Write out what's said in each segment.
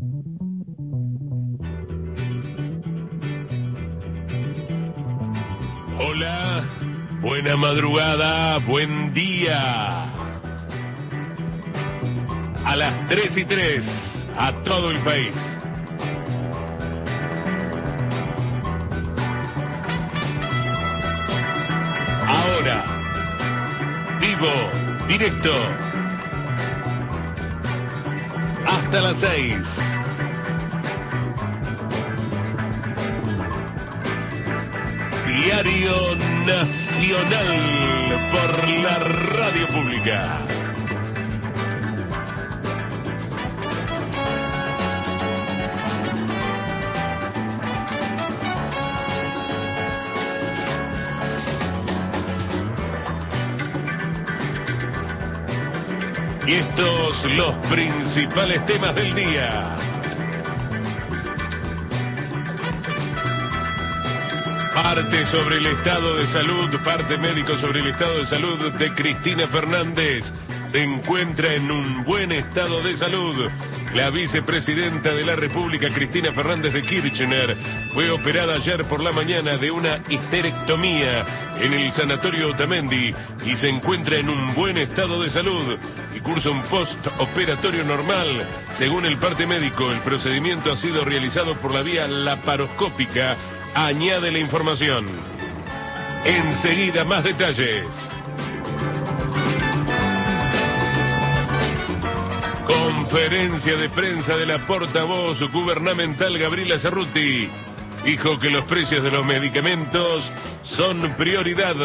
Hola, buena madrugada, buen día. A las 3:03, a todo el país. Ahora, vivo, directo, hasta las 6. Diario Nacional por la Radio Pública. Y estos los principales temas del día. Parte sobre el estado de salud, parte médico sobre el estado de salud de Cristina Fernández. Se encuentra en un buen estado de salud. La vicepresidenta de la República, Cristina Fernández de Kirchner, fue operada ayer por la mañana de una histerectomía en el Sanatorio Otamendi y se encuentra en un buen estado de salud y cursa un postoperatorio normal. Según el parte médico, el procedimiento ha sido realizado por la vía laparoscópica. Añade la información. Enseguida más detalles. Conferencia de prensa de la portavoz gubernamental Gabriela Cerruti. Dijo que los precios de los medicamentos son prioridad.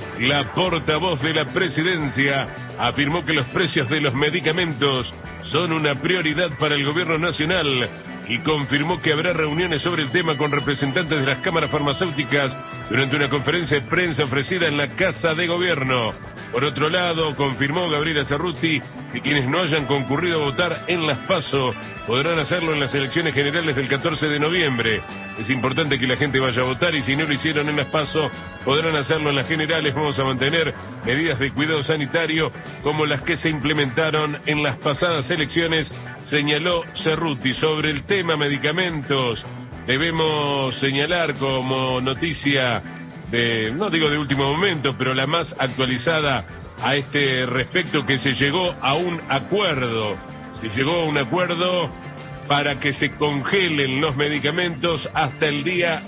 La portavoz de la presidencia afirmó que los precios de los medicamentos son una prioridad para el gobierno nacional y confirmó que habrá reuniones sobre el tema con representantes de las cámaras farmacéuticas durante una conferencia de prensa ofrecida en la Casa de Gobierno. Por otro lado, confirmó Gabriela Cerruti que quienes no hayan concurrido a votar en las PASO podrán hacerlo en las elecciones generales del 14 de noviembre. Es importante que la gente vaya a votar y si no lo hicieron en las PASO podrán hacerlo en las generales. Vamos a mantener medidas de cuidado sanitario como las que se implementaron en las pasadas elecciones, señaló Cerruti. Sobre el tema medicamentos, debemos señalar como noticia de, no digo de último momento, pero la más actualizada a este respecto, que se llegó a un acuerdo. Se llegó a un acuerdo para que se congelen los medicamentos hasta el día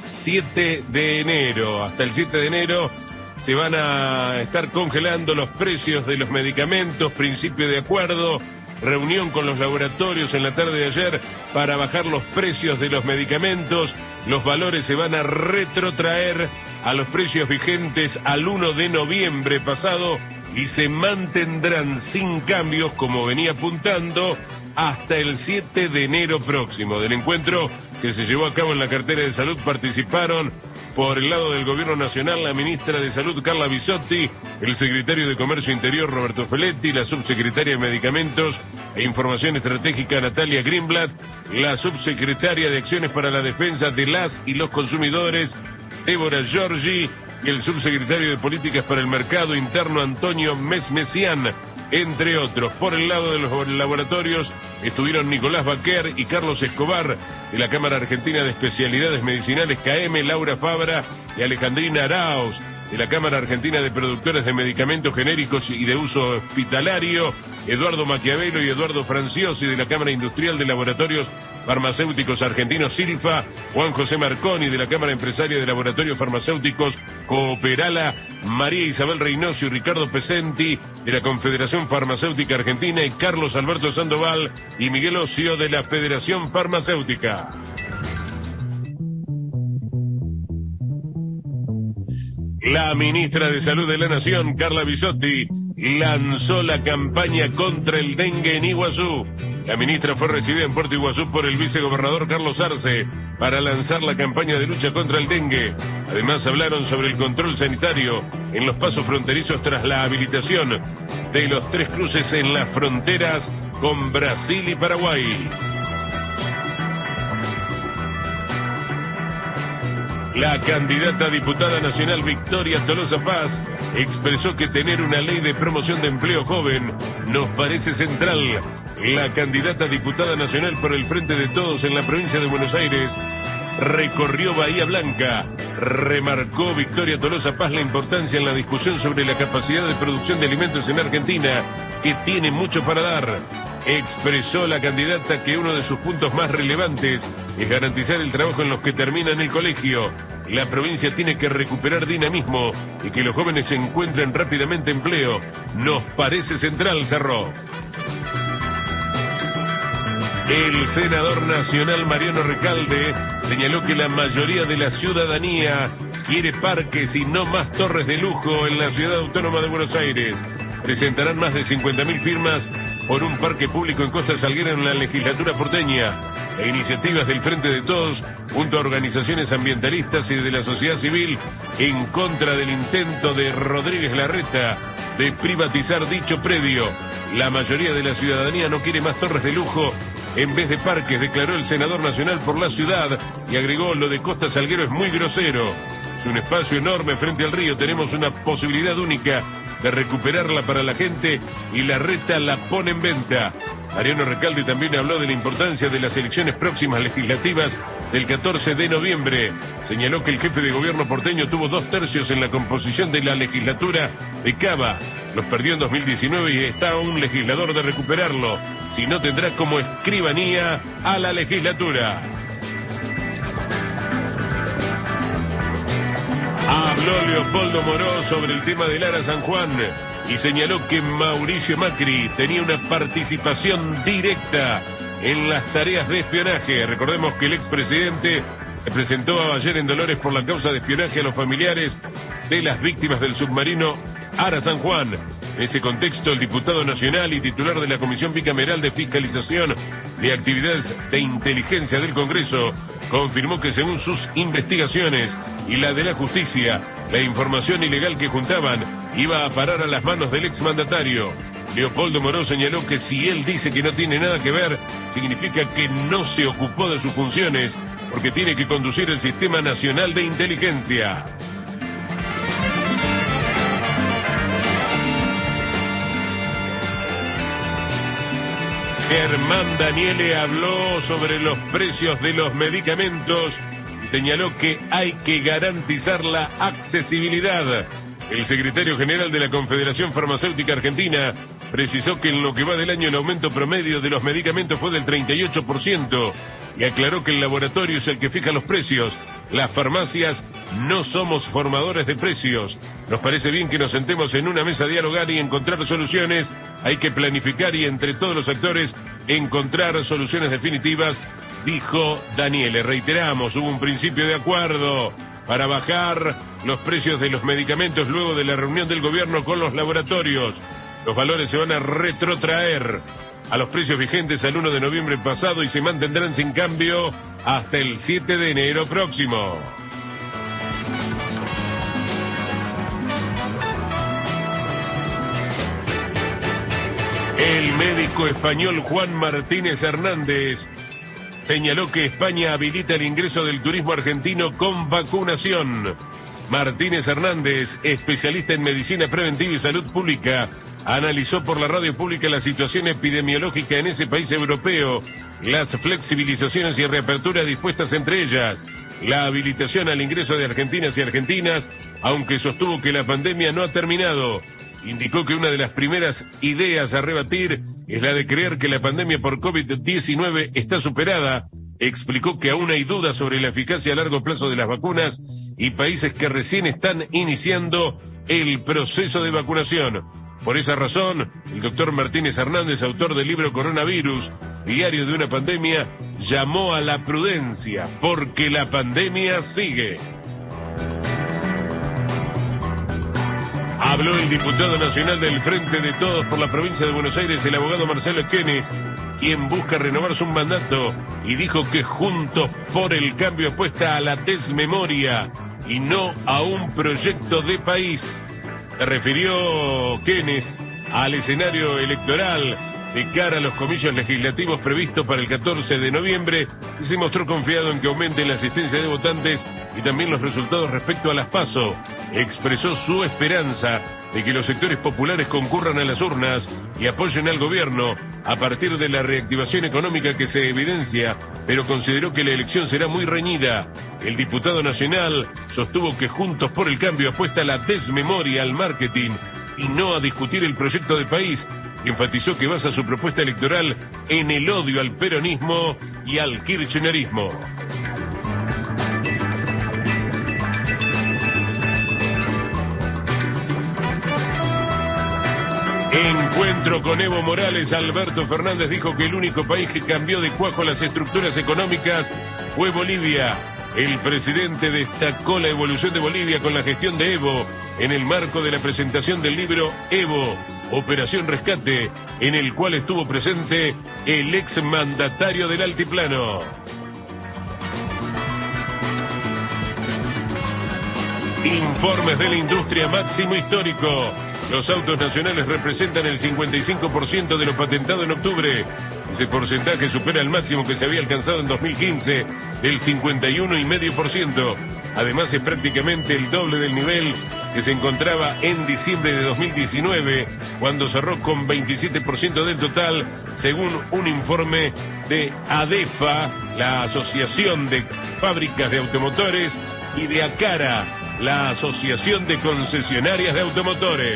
7 de enero. Hasta el 7 de enero se van a estar congelando los precios de los medicamentos, principio de acuerdo. Reunión con los laboratorios en la tarde de ayer para bajar los precios de los medicamentos. Los valores se van a retrotraer a los precios vigentes al 1 de noviembre pasado y se mantendrán sin cambios, como venía apuntando, hasta el 7 de enero próximo. Del encuentro que se llevó a cabo en la cartera de salud participaron por el lado del Gobierno Nacional la ministra de Salud Carla Bisotti, el secretario de Comercio Interior Roberto Feletti, la subsecretaria de Medicamentos e Información Estratégica Natalia Greenblatt, la subsecretaria de Acciones para la Defensa de las y los Consumidores Débora Giorgi y el subsecretario de Políticas para el Mercado Interno Antonio Mesmesian, entre otros. Por el lado de los laboratorios estuvieron Nicolás Baquer y Carlos Escobar, de la Cámara Argentina de Especialidades Medicinales KM, Laura Fabra y Alejandrina Arauz, de la Cámara Argentina de Productores de Medicamentos Genéricos y de Uso Hospitalario, Eduardo Maquiavelo y Eduardo Franciosi, de la Cámara Industrial de Laboratorios Farmacéuticos Argentinos Silfa, Juan José Marconi, de la Cámara Empresaria de Laboratorios Farmacéuticos Cooperala, María Isabel Reynoso y Ricardo Pesenti, de la Confederación Farmacéutica Argentina, y Carlos Alberto Sandoval y Miguel Ocio, de la Federación Farmacéutica. La ministra de Salud de la Nación, Carla Bisotti, lanzó la campaña contra el dengue en Iguazú. La ministra fue recibida en Puerto Iguazú por el vicegobernador Carlos Arce para lanzar la campaña de lucha contra el dengue. Además hablaron sobre el control sanitario en los pasos fronterizos tras la habilitación de los 3 cruces en las fronteras con Brasil y Paraguay. La candidata a diputada nacional Victoria Tolosa Paz expresó que tener una ley de promoción de empleo joven nos parece central. La candidata a diputada nacional por el Frente de Todos en la provincia de Buenos Aires recorrió Bahía Blanca. Remarcó Victoria Tolosa Paz la importancia en la discusión sobre la capacidad de producción de alimentos en Argentina, que tiene mucho para dar. Expresó la candidata que uno de sus puntos más relevantes es garantizar el trabajo en los que terminan el colegio. La provincia tiene que recuperar dinamismo y que los jóvenes encuentren rápidamente empleo. Nos parece central, cerró. El senador nacional Mariano Recalde señaló que la mayoría de la ciudadanía quiere parques y no más torres de lujo en la ciudad autónoma de Buenos Aires. Presentarán más de 50.000 firmas por un parque público en Costa Salguero en la legislatura porteña. E iniciativas del Frente de Todos, junto a organizaciones ambientalistas y de la sociedad civil, en contra del intento de Rodríguez Larreta de privatizar dicho predio. La mayoría de la ciudadanía no quiere más torres de lujo en vez de parques, declaró el senador nacional por la ciudad, y agregó: lo de Costa Salguero es muy grosero. Es un espacio enorme frente al río, tenemos una posibilidad única de recuperarla para la gente y Larreta la pone en venta. Mariano Recalde también habló de la importancia de las elecciones próximas legislativas del 14 de noviembre. Señaló que el jefe de gobierno porteño tuvo 2/3 en la composición de la legislatura de Cava. Los perdió en 2019 y está un legislador de recuperarlo. Si no, tendrá como escribanía a la legislatura. Habló Leopoldo Moró sobre el tema del Ara San Juan y señaló que Mauricio Macri tenía una participación directa en las tareas de espionaje. Recordemos que el expresidente se presentó ayer en Dolores por la causa de espionaje a los familiares de las víctimas del submarino Ara San Juan. En ese contexto, el diputado nacional y titular de la Comisión Bicameral de Fiscalización de Actividades de Inteligencia del Congreso confirmó que según sus investigaciones y la de la justicia, la información ilegal que juntaban iba a parar a las manos del exmandatario. Leopoldo Moró señaló que si él dice que no tiene nada que ver, significa que no se ocupó de sus funciones, porque tiene que conducir el Sistema Nacional de Inteligencia. Germán Daniele habló sobre los precios de los medicamentos y señaló que hay que garantizar la accesibilidad. El secretario general de la Confederación Farmacéutica Argentina precisó que en lo que va del año el aumento promedio de los medicamentos fue del 38% y aclaró que el laboratorio es el que fija los precios. Las farmacias no somos formadores de precios. Nos parece bien que nos sentemos en una mesa a dialogar y encontrar soluciones. Hay que planificar y entre todos los actores encontrar soluciones definitivas, dijo Daniele. Reiteramos, hubo un principio de acuerdo para bajar los precios de los medicamentos luego de la reunión del gobierno con los laboratorios. Los valores se van a retrotraer a los precios vigentes al 1 de noviembre pasado y se mantendrán sin cambio hasta el 7 de enero próximo. El médico español Juan Martínez Hernández señaló que España habilita el ingreso del turismo argentino con vacunación. Martínez Hernández, especialista en medicina preventiva y salud pública, analizó por la radio pública la situación epidemiológica en ese país europeo, las flexibilizaciones y reaperturas dispuestas, entre ellas la habilitación al ingreso de argentinas y argentinas, aunque sostuvo que la pandemia no ha terminado. Indicó que una de las primeras ideas a rebatir es la de creer que la pandemia por COVID-19 está superada. Explicó que aún hay dudas sobre la eficacia a largo plazo de las vacunas y países que recién están iniciando el proceso de vacunación. Por esa razón, el doctor Martínez Hernández, autor del libro Coronavirus, Diario de una pandemia, llamó a la prudencia, porque la pandemia sigue. Habló el diputado nacional del Frente de Todos por la provincia de Buenos Aires, el abogado Marcelo Quene, quien busca renovar su mandato, y dijo que Juntos por el Cambio apuesta a la desmemoria y no a un proyecto de país. Se refirió Quene al escenario electoral de cara a los comicios legislativos previstos para el 14 de noviembre y se mostró confiado en que aumente la asistencia de votantes y también los resultados respecto a las PASO. Expresó su esperanza de que los sectores populares concurran a las urnas y apoyen al gobierno, a partir de la reactivación económica que se evidencia, pero consideró que la elección será muy reñida. El diputado nacional sostuvo que Juntos por el Cambio apuesta a la desmemoria, al marketing y no a discutir el proyecto de país. Enfatizó que basa su propuesta electoral en el odio al peronismo y al kirchnerismo. Encuentro con Evo Morales. Alberto Fernández dijo que el único país que cambió de cuajo las estructuras económicas fue Bolivia. El presidente destacó la evolución de Bolivia con la gestión de Evo en el marco de la presentación del libro Evo, Operación Rescate, en el cual estuvo presente el exmandatario del Altiplano. Informes de la industria, máximo histórico. Los autos nacionales representan el 55% de lo patentado en octubre. Ese porcentaje supera el máximo que se había alcanzado en 2015, del 51,5%. Además, es prácticamente el doble del nivel que se encontraba en diciembre de 2019, cuando cerró con 27% del total, según un informe de ADEFA, la Asociación de Fábricas de Automotores, y de ACARA, la Asociación de Concesionarias de Automotores.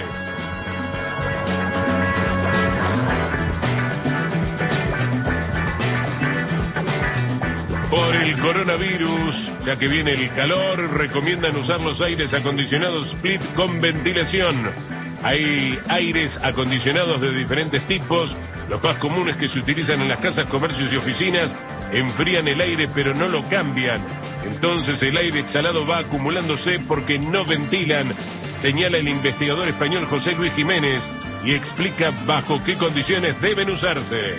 Por el coronavirus, ya que viene el calor, recomiendan usar los aires acondicionados split con ventilación. Hay aires acondicionados de diferentes tipos. Los más comunes que se utilizan en las casas, comercios y oficinas enfrían el aire pero no lo cambian. Entonces el aire exhalado va acumulándose porque no ventilan, señala el investigador español José Luis Jiménez y explica bajo qué condiciones deben usarse.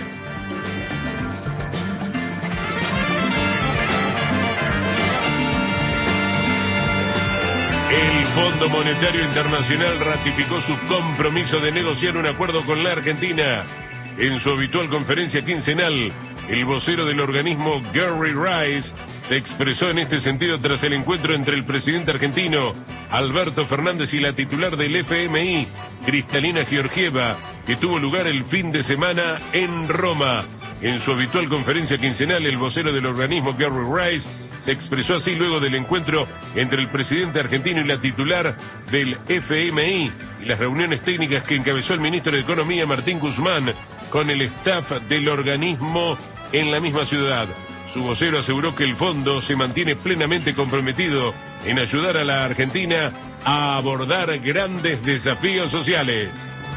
El Fondo Monetario Internacional ratificó su compromiso de negociar un acuerdo con la Argentina. En su habitual conferencia quincenal, el vocero del organismo, Gary Rice, se expresó en este sentido tras el encuentro entre el presidente argentino, Alberto Fernández, y la titular del FMI, Kristalina Georgieva, que tuvo lugar el fin de semana en Roma. En su habitual conferencia quincenal, el vocero del organismo, Gary Rice, se expresó así luego del encuentro entre el presidente argentino y la titular del FMI y las reuniones técnicas que encabezó el ministro de Economía, Martín Guzmán, con el staff del organismo en la misma ciudad. Su vocero aseguró que el fondo se mantiene plenamente comprometido en ayudar a la Argentina a abordar grandes desafíos sociales.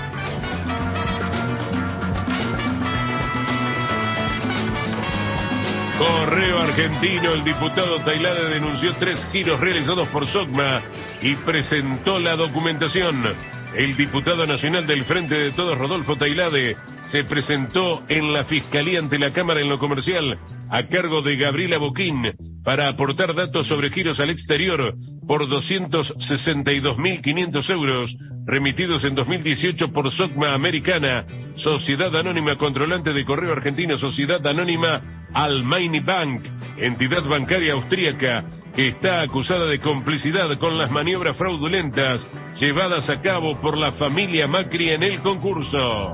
Correo Argentino. El diputado Tailade denunció 3 giros realizados por SOCMA y presentó la documentación. El diputado nacional del Frente de Todos, Rodolfo Tailade, se presentó en la Fiscalía ante la Cámara en lo comercial a cargo de Gabriela Boquín para aportar datos sobre giros al exterior por 262.500 euros remitidos en 2018 por SOCMA Americana, Sociedad Anónima Controlante de Correo Argentino, Sociedad Anónima Almaini Bank, entidad bancaria austríaca que está acusada de complicidad con las maniobras fraudulentas llevadas a cabo por la familia Macri en el concurso.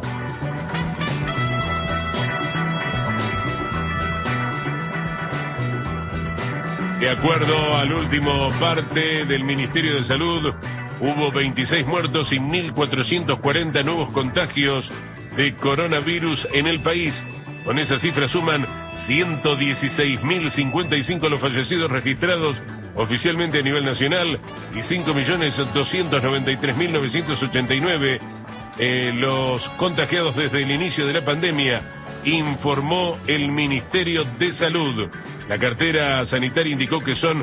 De acuerdo al último parte del Ministerio de Salud, hubo 26 muertos y 1.440 nuevos contagios de coronavirus en el país. Con esa cifra suman 116.055 los fallecidos registrados oficialmente a nivel nacional y 5.293.989 los contagiados desde el inicio de la pandemia, informó el Ministerio de Salud. La cartera sanitaria indicó que son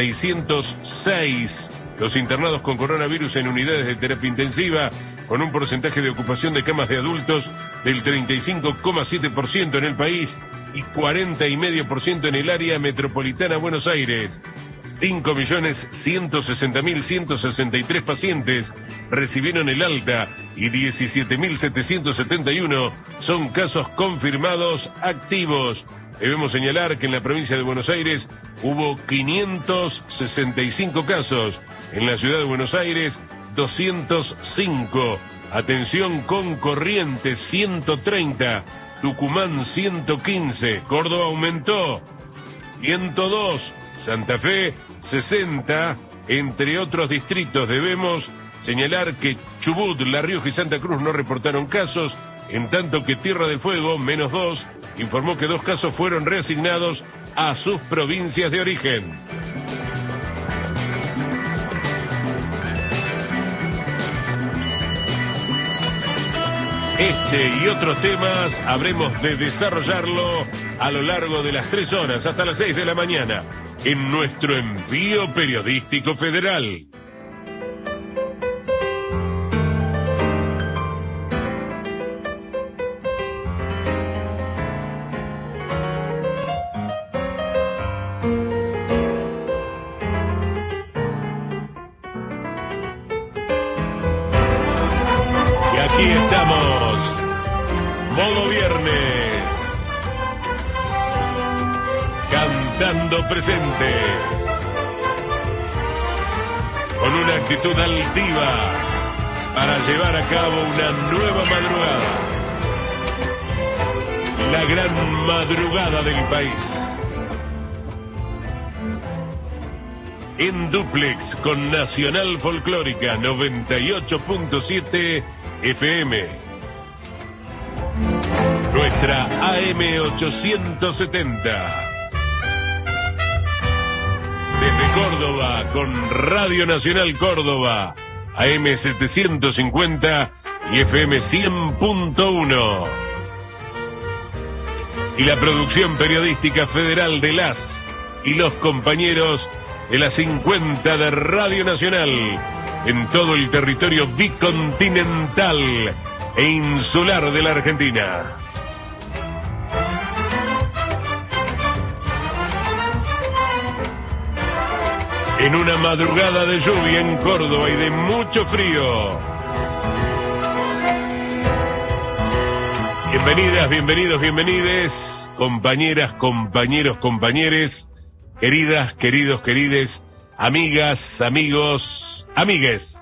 606 los internados con coronavirus en unidades de terapia intensiva, con un porcentaje de ocupación de camas de adultos del 35,7% en el país y 40,5% en el área metropolitana Buenos Aires. 5.160.163 pacientes recibieron el alta y 17.771 son casos confirmados activos. Debemos señalar que en la provincia de Buenos Aires hubo 565 casos, en la ciudad de Buenos Aires 205, Atención con Corrientes 130, Tucumán 115, Córdoba aumentó 102, Santa Fe 60, entre otros distritos. Debemos señalar que Chubut, La Rioja y Santa Cruz no reportaron casos, en tanto que Tierra del Fuego, -2, informó que 2 casos fueron reasignados a sus provincias de origen. Este y otros temas habremos de desarrollarlo a lo largo de las 3 horas hasta las 6 de la mañana en nuestro envío periodístico federal. Y aquí estamos, modo viernes, cantando presente, con una actitud altiva para llevar a cabo una nueva madrugada, la gran madrugada del país. En dúplex con Nacional Folclórica 98.7 FM. Nuestra AM 870. Desde Córdoba con Radio Nacional Córdoba, AM 750 y FM 100.1. Y la producción periodística federal de las y los compañeros de las 50 de Radio Nacional en todo el territorio bicontinental e insular de la Argentina. En una madrugada de lluvia en Córdoba y de mucho frío. Bienvenidas, bienvenidos, bienvenides, compañeras, compañeros, compañeres, queridas, queridos, querides, amigas, amigos, amigues.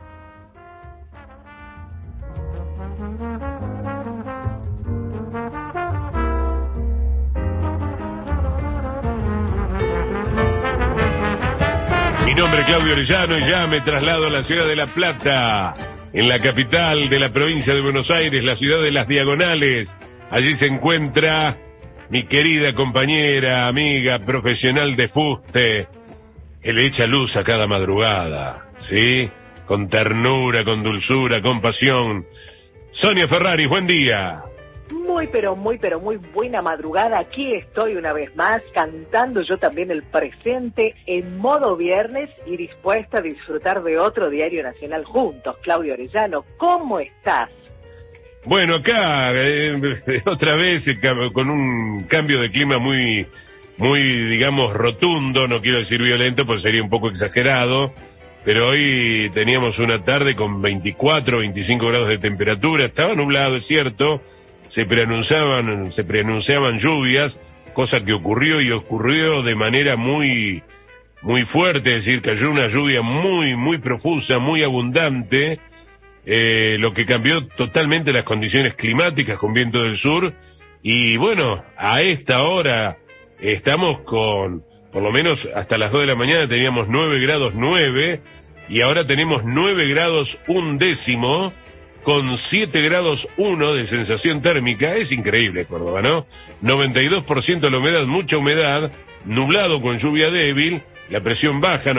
Mi nombre es Claudio Orellano y ya me traslado a la ciudad de La Plata, en la capital de la provincia de Buenos Aires, la ciudad de las Diagonales. Allí se encuentra mi querida compañera, amiga, profesional de fuste, que le echa luz a cada madrugada, ¿sí? Con ternura, con dulzura, con pasión. Sonia Ferrari, buen día. Muy buena madrugada. Aquí estoy una vez más cantando yo también el presente en modo viernes y dispuesta a disfrutar de otro diario nacional juntos. Claudio Orellano, ¿cómo estás? Bueno, acá otra vez con un cambio de clima muy, digamos, rotundo, no quiero decir violento, pues sería un poco exagerado, pero hoy teníamos una tarde con 24, 25 grados de temperatura, estaba nublado, es cierto, se preanunciaban lluvias, cosa que ocurrió de manera muy fuerte, es decir, cayó una lluvia muy profusa, muy abundante, lo que cambió totalmente las condiciones climáticas con viento del sur. Y bueno, a esta hora estamos con, por lo menos hasta las 2 de la mañana teníamos 9 grados 9, y ahora tenemos 9 grados 1 con 7 grados 1 de sensación térmica. Es increíble Córdoba, ¿no? 92% de la humedad, mucha humedad, nublado con lluvia débil, la presión baja,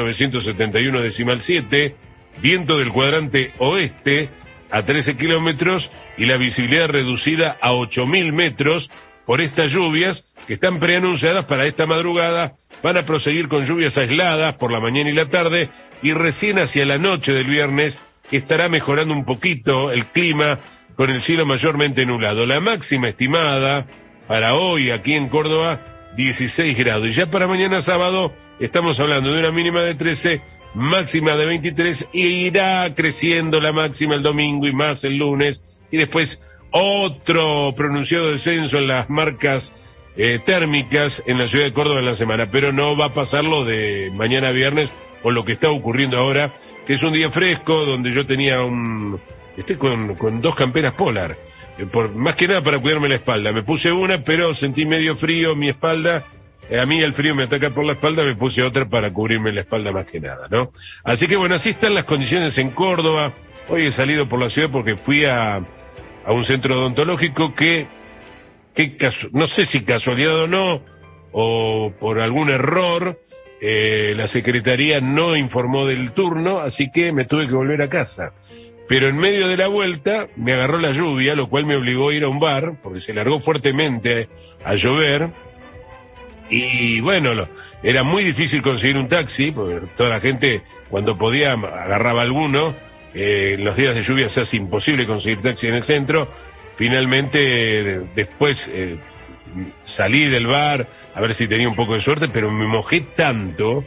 971,7, viento del cuadrante oeste a 13 kilómetros y la visibilidad reducida a 8.000 metros por estas lluvias que están preanunciadas para esta madrugada. Van a proseguir con lluvias aisladas por la mañana y la tarde, y recién hacia la noche del viernes estará mejorando un poquito el clima con el cielo mayormente nublado. La máxima estimada para hoy aquí en Córdoba, 16 grados. Y ya para mañana sábado estamos hablando de una mínima de 13, máxima de 23, y irá creciendo la máxima el domingo y más el lunes, y después otro pronunciado descenso en las marcas térmicas en la ciudad de Córdoba en la semana, pero no va a pasar lo de mañana viernes o lo que está ocurriendo ahora, que es un día fresco, donde yo tenía un estoy con 2 camperas polar, más que nada para cuidarme la espalda. Me puse una, pero sentí medio frío mi espalda. A mí el frío me ataca por la espalda, me puse otra para cubrirme la espalda más que nada, ¿no? Así que bueno, así están las condiciones en Córdoba. Hoy he salido por la ciudad porque fui a un centro odontológico que no sé si casualidad o no, o por algún error, la secretaría no informó del turno, así que me tuve que volver a casa. Pero en medio de la vuelta me agarró la lluvia, lo cual me obligó a ir a un bar, porque se largó fuertemente a llover. Y bueno, era muy difícil conseguir un taxi, porque toda la gente, cuando podía, agarraba alguno. En los días de lluvia se hace imposible conseguir taxi en el centro. Finalmente, después salí del bar a ver si tenía un poco de suerte, pero me mojé tanto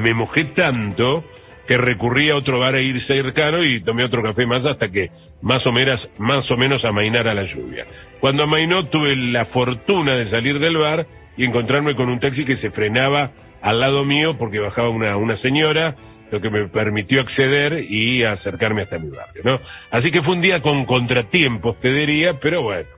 que recurrí a otro bar a ir cercano y tomé otro café más hasta que más o menos amainara la lluvia. Cuando amainó tuve la fortuna de salir del bar y encontrarme con un taxi que se frenaba al lado mío porque bajaba una señora, lo que me permitió acceder y acercarme hasta mi barrio, ¿no? Así que fue un día con contratiempos, te diría, pero bueno,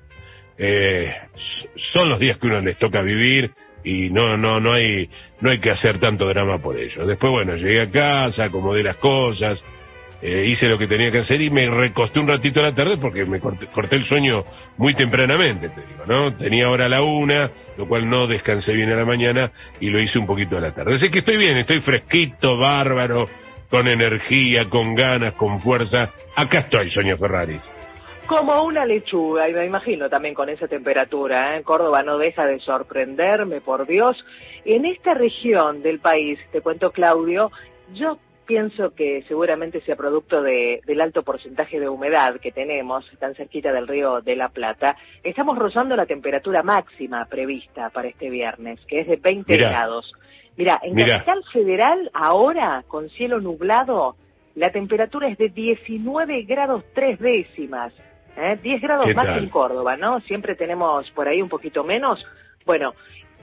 son los días que uno les toca vivir y no hay que hacer tanto drama por ello. Después, bueno, llegué a casa, acomodé las cosas, hice lo que tenía que hacer y me recosté un ratito a la tarde porque me corté el sueño muy tempranamente, te digo, ¿no? Tenía hora a la 1, lo cual no descansé bien a la mañana y lo hice un poquito a la tarde. Así que estoy bien, estoy fresquito, bárbaro, con energía, con ganas, con fuerza. Acá estoy, Sonia Ferraris. Como una lechuga, y me imagino también con esa temperatura, ¿eh? Córdoba no deja de sorprenderme, por Dios. En esta región del país, te cuento, Claudio, yo pienso que seguramente sea producto del alto porcentaje de humedad que tenemos tan cerquita del río de la Plata. Estamos rozando la temperatura máxima prevista para este viernes, que es de 20 grados. Mirá, en Capital Federal, ahora, con cielo nublado, la temperatura es de 19 grados 3 décimas. 10 grados más que en Córdoba, ¿no? Siempre tenemos por ahí un poquito menos. Bueno,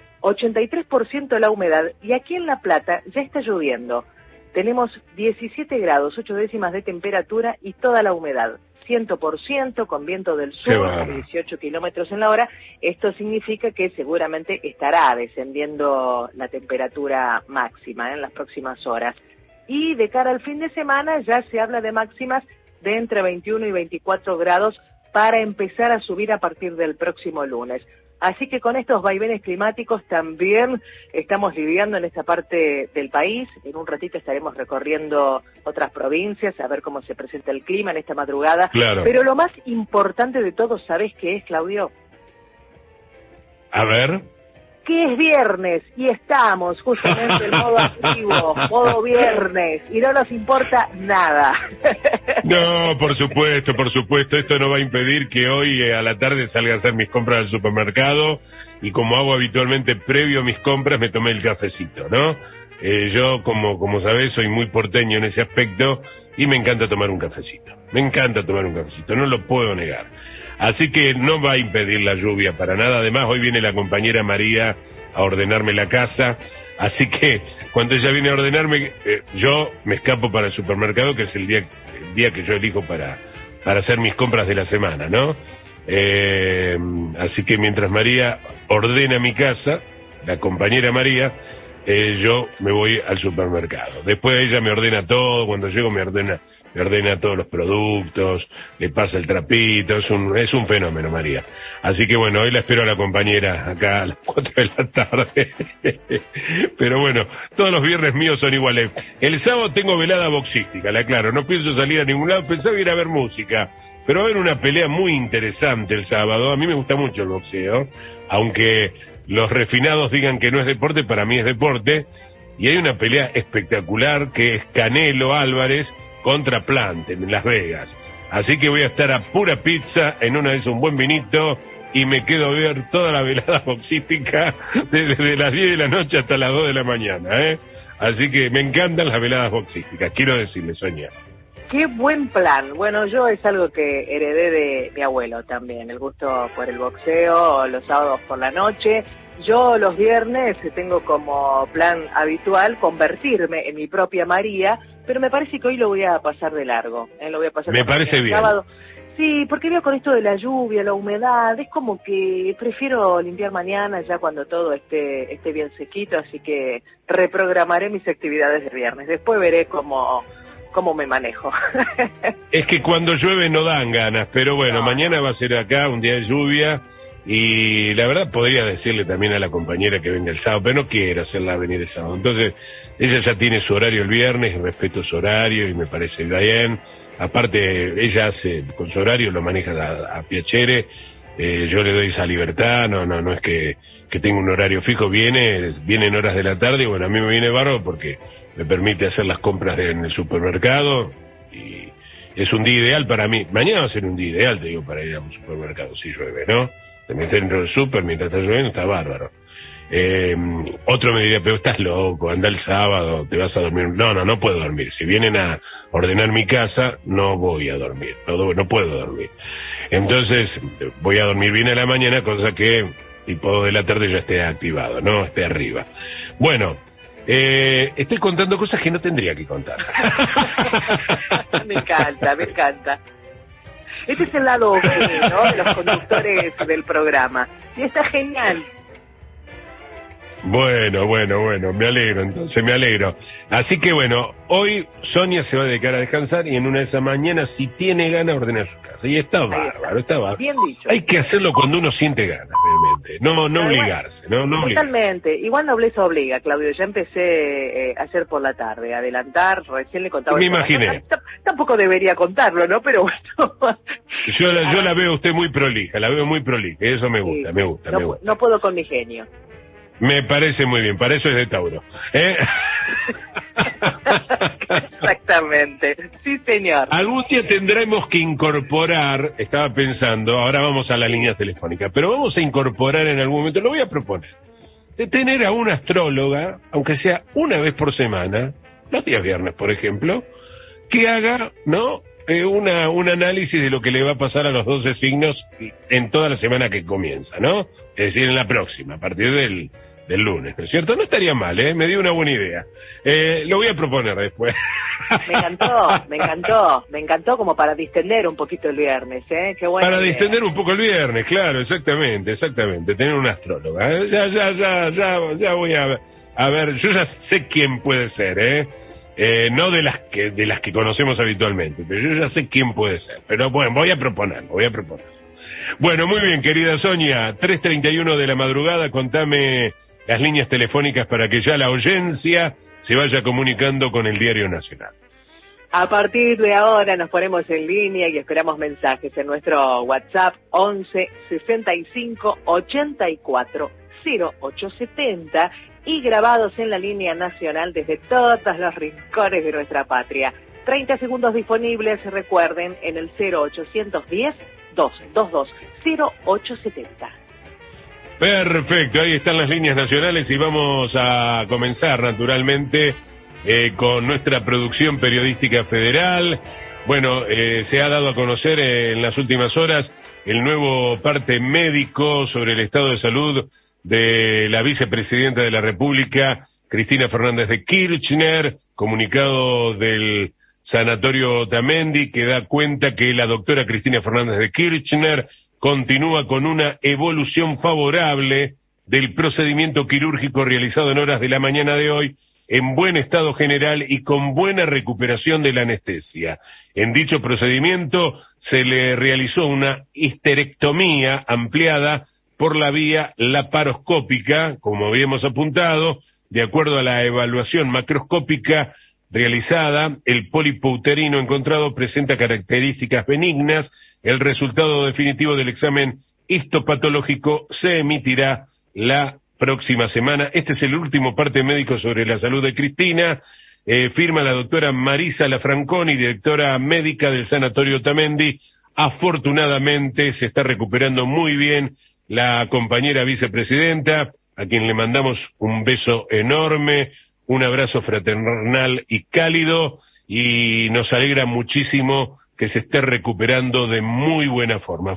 83% la humedad, y aquí en La Plata ya está lloviendo. Tenemos 17 grados, 8 décimas de temperatura y toda la humedad. 100% con viento del sur a 18 kilómetros en la hora. Esto significa que seguramente estará descendiendo la temperatura máxima en las próximas horas. Y de cara al fin de semana ya se habla de máximas de entre 21 y 24 grados para empezar a subir a partir del próximo lunes. Así que con estos vaivenes climáticos también estamos lidiando en esta parte del país. En un ratito estaremos recorriendo otras provincias a ver cómo se presenta el clima en esta madrugada. Claro. Pero lo más importante de todo, ¿sabés qué es, Claudio? A ver. Que es viernes y estamos justamente en modo activo, modo viernes, y no nos importa nada. No, por supuesto, esto no va a impedir que hoy a la tarde salga a hacer mis compras al supermercado, y como hago habitualmente previo a mis compras, me tomé el cafecito, ¿no? Yo, como sabés, soy muy porteño en ese aspecto, y me encanta tomar un cafecito, no lo puedo negar. Así que no va a impedir la lluvia para nada. Además, hoy viene la compañera María a ordenarme la casa. Así que cuando ella viene a ordenarme, yo me escapo para el supermercado, que es el día que yo elijo para hacer mis compras de la semana, ¿no? Así que mientras María ordena mi casa, la compañera María, yo me voy al supermercado. Después ella me ordena todo, cuando llego me ordena todos los productos, le pasa el trapito, es un fenómeno, María. Así que bueno, hoy la espero a la compañera acá a las 4 de la tarde. Pero bueno, todos los viernes míos son iguales. El sábado tengo velada boxística, la aclaro, no pienso salir a ningún lado, pensaba ir a ver música, pero va a haber una pelea muy interesante el sábado. A mí me gusta mucho el boxeo, aunque los refinados digan que no es deporte, para mí es deporte, y hay una pelea espectacular que es Canelo Álvarez contra Plant en Las Vegas. Así que voy a estar a pura pizza, en una vez un buen vinito, y me quedo a ver toda la velada boxística desde las 10 de la noche hasta las 2 de la mañana, ¿eh? Así que me encantan las veladas boxísticas, quiero decirle, Sonia. Qué buen plan. Bueno, yo es algo que heredé de mi abuelo también, el gusto por el boxeo, los sábados por la noche. Yo los viernes tengo como plan habitual convertirme en mi propia María pero me parece que hoy lo voy a pasar de largo. Lo voy a pasar me parece bien. Sábado. Sí, porque veo con esto de la lluvia, la humedad, es como que prefiero limpiar mañana ya cuando todo esté bien sequito, así que reprogramaré mis actividades de viernes. Después veré cómo me manejo. Es que cuando llueve no dan ganas, pero bueno, No. Mañana va a ser acá un día de lluvia y la verdad podría decirle también a la compañera que venga el sábado, pero no quiero hacerla venir el sábado. Entonces, ella ya tiene su horario el viernes, y respeto su horario y me parece bien. Aparte, ella hace con su horario, lo maneja a piacere. Yo le doy esa libertad, no es que tenga un horario fijo, viene en horas de la tarde, y bueno, a mí me viene bárbaro porque me permite hacer las compras en el supermercado y es un día ideal para mí. Mañana va a ser un día ideal, te digo, para ir a un supermercado si llueve, ¿no? Te metes dentro del súper mientras está lloviendo, está bárbaro. Otro me diría, pero estás loco, anda el sábado, te vas a dormir. No puedo dormir. Si vienen a ordenar mi casa, no voy a dormir, no puedo dormir. Entonces, voy a dormir bien a la mañana, cosa que tipo 2 de la tarde ya esté activado, ¿no? Esté arriba. Bueno, estoy contando cosas que no tendría que contar. Me encanta. Este es el lado B, ¿no?, de los conductores del programa. Y está genial. Bueno, me alegro. Así que bueno, hoy Sonia se va a dedicar a descansar y en una de esas mañanas, si tiene ganas, ordenar su casa. Y está bárbaro. Bien dicho. Hay que hacerlo cuando uno siente ganas, realmente. No obligarse, no obligarse. Totalmente. Igual nobleza obliga, Claudio. Ya empecé a hacer por la tarde, adelantar, recién le contaba. Me imaginé. Tampoco debería contarlo, ¿no? Pero bueno. Yo la veo a usted muy prolija, y eso me gusta, Sí, me gusta. No puedo con mi genio. Me parece muy bien, para eso es de Tauro. Exactamente, sí señor. Algún día tendremos que incorporar, estaba pensando, ahora vamos a la línea telefónica, pero vamos a incorporar en algún momento, lo voy a proponer, de tener a una astróloga, aunque sea una vez por semana, los días viernes por ejemplo, que haga, ¿no?, un análisis de lo que le va a pasar a los 12 signos en toda la semana que comienza, ¿no? Es decir, en la próxima, a partir del lunes, ¿no es cierto? No estaría mal, me dio una buena idea. Lo voy a proponer después. Me encantó como para distender un poquito el viernes, Qué buena para idea. distender un poco el viernes, claro, exactamente, tener una astróloga. Ya voy a ver, yo ya sé quién puede ser, no de las que conocemos habitualmente, pero yo ya sé quién puede ser. Pero bueno, voy a proponer. Bueno, muy bien, querida Sonia, 3:31 de la madrugada, contame las líneas telefónicas para que ya la audiencia se vaya comunicando con el Diario Nacional. A partir de ahora nos ponemos en línea y esperamos mensajes en nuestro WhatsApp 11 65 84 0870 y grabados en la línea nacional desde todos los rincones de nuestra patria. 30 segundos disponibles, recuerden, en el 0810 222 0870. Perfecto, ahí están las líneas nacionales y vamos a comenzar naturalmente con nuestra producción periodística federal. Bueno, se ha dado a conocer en las últimas horas el nuevo parte médico sobre el estado de salud de la vicepresidenta de la República, Cristina Fernández de Kirchner, comunicado del Sanatorio Otamendi, que da cuenta que la doctora Cristina Fernández de Kirchner continúa con una evolución favorable del procedimiento quirúrgico realizado en horas de la mañana de hoy, en buen estado general y con buena recuperación de la anestesia. En dicho procedimiento se le realizó una histerectomía ampliada por la vía laparoscópica, como habíamos apuntado. De acuerdo a la evaluación macroscópica realizada, el pólipo uterino encontrado presenta características benignas. El resultado definitivo del examen histopatológico se emitirá la próxima semana. Este es el último parte médico sobre la salud de Cristina. Firma la doctora Marisa Lafranconi, directora médica del Sanatorio Otamendi. Afortunadamente se está recuperando muy bien la compañera vicepresidenta, a quien le mandamos un beso enorme, un abrazo fraternal y cálido, y nos alegra muchísimo que se esté recuperando de muy buena forma.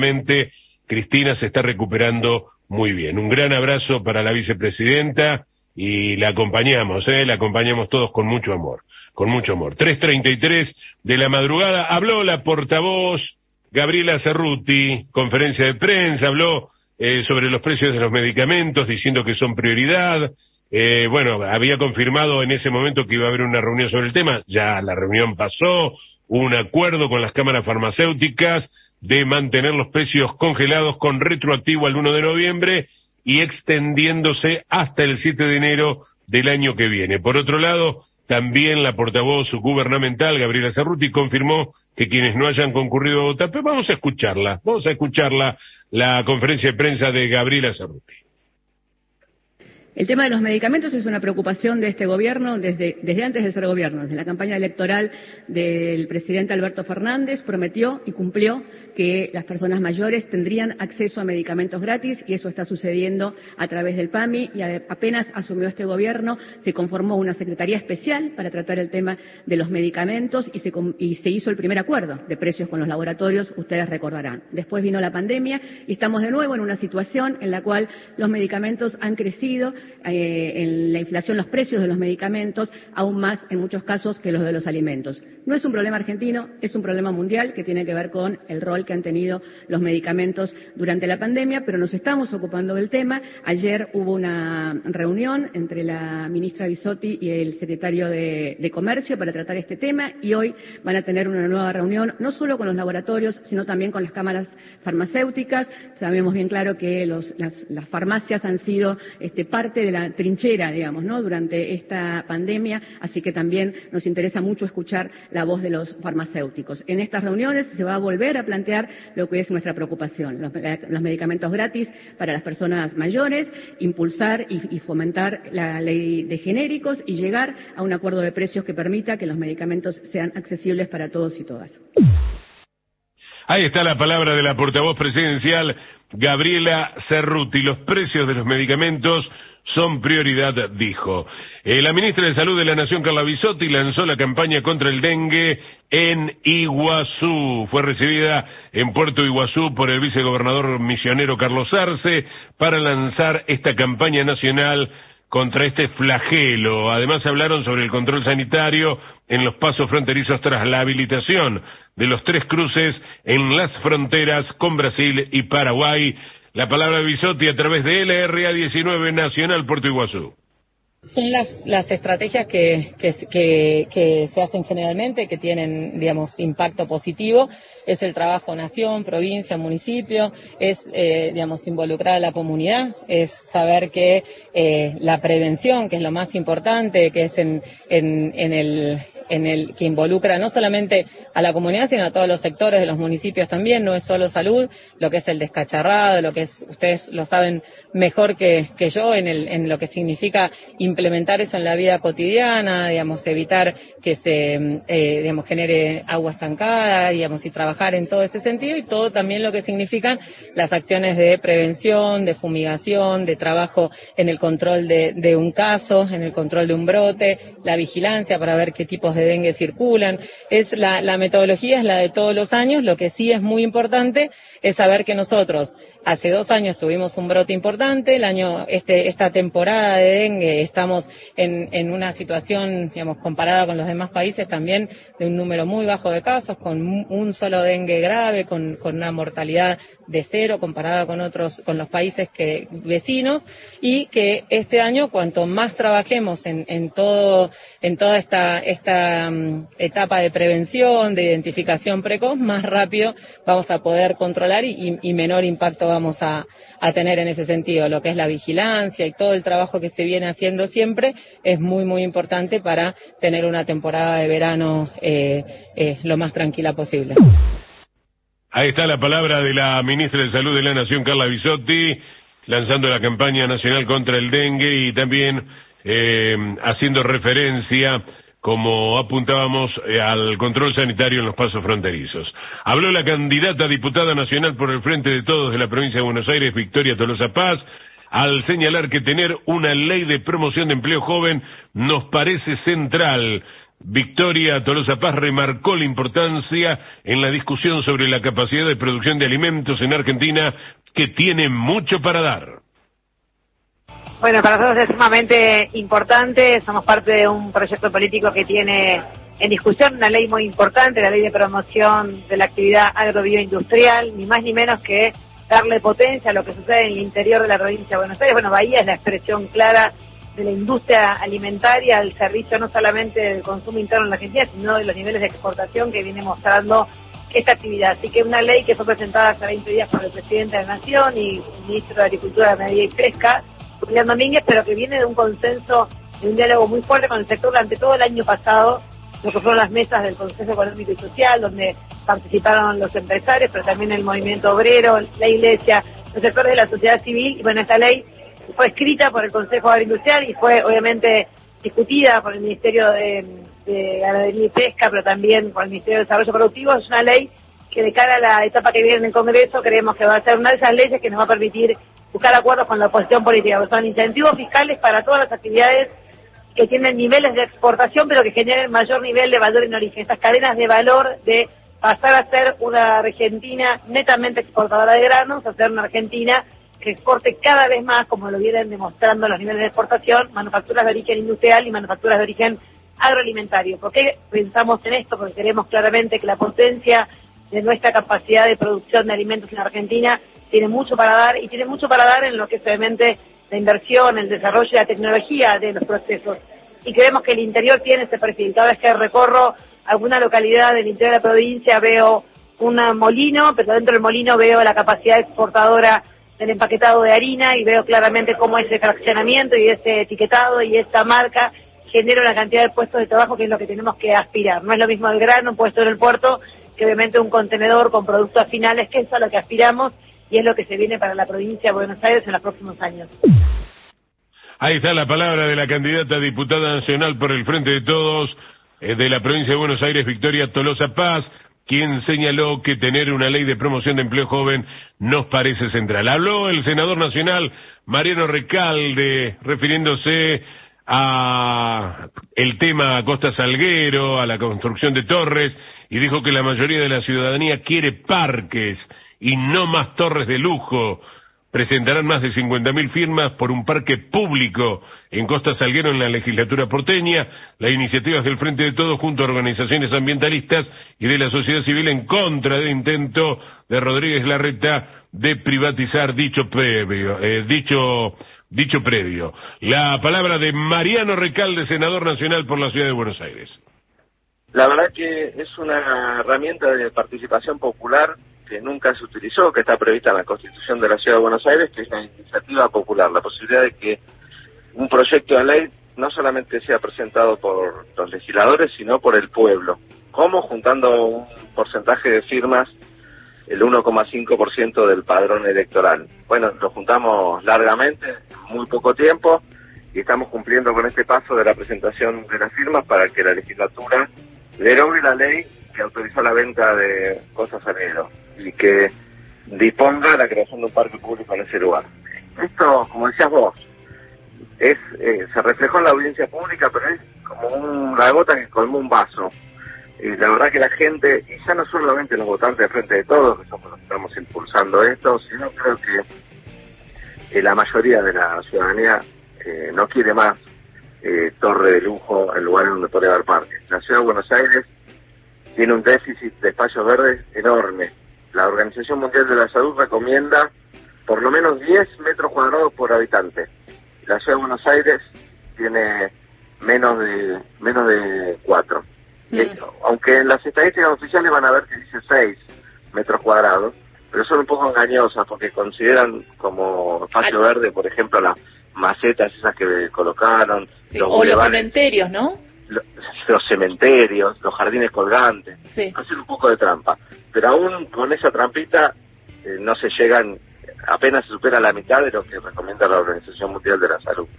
Afortunadamente, Cristina se está recuperando muy bien. Un gran abrazo para la vicepresidenta y la acompañamos todos con mucho amor, con mucho amor. 3:33 de la madrugada, habló la portavoz Gabriela Cerruti, conferencia de prensa, habló sobre los precios de los medicamentos, diciendo que son prioridad. Bueno, había confirmado en ese momento que iba a haber una reunión sobre el tema, ya la reunión pasó, hubo un acuerdo con las cámaras farmacéuticas de mantener los precios congelados con retroactivo al 1 de noviembre y extendiéndose hasta el 7 de enero del año que viene. Por otro lado, también la portavoz gubernamental, Gabriela Cerruti, confirmó que quienes no hayan concurrido a votar, pero vamos a escucharla, la conferencia de prensa de Gabriela Cerruti. El tema de los medicamentos es una preocupación de este gobierno desde antes de ser gobierno. Desde la campaña electoral del presidente Alberto Fernández prometió y cumplió que las personas mayores tendrían acceso a medicamentos gratis y eso está sucediendo a través del PAMI y apenas asumió este gobierno se conformó una secretaría especial para tratar el tema de los medicamentos y se hizo el primer acuerdo de precios con los laboratorios, ustedes recordarán. Después vino la pandemia y estamos de nuevo en una situación en la cual los medicamentos han crecido, en la inflación, los precios de los medicamentos, aún más en muchos casos que los de los alimentos. No es un problema argentino, es un problema mundial que tiene que ver con el rol que han tenido los medicamentos durante la pandemia, pero nos estamos ocupando del tema. Ayer hubo una reunión entre la ministra Bisotti y el secretario de Comercio para tratar este tema y hoy van a tener una nueva reunión, no solo con los laboratorios, sino también con las cámaras farmacéuticas. Sabemos bien claro que las farmacias han sido parte de la trinchera, digamos, ¿no?, durante esta pandemia, así que también nos interesa mucho escuchar la voz de los farmacéuticos. En estas reuniones se va a volver a plantear lo que es nuestra preocupación, los medicamentos gratis para las personas mayores, impulsar y fomentar la ley de genéricos y llegar a un acuerdo de precios que permita que los medicamentos sean accesibles para todos y todas. Ahí está la palabra de la portavoz presidencial, Gabriela Cerruti. Los precios de los medicamentos son prioridad, dijo. La ministra de Salud de la Nación, Carla Bisotti, lanzó la campaña contra el dengue en Iguazú. Fue recibida en Puerto Iguazú por el vicegobernador misionero Carlos Arce para lanzar esta campaña nacional contra este flagelo. Además hablaron sobre el control sanitario en los pasos fronterizos tras la habilitación de los 3 cruces en las fronteras con Brasil y Paraguay. La palabra de Bisotti a través de LRA 19 Nacional Puerto Iguazú. Son las estrategias que se hacen generalmente, que tienen, digamos, impacto positivo. Es el trabajo nación, provincia, municipio, es, digamos, involucrar a la comunidad, es saber que la prevención, que es lo más importante, que es que involucra no solamente a la comunidad, sino a todos los sectores de los municipios también, no es solo salud, lo que es el descacharrado, lo que es, ustedes lo saben mejor que yo, en lo que significa implementar eso en la vida cotidiana, digamos, evitar que se, digamos, genere agua estancada, digamos, y trabajar en todo ese sentido, y todo también lo que significan las acciones de prevención, de fumigación, de trabajo en el control de un caso, en el control de un brote, la vigilancia para ver qué tipos de dengue circulan. Es la metodología es la de todos los años. Lo que sí es muy importante es saber que nosotros hace 2 años tuvimos un brote importante, esta temporada de dengue estamos en una situación, digamos, comparada con los demás países también de un número muy bajo de casos, con un solo dengue grave, con una mortalidad de 0 comparada con los países vecinos, y que este año cuanto más trabajemos en toda esta etapa de prevención, de identificación precoz, más rápido vamos a poder controlar y menor impacto vamos a tener en ese sentido. Lo que es la vigilancia y todo el trabajo que se viene haciendo siempre es muy, muy importante para tener una temporada de verano lo más tranquila posible. Ahí está la palabra de la ministra de Salud de la Nación, Carla Bisotti, lanzando la campaña nacional contra el dengue y también haciendo referencia, como apuntábamos, al control sanitario en los pasos fronterizos. Habló la candidata a diputada nacional por el Frente de Todos de la provincia de Buenos Aires, Victoria Tolosa Paz, al señalar que tener una ley de promoción de empleo joven nos parece central. Victoria Tolosa Paz remarcó la importancia en la discusión sobre la capacidad de producción de alimentos en Argentina, que tiene mucho para dar. Bueno, para nosotros es sumamente importante, somos parte de un proyecto político que tiene en discusión una ley muy importante, la ley de promoción de la actividad agrobioindustrial, ni más ni menos que darle potencia a lo que sucede en el interior de la provincia de Buenos Aires. Bueno, Bahía es la expresión clara de la industria alimentaria al servicio no solamente del consumo interno en la Argentina, sino de los niveles de exportación que viene mostrando esta actividad. Así que una ley que fue presentada hace 20 días por el presidente de la Nación y el ministro de Agricultura, Ganadería y Pesca, Julián Domínguez, pero que viene de un consenso, de un diálogo muy fuerte con el sector durante todo el año pasado, lo que fueron las mesas del Consejo Económico y Social, donde participaron los empresarios, pero también el movimiento obrero, la iglesia, los sectores de la sociedad civil. Y bueno, esta ley fue escrita por el Consejo Agroindustrial y fue obviamente discutida por el Ministerio de Ganadería y Pesca, pero también por el Ministerio de Desarrollo Productivo. Es una ley que de cara a la etapa que viene en el Congreso creemos que va a ser una de esas leyes que nos va a permitir buscar acuerdos con la oposición política, que son incentivos fiscales para todas las actividades que tienen niveles de exportación, pero que generen mayor nivel de valor en origen. Estas cadenas de valor de pasar a ser una Argentina netamente exportadora de granos, a ser una Argentina que exporte cada vez más, como lo vienen demostrando los niveles de exportación, manufacturas de origen industrial y manufacturas de origen agroalimentario. ¿Por qué pensamos en esto? Porque queremos claramente que la potencia de nuestra capacidad de producción de alimentos en Argentina tiene mucho para dar, y tiene mucho para dar en lo que es obviamente la inversión, el desarrollo y la tecnología de los procesos. Y creemos que el interior tiene ese perfil. Cada vez que recorro alguna localidad del interior de la provincia veo un molino, pero dentro del molino veo la capacidad exportadora del empaquetado de harina y veo claramente cómo ese fraccionamiento y ese etiquetado y esta marca genera una cantidad de puestos de trabajo que es lo que tenemos que aspirar. No es lo mismo el grano puesto en el puerto que obviamente un contenedor con productos finales, que eso es a lo que aspiramos y es lo que se viene para la provincia de Buenos Aires en los próximos años. Ahí está la palabra de la candidata a diputada nacional por el Frente de Todos de la provincia de Buenos Aires, Victoria Tolosa Paz, quien señaló que tener una ley de promoción de empleo joven nos parece central. Habló el senador nacional Mariano Recalde, refiriéndose a el tema Costa Salguero, a la construcción de torres, y dijo que la mayoría de la ciudadanía quiere parques y no más torres de lujo. Presentarán más de 50.000 firmas por un parque público en Costa Salguero en la legislatura porteña. La iniciativa es del Frente de Todos junto a organizaciones ambientalistas y de la sociedad civil en contra del intento de Rodríguez Larreta de privatizar dicho predio. La palabra de Mariano Recalde, senador nacional por la ciudad de Buenos Aires. La verdad que es una herramienta de participación popular que nunca se utilizó, que está prevista en la Constitución de la Ciudad de Buenos Aires, que es la iniciativa popular, la posibilidad de que un proyecto de ley no solamente sea presentado por los legisladores, sino por el pueblo. ¿Cómo? Juntando un porcentaje de firmas, el 1,5% del padrón electoral. Bueno, lo juntamos largamente, en muy poco tiempo, y estamos cumpliendo con este paso de la presentación de las firmas para que la legislatura derogue la ley que autorizó la venta de Costa Salguero y que disponga la creación de un parque público en ese lugar. Esto, como decías vos, se reflejó en la audiencia pública, pero es como una gota que colmó un vaso. La verdad que la gente, y ya no solamente los votantes de Frente de Todos, que somos los que estamos impulsando esto, sino creo que la mayoría de la ciudadanía no quiere más torre de lujo en lugares donde podría haber parques. La ciudad de Buenos Aires tiene un déficit de espacios verdes enorme. La Organización Mundial de la Salud recomienda por lo menos 10 metros cuadrados por habitante. La ciudad de Buenos Aires tiene menos de 4. Aunque en las estadísticas oficiales van a ver que dice 6 metros cuadrados, pero son un poco engañosas porque consideran como espacio verde, por ejemplo, las macetas esas que colocaron, sí, o los cementerios, ¿no? Los cementerios, los jardines colgantes, sí. Hacen un poco de trampa, pero aún con esa trampita no se llegan, apenas se supera la mitad de lo que recomienda la Organización Mundial de la Salud.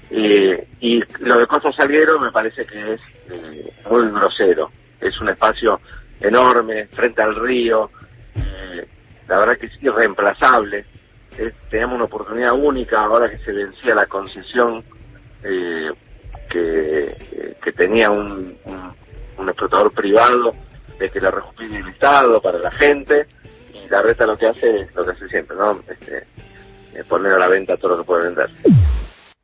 Y lo de Costa Salguero me parece que es muy grosero, es un espacio enorme, frente al río, la verdad que es irreemplazable. Teníamos una oportunidad única ahora que se vencía la concesión que tenía un explotador privado de que la recupere el Estado para la gente, y la reta lo que hace es lo que hace siempre, ¿no? Poner a la venta todo lo que puede vender.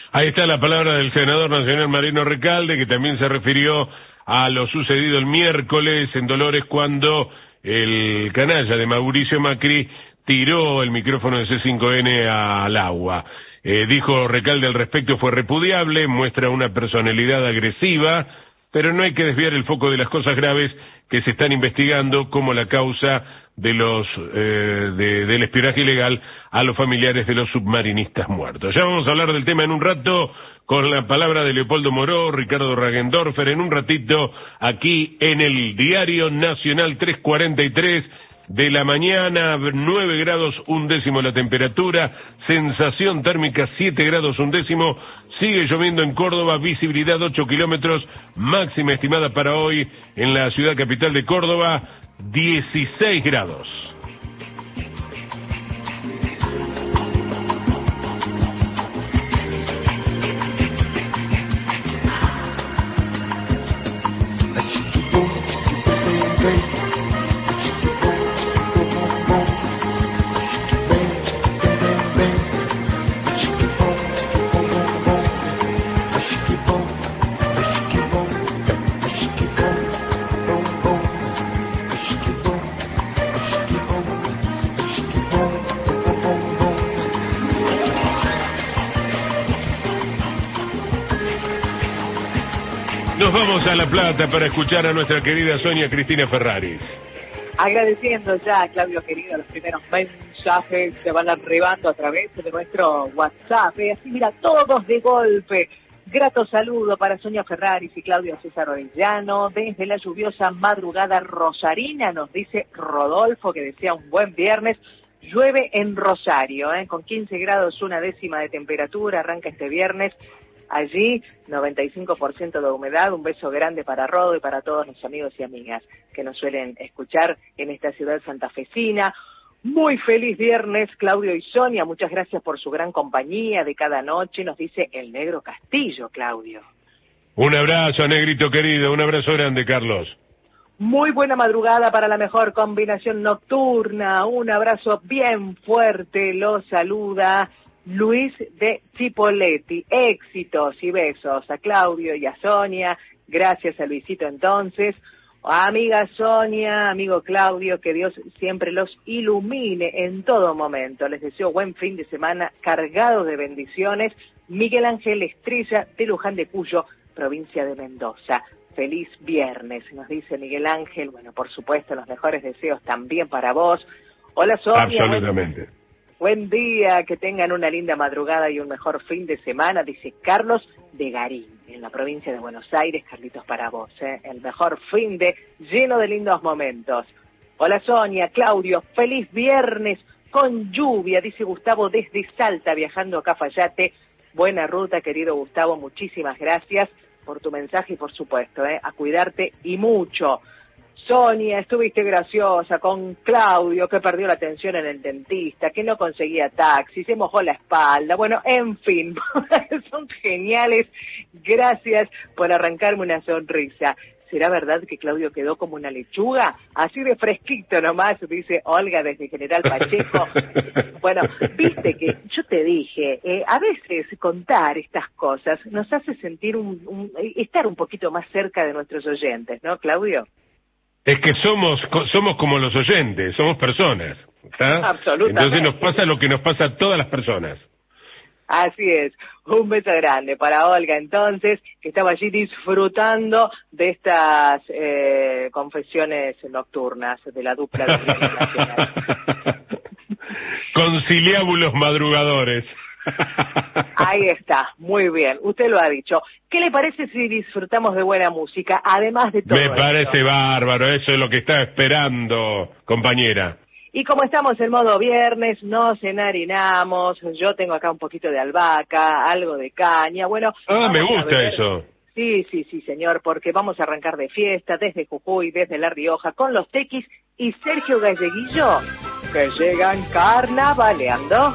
Ahí está la palabra del senador nacional Mariano Recalde, que también se refirió a lo sucedido el miércoles en Dolores cuando el canalla de Mauricio Macri tiró el micrófono de C5N al agua. Dijo Recalde al respecto, fue repudiable, muestra una personalidad agresiva, pero no hay que desviar el foco de las cosas graves que se están investigando, como la causa de del espionaje ilegal a los familiares de los submarinistas muertos. Ya vamos a hablar del tema en un rato, con la palabra de Leopoldo Moró, Ricardo Ragendorfer, en un ratito, aquí en el Diario Nacional 3:43 de la mañana, 9 grados 1 décimo la temperatura, sensación térmica 7 grados 1 décimo, sigue lloviendo en Córdoba, visibilidad 8 kilómetros, máxima estimada para hoy en la ciudad capital de Córdoba, 16 grados. Nos vamos a La Plata para escuchar a nuestra querida Sonia Cristina Ferraris. Agradeciendo ya, Claudio querido, los primeros mensajes se van arribando a través de nuestro WhatsApp. Así, mira, todos de golpe. Grato saludo para Sonia Ferraris y Claudio César Orellano. Desde la lluviosa madrugada rosarina, nos dice Rodolfo, que desea un buen viernes. Llueve en Rosario, con 15 grados 1 décima de temperatura, arranca este viernes. Allí, 95% de humedad. Un beso grande para Rodo y para todos los amigos y amigas que nos suelen escuchar en esta ciudad santafesina. Muy feliz viernes, Claudio y Sonia. Muchas gracias por su gran compañía de cada noche, nos dice el Negro Castillo, Claudio. Un abrazo, Negrito querido, un abrazo grande, Carlos. Muy buena madrugada para la mejor combinación nocturna. Un abrazo bien fuerte, lo saluda Luis de Chipoletti. Éxitos y besos a Claudio y a Sonia. Gracias a Luisito entonces. Amiga Sonia, amigo Claudio, que Dios siempre los ilumine en todo momento. Les deseo buen fin de semana cargado de bendiciones. Miguel Ángel Estrella de Luján de Cuyo, provincia de Mendoza. Feliz viernes, nos dice Miguel Ángel. Bueno, por supuesto, los mejores deseos también para vos. Hola Sonia. Absolutamente. Buen día, que tengan una linda madrugada y un mejor fin de semana, dice Carlos de Garín, en la provincia de Buenos Aires. Carlitos, para vos, el mejor fin de lleno de lindos momentos. Hola Sonia, Claudio, feliz viernes con lluvia, dice Gustavo desde Salta, viajando a Cafayate. Buena ruta, querido Gustavo, muchísimas gracias por tu mensaje y por supuesto, a cuidarte y mucho. Sonia, estuviste graciosa con Claudio, que perdió la atención en el dentista, que no conseguía taxi, se mojó la espalda. Bueno, en fin, son geniales. Gracias por arrancarme una sonrisa. ¿Será verdad que Claudio quedó como una lechuga? Así de fresquito nomás, dice Olga desde General Pacheco. Bueno, viste que yo te dije, a veces contar estas cosas nos hace sentir estar un poquito más cerca de nuestros oyentes, ¿no, Claudio? Es que somos como los oyentes, somos personas, ¿está? Absolutamente. Entonces nos pasa lo que nos pasa a todas las personas. Así es, un beso grande para Olga entonces, que estaba allí disfrutando de estas confesiones nocturnas de la dupla de Radio Nacional. Conciliábulos madrugadores. Ahí está, muy bien, usted lo ha dicho. ¿Qué le parece si disfrutamos de buena música, además de todo Me parece esto? bárbaro, eso es lo que estaba esperando, compañera. Y como estamos en modo viernes, nos enharinamos. Yo tengo acá un poquito de albahaca, algo de caña. Bueno, Me gusta eso. Sí, señor, porque vamos a arrancar de fiesta desde Jujuy, desde La Rioja, con los Tequis y Sergio Galleguillo, que llegan carnavaleando.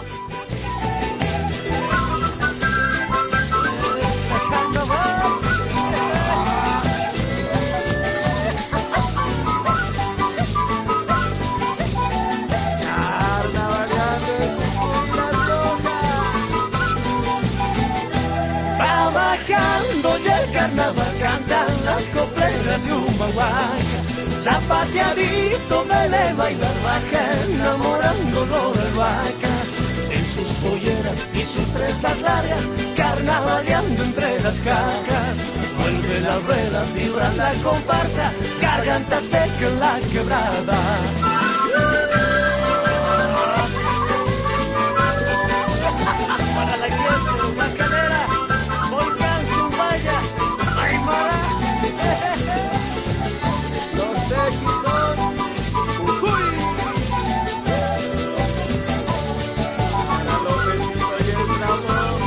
bajando y el carnaval cantan las copleras de Humahuaca. Zapateadito me le baila el baja, enamorándolo del vaca. En sus polleras y sus trenzas largas, carnavaleando entre las cajas. Vuelve la rueda, vibra la comparsa, garganta seca en la quebrada. Para la gente bacanera, Volcán Zumbaya, Aymara. Los X son Ujuy. Para los vecinos y el amor.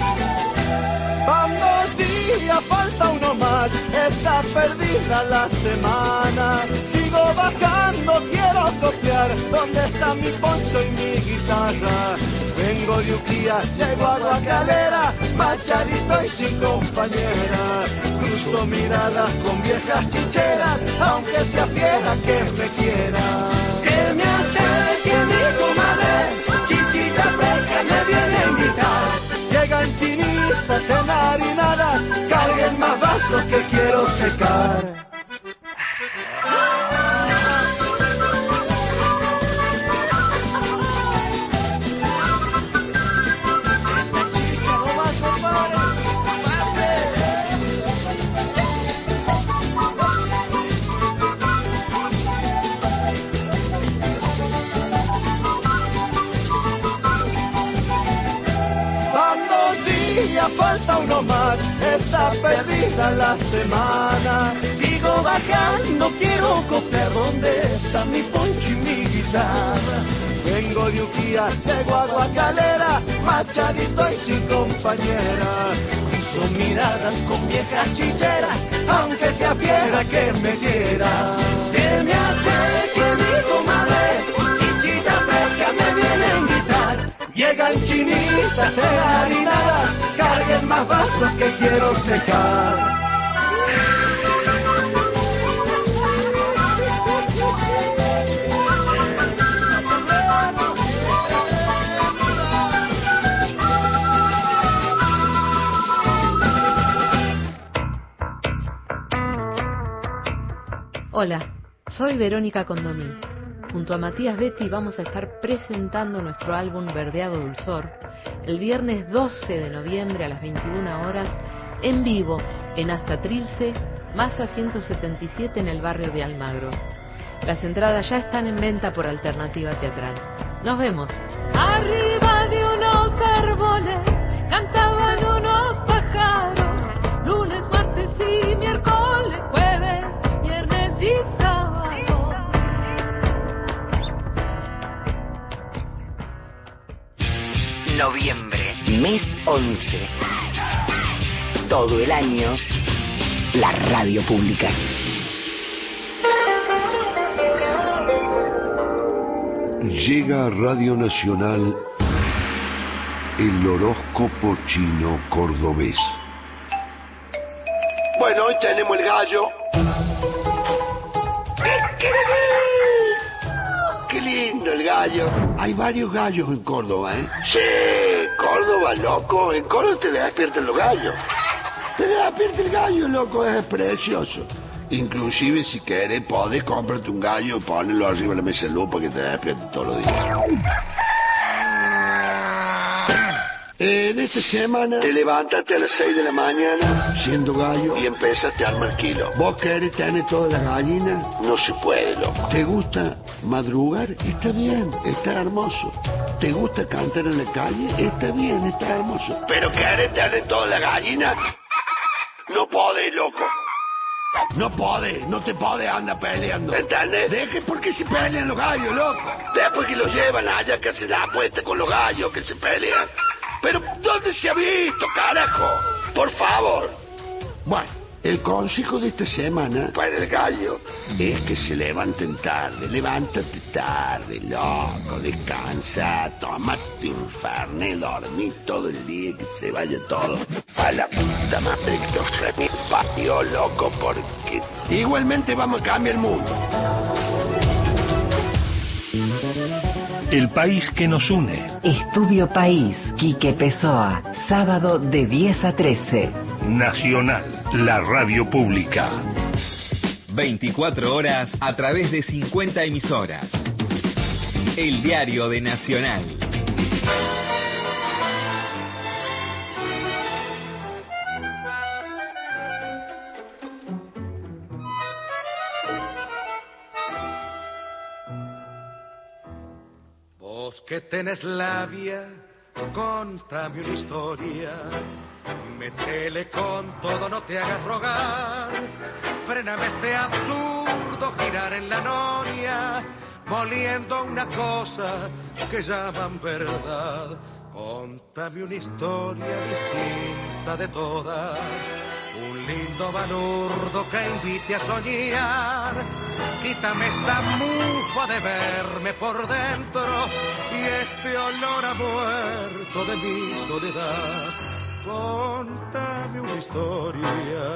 Van 2 días, falta uno más, está perdida la semana. Sigo bajando, quiero copiar, ¿dónde está mi poncho y mi guitarra? Vengo de Uquía, llego a Guacalera, machadito y sin compañera. Cruzo miradas con viejas chicheras, aunque sea fiera que me quiera. Se me acerque mi comadre, chichita fresca me viene a invitar. Llegan chinitas enharinadas, carguen más vasos que quiero secar. Falta uno más, está perdida la semana. Sigo bajando, quiero copiar, ¿dónde está mi poncho y mi guitarra? Vengo de Uquía, llego a Guacalera, machadito y sin compañera. Uso miradas con viejas chicheras, aunque sea fiera que me quiera. Se me hace que mi comadre, chichita fresca me viene a invitar. Llegan chinitas enharinadas, carguen más vasos que quiero secar. Hola, soy Verónica Condomí. Junto a Matías Betti vamos a estar presentando nuestro álbum Verdeado Dulzor el viernes 12 de noviembre a las 21 horas en vivo en Hasta Trilce, Masa 177 en el barrio de Almagro. Las entradas ya están en venta por Alternativa Teatral. Nos vemos. Arriba de unos árboles cantaban unos pájaros, lunes, martes y miércoles, jueves, viernes y sábado. Noviembre, mes 11. Todo el año, la radio pública. Llega a Radio Nacional el horóscopo chino cordobés. Bueno, hoy tenemos el gallo. Qué lindo el gallo. Hay varios gallos en Córdoba, ¿eh? Sí, Córdoba, loco. En Córdoba te despiertan los gallos. Te despierta el gallo, loco, es precioso. Inclusive, si querés, podés comprarte un gallo y ponerlo arriba de la mesa de luz para que te despierte todos los días. En esta semana te levantaste a las 6 de la mañana siendo gallo y empezaste a armar kilo. ¿Vos querés tener todas las gallinas? No se puede, loco. ¿Te gusta madrugar? Está bien, está hermoso. ¿Te gusta cantar en la calle? Está bien, está hermoso. ¿Pero querés tener todas las gallinas? No podés, loco. No podés, no te podés andar peleando. ¿Entendés? Deje porque se pelean los gallos, loco. Después que los llevan allá que se da apuesta con los gallos que se pelean. Pero, ¿dónde se ha visto, carajo? Por favor. Bueno, el consejo de esta semana para el gallo es que se levanten tarde. Levántate tarde, loco. Descansa, tómate un fernet, dormí todo el día, que se vaya todo a la puta madre que nos reparió, loco, porque igualmente vamos a cambiar el mundo. El país que nos une. Estudio País, Quique Pessoa, sábado de 10 a 13. Nacional, la radio pública. 24 horas a través de 50 emisoras. El diario de Nacional. Vos que tenés labia, contame una historia. Métele con todo, no te hagas rogar. Fréname este absurdo girar en la noria, moliendo una cosa que llaman verdad. Contame una historia distinta de todas, un lindo balurdo que invite a soñar. Quítame esta mufa de verme por dentro y este olor a muerto de mi soledad. Contame una historia,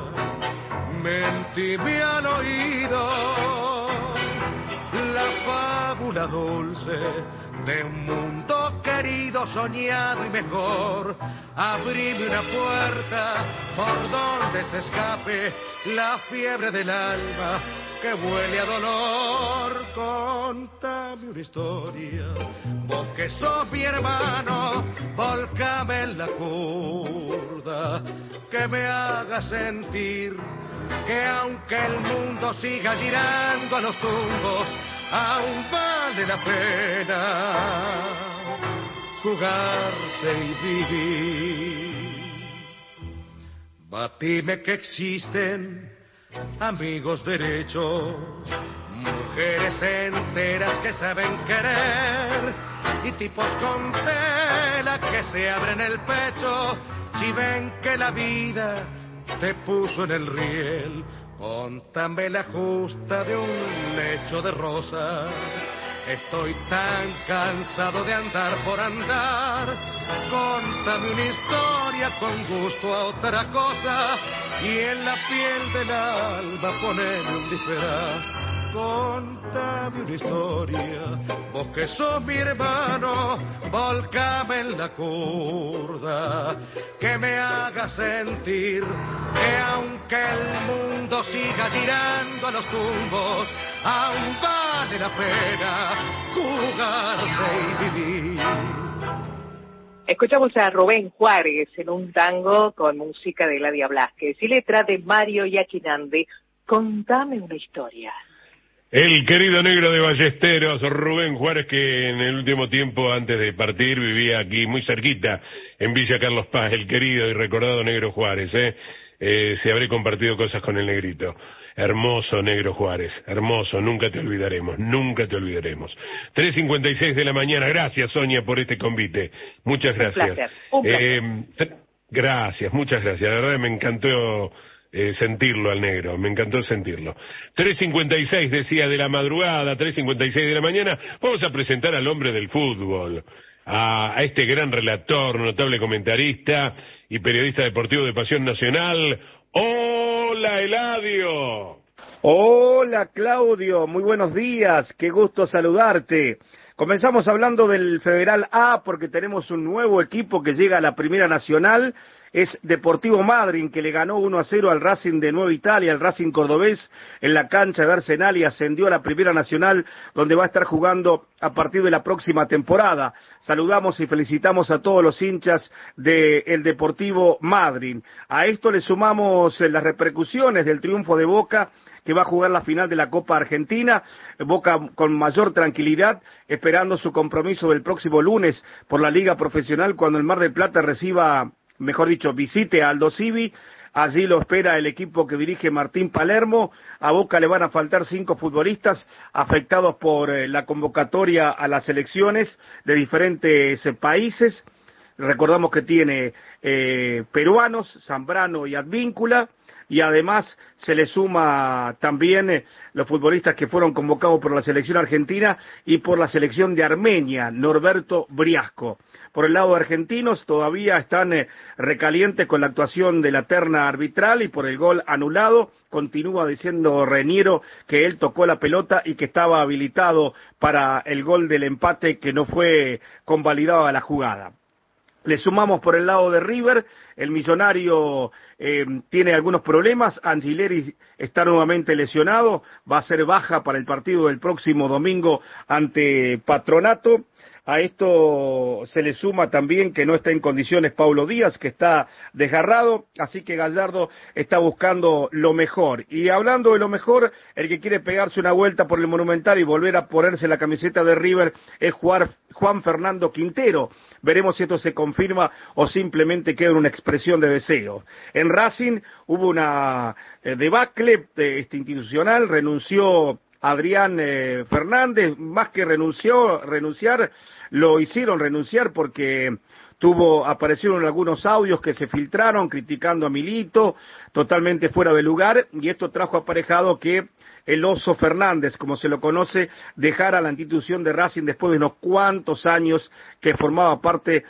mentime al oído la fábula dulce de un mundo querido, soñado y mejor. Abrime una puerta por donde se escape la fiebre del alma que huele a dolor. Contame una historia, vos que sos mi hermano, volcame en la curda, que me haga sentir que aunque el mundo siga girando a los tumbos, aún vale la pena jugarse y vivir. Batime que existen amigos derechos, mujeres enteras que saben querer y tipos con tela que se abren el pecho si ven que la vida te puso en el riel. Contame la justa de un lecho de rosas, estoy tan cansado de andar por andar. Contame una historia con gusto a otra cosa y en la piel del alma poneme un disfraz. Contame una historia, vos que sos mi hermano, volcame en la curda, que me haga sentir que aunque el mundo siga girando a los tumbos, aún vale la pena jugarse y vivir. Escuchamos a Rubén Juárez en un tango con música de Gladia Blázquez y letra de Mario Yaquinandi. Contame una historia. El querido negro de Ballesteros, Rubén Juárez, que en el último tiempo, antes de partir, vivía aquí muy cerquita, en Villa Carlos Paz, el querido y recordado negro Juárez, se habré compartido cosas con el negrito. Hermoso negro Juárez, hermoso, nunca te olvidaremos, nunca te olvidaremos. 3:56 de la mañana, gracias Sonia por este convite, muchas gracias. Un placer. Gracias, muchas gracias, la verdad me encantó sentirlo al negro, me encantó sentirlo. 3:56 decía de la madrugada, 3:56 de la mañana, vamos a presentar al hombre del fútbol, a este gran relator, notable comentarista y periodista deportivo de Pasión Nacional. ¡Hola, Eladio! Hola, Claudio, muy buenos días, qué gusto saludarte. Comenzamos hablando del Federal A porque tenemos un nuevo equipo que llega a la Primera Nacional. Es Deportivo Madryn, que le ganó 1-0 al Racing de Nueva Italia, al Racing cordobés, en la cancha de Arsenal y ascendió a la Primera Nacional, donde va a estar jugando a partir de la próxima temporada. Saludamos y felicitamos a todos los hinchas del Deportivo Madryn. A esto le sumamos las repercusiones del triunfo de Boca, que va a jugar la final de la Copa Argentina. Boca con mayor tranquilidad, esperando su compromiso del próximo lunes por la Liga Profesional, cuando el Mar del Plata reciba, mejor dicho, visite a Aldo Civi. Allí lo espera el equipo que dirige Martín Palermo. A Boca le van a faltar 5 futbolistas afectados por la convocatoria a las selecciones de diferentes países. Recordamos que tiene peruanos, Zambrano y Advíncula, y además se le suma también los futbolistas que fueron convocados por la selección argentina y por la selección de Armenia, Norberto Briasco. Por el lado de argentinos todavía están recalientes con la actuación de la terna arbitral y por el gol anulado. Continúa diciendo Reniero que él tocó la pelota y que estaba habilitado para el gol del empate, que no fue convalidada la jugada. Le sumamos por el lado de River, el Millonario tiene algunos problemas, Angileri está nuevamente lesionado, va a ser baja para el partido del próximo domingo ante Patronato. A esto se le suma también que no está en condiciones Paulo Díaz, que está desgarrado, así que Gallardo está buscando lo mejor. Y hablando de lo mejor, el que quiere pegarse una vuelta por el Monumental y volver a ponerse la camiseta de River es Juan Fernando Quintero. Veremos si esto se confirma o simplemente queda una expresión de deseo. En Racing hubo una debacle institucional, renunció Adrián Fernández, más que renunciar, lo hicieron renunciar porque aparecieron algunos audios que se filtraron criticando a Milito, totalmente fuera de lugar, y esto trajo aparejado que el Oso Fernández, como se lo conoce, dejara la institución de Racing después de unos cuantos años que formaba parte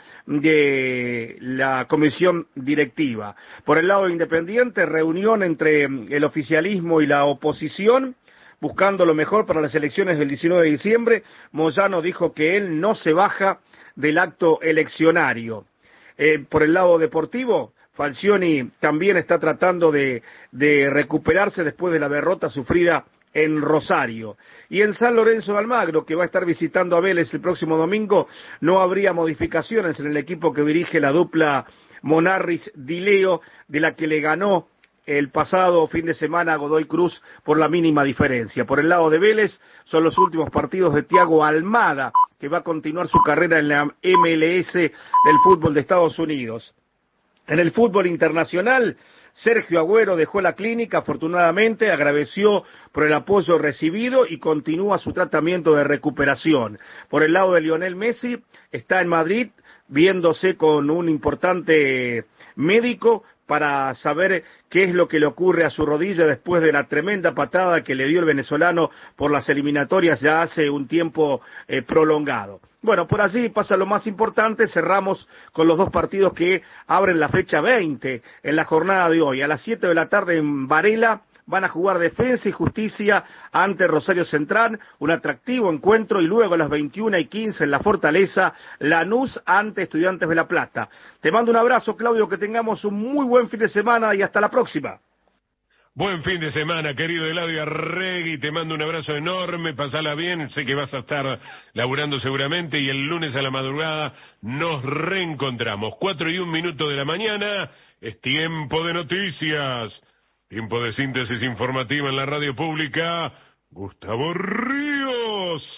de la comisión directiva. Por el lado de Independiente, reunión entre el oficialismo y la oposición, buscando lo mejor para las elecciones del 19 de diciembre. Moyano dijo que él no se baja del acto eleccionario. Por el lado deportivo, Falcioni también está tratando de recuperarse después de la derrota sufrida en Rosario. Y en San Lorenzo de Almagro, que va a estar visitando a Vélez el próximo domingo, no habría modificaciones en el equipo que dirige la dupla Monarris-Di Leo, de la que le ganó el pasado fin de semana a Godoy Cruz por la mínima diferencia. Por el lado de Vélez son los últimos partidos de Thiago Almada, que va a continuar su carrera en la MLS del fútbol de Estados Unidos. En el fútbol internacional, Sergio Agüero dejó la clínica, afortunadamente, agradeció por el apoyo recibido y continúa su tratamiento de recuperación. Por el lado de Lionel Messi, está en Madrid viéndose con un importante médico para saber qué es lo que le ocurre a su rodilla después de la tremenda patada que le dio el venezolano por las eliminatorias ya hace un tiempo prolongado. Bueno, por allí pasa lo más importante, cerramos con los dos partidos que abren la fecha 20 en la jornada de hoy. A las 7 de la tarde en Varela van a jugar Defensa y Justicia ante Rosario Central, un atractivo encuentro, y luego a las 21:15 en la Fortaleza, Lanús ante Estudiantes de La Plata. Te mando un abrazo, Claudio, que tengamos un muy buen fin de semana y hasta la próxima. Buen fin de semana, querido Eladio Arregui, te mando un abrazo enorme, pasala bien, sé que vas a estar laburando seguramente y el lunes a la madrugada nos reencontramos. 4:01 de la mañana, es tiempo de noticias. Tiempo de síntesis informativa en la radio pública. Gustavo Ríos.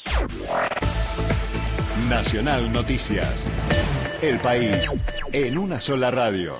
Nacional Noticias. El país en una sola radio.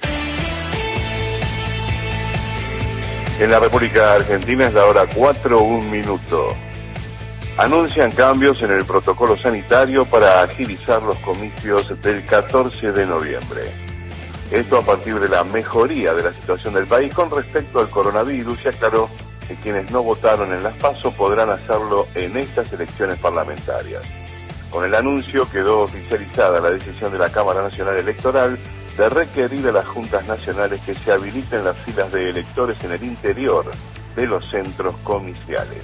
En la República Argentina es la hora 4:01. Anuncian cambios en el protocolo sanitario para agilizar los comicios del 14 de noviembre. Esto a partir de la mejoría de la situación del país con respecto al coronavirus, y aclaró que quienes no votaron en las PASO podrán hacerlo en estas elecciones parlamentarias. Con el anuncio quedó oficializada la decisión de la Cámara Nacional Electoral de requerir a las juntas nacionales que se habiliten las filas de electores en el interior de los centros comiciales.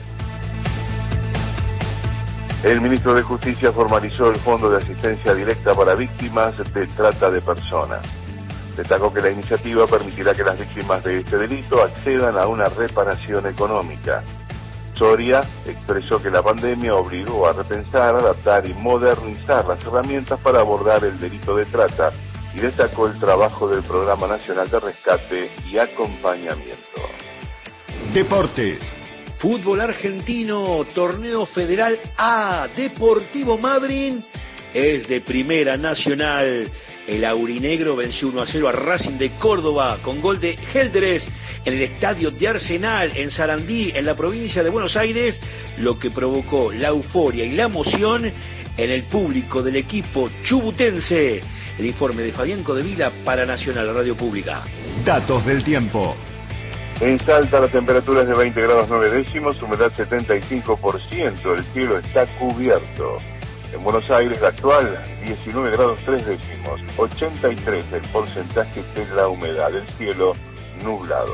El ministro de Justicia formalizó el Fondo de Asistencia Directa para Víctimas de Trata de Personas. Destacó que la iniciativa permitirá que las víctimas de este delito accedan a una reparación económica. Soria expresó que la pandemia obligó a repensar, adaptar y modernizar las herramientas para abordar el delito de trata, y destacó el trabajo del Programa Nacional de Rescate y Acompañamiento. Deportes. Fútbol argentino, Torneo Federal A, Deportivo Madryn es de Primera Nacional. El aurinegro venció 1-0 a Racing de Córdoba con gol de Gelderés en el estadio de Arsenal en Sarandí, en la provincia de Buenos Aires, lo que provocó la euforia y la emoción en el público del equipo chubutense. El informe de Fabián Codevila para Nacional Radio Pública. Datos del tiempo. En Salta la temperatura es de 20 grados 9 décimos, humedad 75%, el cielo está cubierto. En Buenos Aires la actual 19 grados 3 décimos, 83 el porcentaje de la humedad, el cielo nublado.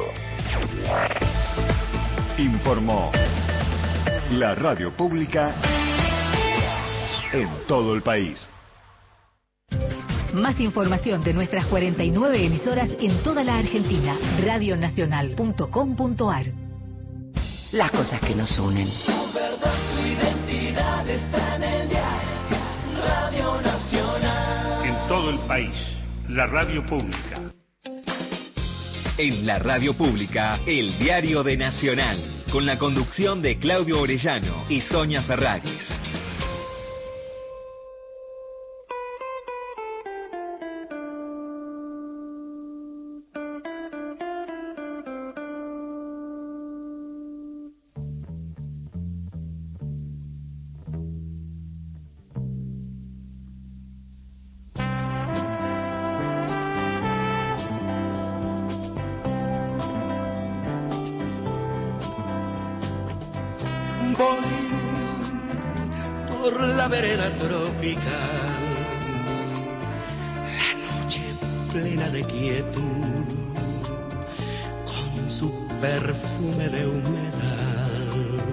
Informó la radio pública en todo el país. Más información de nuestras 49 emisoras en toda la Argentina. Radionacional.com.ar. Las cosas que nos unen. Tu verdad, tu identidad está en el diario Radio Nacional. En todo el país, la radio pública. En la radio pública, el diario de Nacional, con la conducción de Claudio Orellano y Sonia Ferraris. Voy por la vereda tropical, la noche plena de quietud, con su perfume de humedad.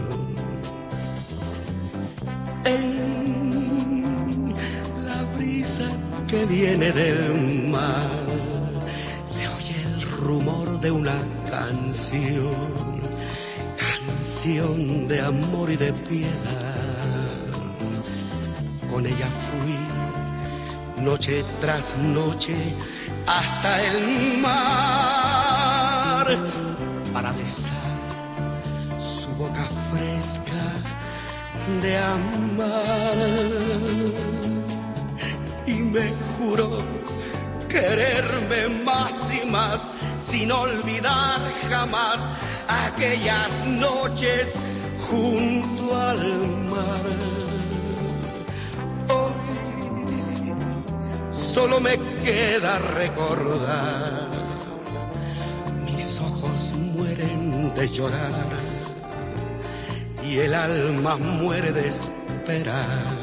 En la brisa que viene del mar, se oye el rumor de una canción de amor y de piedad. Con ella fui noche tras noche hasta el mar para besar su boca fresca de amar, y me juró quererme más y más sin olvidar jamás aquellas noches junto al mar. Hoy solo me queda recordar, mis ojos mueren de llorar y el alma muere de esperar.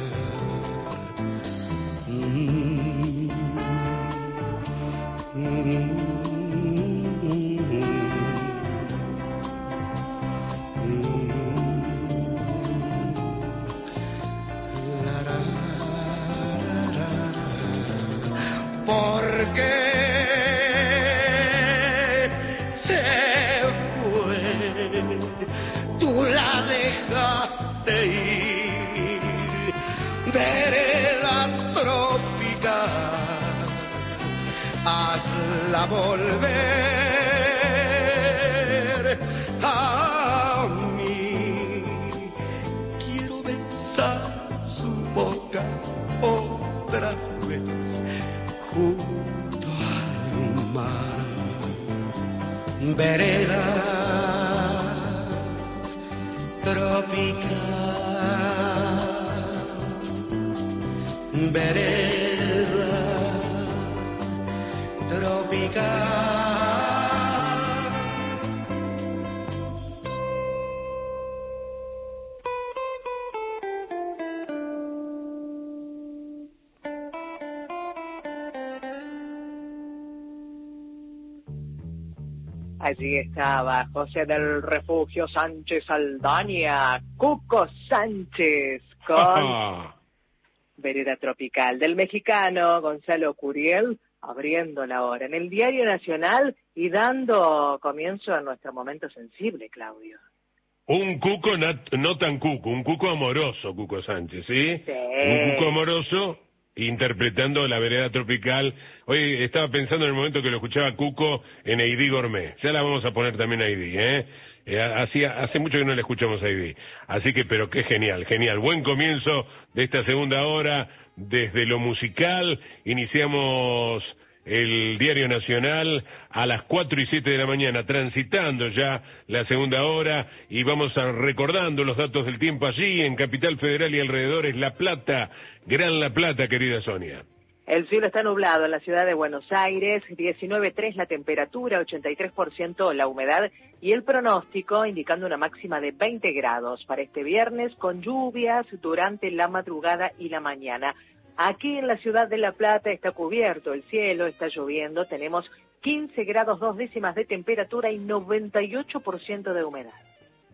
Porque se fue, tú la dejaste ir, vereda tropical, hazla volver a mí. Quiero besar su boca otra vez junto al mar. Vereda tropical, vereda tropical. Allí estaba José del Refugio Sánchez Saldaña, Cuco Sánchez, con Vereda Tropical, del mexicano Gonzalo Curiel, abriendo la hora en el Diario Nacional y dando comienzo a nuestro momento sensible, Claudio. Un Cuco no tan Cuco, un Cuco amoroso, Cuco Sánchez, ¿sí? Sí. Un Cuco amoroso interpretando la Vereda Tropical. Hoy estaba pensando en el momento que lo escuchaba Cuco en Heidi Gourmet. Ya la vamos a poner también a Heidi, hace mucho que no le escuchamos a Heidi. Así que, pero qué genial, genial. Buen comienzo de esta segunda hora desde lo musical. Iniciamos el Diario Nacional a las 4:07 de la mañana, transitando ya la segunda hora, y vamos recordando los datos del tiempo allí en Capital Federal y alrededores. La Plata, Gran La Plata, querida Sonia. El cielo está nublado en la ciudad de Buenos Aires, 19,3 la temperatura, 83% la humedad y el pronóstico indicando una máxima de 20 grados para este viernes, con lluvias durante la madrugada y la mañana. Aquí en la ciudad de La Plata está cubierto el cielo, está lloviendo, tenemos 15 grados 2 décimas de temperatura y 98% de humedad.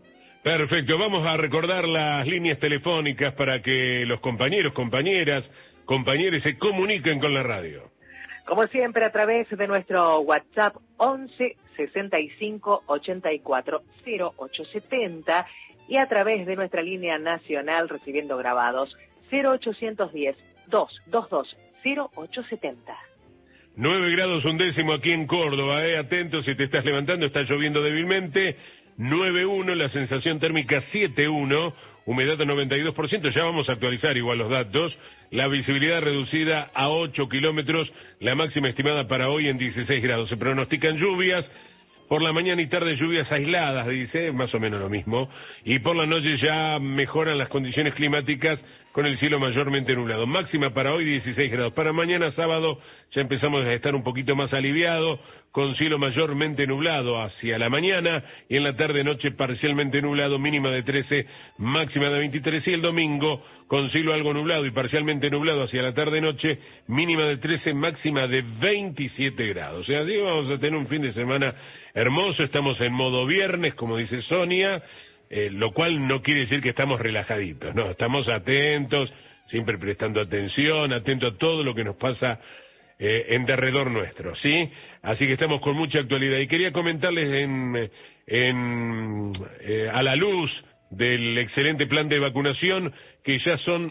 Perfecto, vamos a recordar las líneas telefónicas para que los compañeros, compañeras, compañeros se comuniquen con la radio. Como siempre, a través de nuestro WhatsApp 11 65 84 0870 y a través de nuestra línea nacional recibiendo grabados 0810 222 0870. 9 grados 1 décimo aquí en Córdoba, atento si te estás levantando, está lloviendo débilmente. 9.1, la sensación térmica 7.1, humedad 92%, ya vamos a actualizar igual los datos, la visibilidad reducida a 8 kilómetros, la máxima estimada para hoy en 16 grados, se pronostican lluvias, por la mañana y tarde lluvias aisladas, dice, más o menos lo mismo, y por la noche ya mejoran las condiciones climáticas con el cielo mayormente nublado. Máxima para hoy 16 grados. Para mañana sábado ya empezamos a estar un poquito más aliviado, con cielo mayormente nublado hacia la mañana y en la tarde-noche parcialmente nublado, mínima de 13, máxima de 23, y el domingo con cielo algo nublado y parcialmente nublado hacia la tarde-noche, mínima de 13, máxima de 27 grados. O sea, así vamos a tener un fin de semana hermoso, estamos en modo viernes, como dice Sonia, lo cual no quiere decir que estamos relajaditos, no, estamos atentos, siempre prestando atención, atentos a todo lo que nos pasa en derredor nuestro, ¿sí? Así que estamos con mucha actualidad. Y quería comentarles a la luz del excelente plan de vacunación, que ya son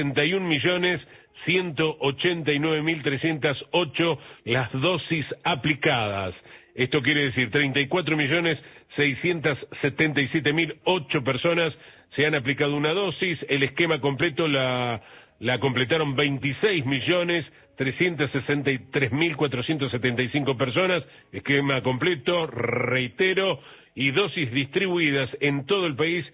61.189.308 las dosis aplicadas. Esto quiere decir 34.677.008 personas se han aplicado una dosis. El esquema completo la completaron 26.363.475 personas. Esquema completo, reitero, y dosis distribuidas en todo el país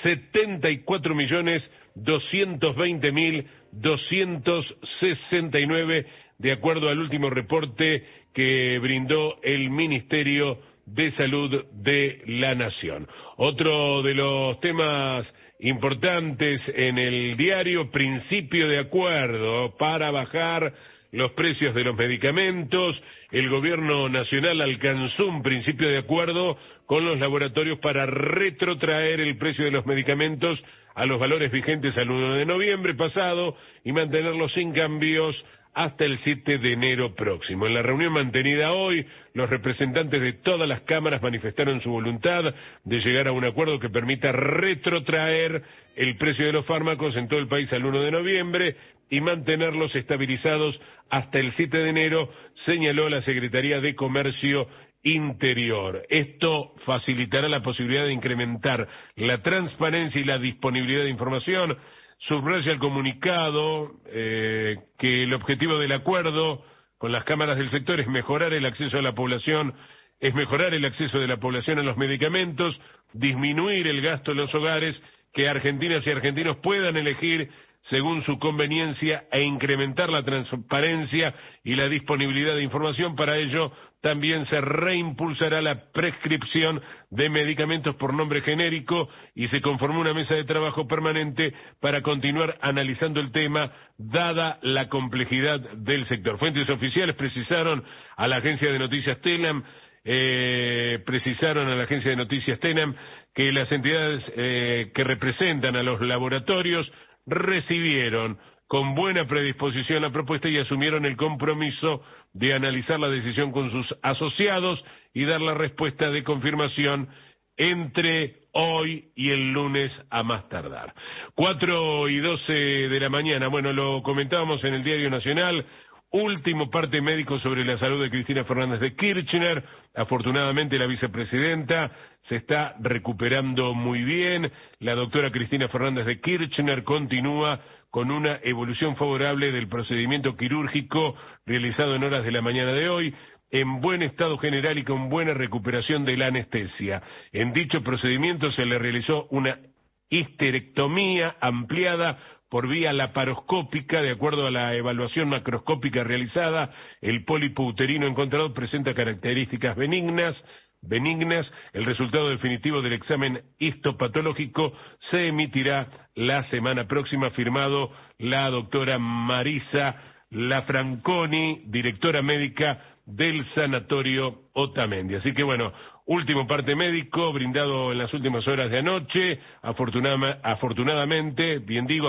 74.220.269, de acuerdo al último reporte que brindó el Ministerio de Salud de la Nación. Otro de los temas importantes en el diario, principio de acuerdo para bajar los precios de los medicamentos. El gobierno nacional alcanzó un principio de acuerdo con los laboratorios para retrotraer el precio de los medicamentos a los valores vigentes al 1 de noviembre pasado y mantenerlos sin cambios hasta el 7 de enero próximo. En la reunión mantenida hoy, los representantes de todas las cámaras manifestaron su voluntad de llegar a un acuerdo que permita retrotraer el precio de los fármacos en todo el país al 1 de noviembre y mantenerlos estabilizados hasta el 7 de enero, señaló la Secretaría de Comercio Interior. Esto facilitará la posibilidad de incrementar la transparencia y la disponibilidad de información. Subraya el comunicado que el objetivo del acuerdo con las cámaras del sector es mejorar el acceso a la población, a los medicamentos, disminuir el gasto en los hogares, que argentinas y argentinos puedan elegir según su conveniencia e incrementar la transparencia y la disponibilidad de información. Para ello, también se reimpulsará la prescripción de medicamentos por nombre genérico y se conformó una mesa de trabajo permanente para continuar analizando el tema, dada la complejidad del sector. Fuentes oficiales precisaron a la agencia de noticias TENAM que las entidades que representan a los laboratorios recibieron con buena predisposición la propuesta y asumieron el compromiso de analizar la decisión con sus asociados y dar la respuesta de confirmación entre hoy y el lunes a más tardar. 4:12 de la mañana, bueno, lo comentábamos en el Diario Nacional. Último parte médico sobre la salud de Cristina Fernández de Kirchner. Afortunadamente la vicepresidenta se está recuperando muy bien. La doctora Cristina Fernández de Kirchner continúa con una evolución favorable del procedimiento quirúrgico realizado en horas de la mañana de hoy, en buen estado general y con buena recuperación de la anestesia. En dicho procedimiento se le realizó una histerectomía ampliada por vía laparoscópica. De acuerdo a la evaluación macroscópica realizada, el pólipo uterino encontrado presenta características benignas. El resultado definitivo del examen histopatológico se emitirá la semana próxima, firmado la doctora Marisa Lafranconi, directora médica del Sanatorio Otamendi. Así que bueno, último parte médico brindado en las últimas horas de anoche. Afortunadamente,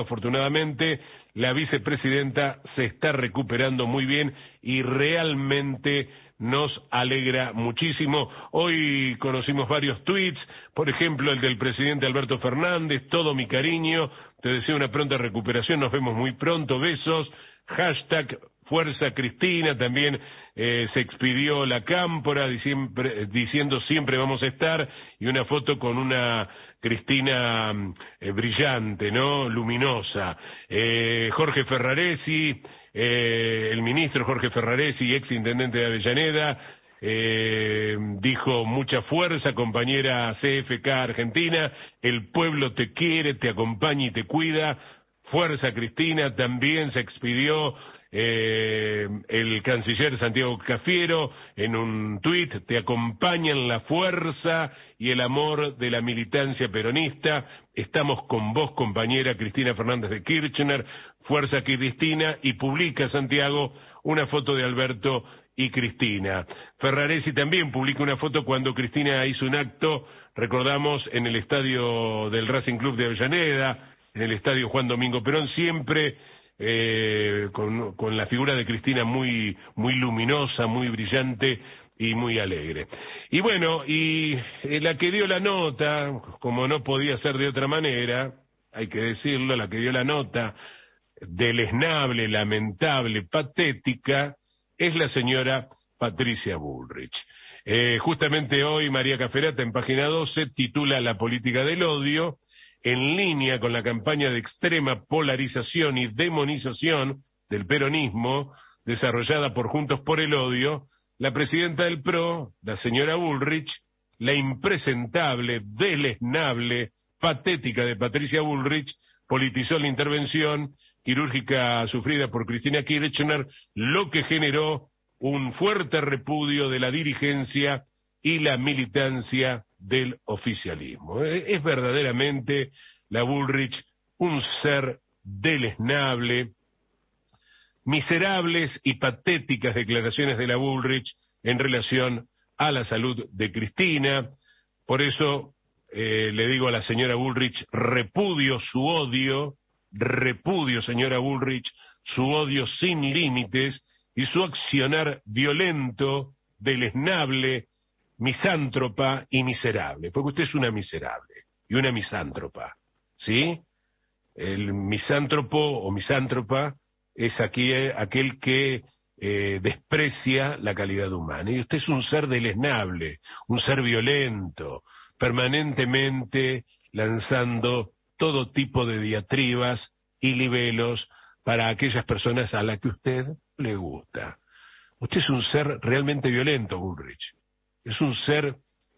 la vicepresidenta se está recuperando muy bien y realmente nos alegra muchísimo. Hoy conocimos varios tweets, por ejemplo el del presidente Alberto Fernández: todo mi cariño, te deseo una pronta recuperación, nos vemos muy pronto, besos. Hashtag Fuerza Cristina, también se expidió la cámpora diciendo siempre vamos a estar, y una foto con una Cristina brillante, ¿no? Luminosa. Jorge Ferraresi, el ministro Jorge Ferraresi, ex intendente de Avellaneda, dijo: mucha fuerza, compañera CFK Argentina, el pueblo te quiere, te acompaña y te cuida. Fuerza Cristina. También se expidió el canciller Santiago Cafiero en un tuit: te acompañan la fuerza y el amor de la militancia peronista, estamos con vos, compañera Cristina Fernández de Kirchner. Fuerza Cristina. Y publica Santiago una foto de Alberto y Cristina. Ferraresi también publica una foto cuando Cristina hizo un acto, recordamos, en el estadio del Racing Club de Avellaneda, en el estadio Juan Domingo Perón, siempre con la figura de Cristina muy luminosa, muy brillante y muy alegre. Y bueno, y la que dio la nota, como no podía ser de otra manera, hay que decirlo, la que dio la nota deleznable, lamentable, patética, es la señora Patricia Bullrich. Justamente hoy María Caferata, en página 12, titula La política del odio. En línea con la campaña de extrema polarización y demonización del peronismo desarrollada por Juntos por el Odio, la presidenta del PRO, la señora Bullrich, la impresentable, deleznable, patética de Patricia Bullrich, politizó la intervención quirúrgica sufrida por Cristina Kirchner, lo que generó un fuerte repudio de la dirigencia y la militancia del oficialismo. Es verdaderamente la Bullrich un ser deleznable. Miserables y patéticas declaraciones de la Bullrich en relación a la salud de Cristina. Por eso le digo a la señora Bullrich: repudio su odio, señora Bullrich, su odio sin límites y su accionar violento, deleznable, misántropa y miserable, porque usted es una miserable y una misántropa, ¿sí? El misántropo o misántropa es aquel que desprecia la calidad humana, y usted es un ser deleznable, un ser violento, permanentemente lanzando todo tipo de diatribas y libelos para aquellas personas a las que usted le gusta. Usted es un ser realmente violento, Bullrich. Es un ser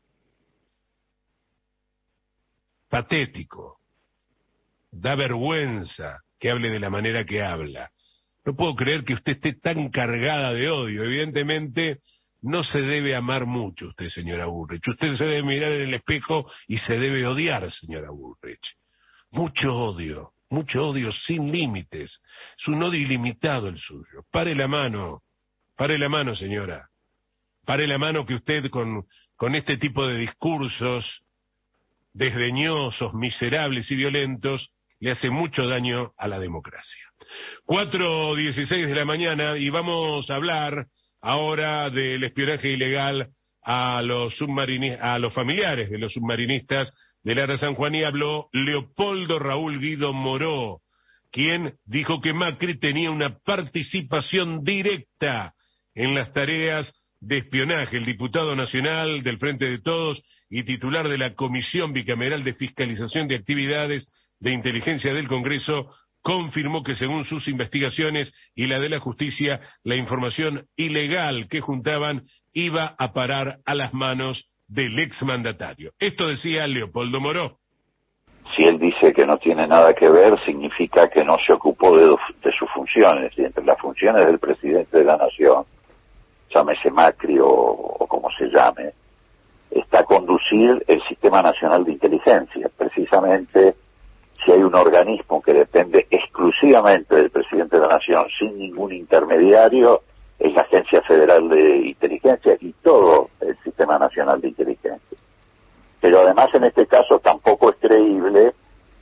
patético. Da vergüenza que hable de la manera que habla. No puedo creer que usted esté tan cargada de odio. Evidentemente no se debe amar mucho usted, señora Bullrich. Usted se debe mirar en el espejo y se debe odiar, señora Bullrich. Mucho odio sin límites. Es un odio ilimitado el suyo. Pare la mano, señora. Pare la mano, que usted con este tipo de discursos desdeñosos, miserables y violentos le hace mucho daño a la democracia. 4:16 de la mañana, y vamos a hablar ahora del espionaje ilegal a los familiares de los submarinistas de Lara San Juan, y habló Leopoldo Raúl Guido Moró, quien dijo que Macri tenía una participación directa en las tareas de espionaje. El diputado nacional del Frente de Todos y titular de la Comisión Bicameral de Fiscalización de Actividades de Inteligencia del Congreso confirmó que, según sus investigaciones y la de la justicia, la información ilegal que juntaban iba a parar a las manos del exmandatario. Esto decía Leopoldo Moró. Si él dice que no tiene nada que ver, significa que no se ocupó de sus funciones, y entre las funciones del presidente de la Nación, llámese Macri o como se llame, está conducir el Sistema Nacional de Inteligencia. Precisamente, si hay un organismo que depende exclusivamente del presidente de la Nación, sin ningún intermediario, es la Agencia Federal de Inteligencia y todo el Sistema Nacional de Inteligencia. Pero además en este caso tampoco es creíble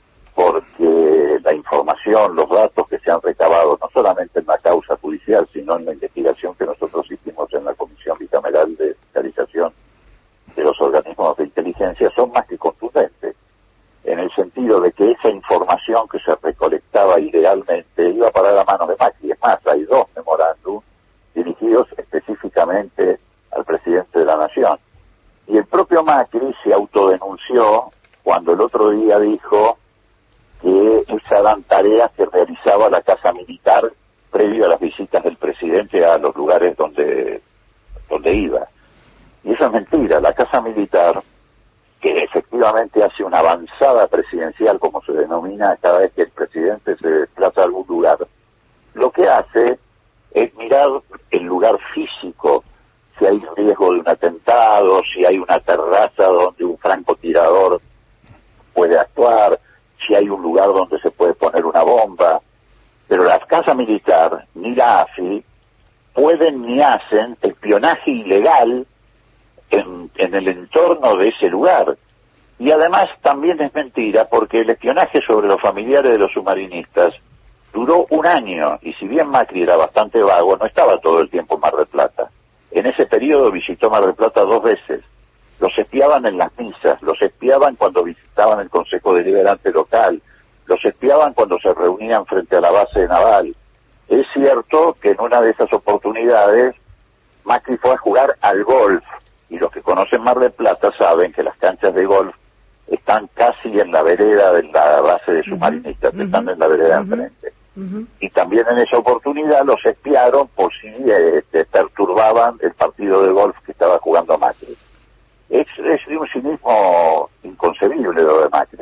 porque la información, los datos que se han recabado, no solamente en la causa judicial, sino en la investigación que nosotros hicimos en la Comisión Bicameral de Fiscalización de los Organismos de Inteligencia, son más que contundentes, en el sentido de que esa información que se recolectaba ilegalmente iba a parar a manos de Macri. Es más, hay 2 memorándum dirigidos específicamente al presidente de la Nación. Y el propio Macri se autodenunció cuando el otro día dijo que esas eran tareas que realizaba la Casa Militar previo a las visitas del presidente a los lugares donde iba. Y eso es mentira. La Casa Militar, que efectivamente hace una avanzada presidencial, como se denomina cada vez que el presidente se desplaza a algún lugar, lo que hace es mirar el lugar físico, si hay riesgo de un atentado, si hay una terraza donde un francotirador puede actuar, si hay un lugar donde se puede poner una bomba. Pero la Casa Militar, ni la AFI, pueden ni hacen espionaje ilegal en el entorno de ese lugar. Y además también es mentira porque el espionaje sobre los familiares de los submarinistas duró 1 año, y si bien Macri era bastante vago, no estaba todo el tiempo en Mar del Plata. En ese periodo visitó Mar del Plata 2 veces. Los espiaban en las misas, los espiaban cuando visitaban el Consejo Deliberante local, los espiaban cuando se reunían frente a la base naval. Es cierto que en una de esas oportunidades Macri fue a jugar al golf, y los que conocen Mar del Plata saben que las canchas de golf están casi en la vereda de la base de submarinistas, están en la vereda de enfrente. Y también en esa oportunidad los espiaron por si perturbaban el partido de golf que estaba jugando Macri. Es de un cinismo inconcebible lo de Macri.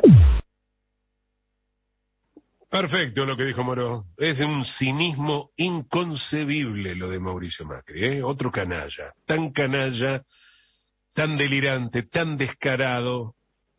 Perfecto lo que dijo Moro. Es de un cinismo inconcebible lo de Mauricio Macri, ¿eh? Otro canalla, tan delirante, tan descarado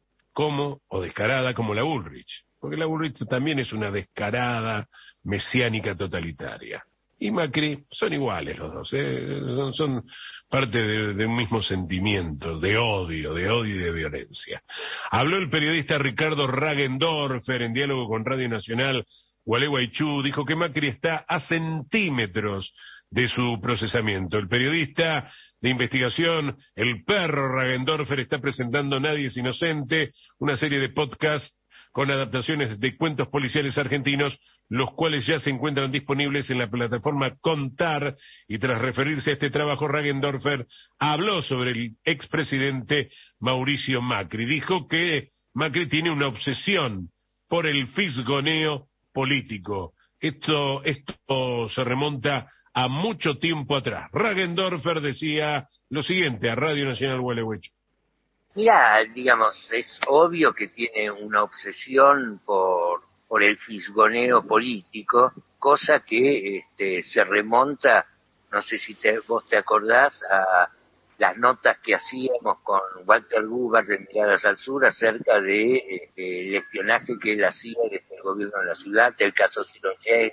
o descarada como la Bullrich. Porque la Bullrich también es una descarada mesiánica totalitaria. Y Macri son iguales los dos, son parte de un mismo sentimiento, de odio y de violencia. Habló el periodista Ricardo Ragendorfer en diálogo con Radio Nacional Gualeguaychú, dijo que Macri está a centímetros de su procesamiento. El periodista de investigación, el perro Ragendorfer, está presentando Nadie es Inocente, una serie de podcasts con adaptaciones de cuentos policiales argentinos, los cuales ya se encuentran disponibles en la plataforma Contar, y tras referirse a este trabajo, Ragendorfer habló sobre el expresidente Mauricio Macri. Dijo que Macri tiene una obsesión por el fisgoneo político. Esto se remonta a mucho tiempo atrás. Ragendorfer decía lo siguiente a Radio Nacional Gualeguaychú. Mira, digamos, es obvio que tiene una obsesión por el fisgoneo político, cosa que se remonta, no sé si vos te acordás, a las notas que hacíamos con Walter Buber de Miradas al Sur acerca de el espionaje que él hacía desde el gobierno de la ciudad, el caso Siroñez,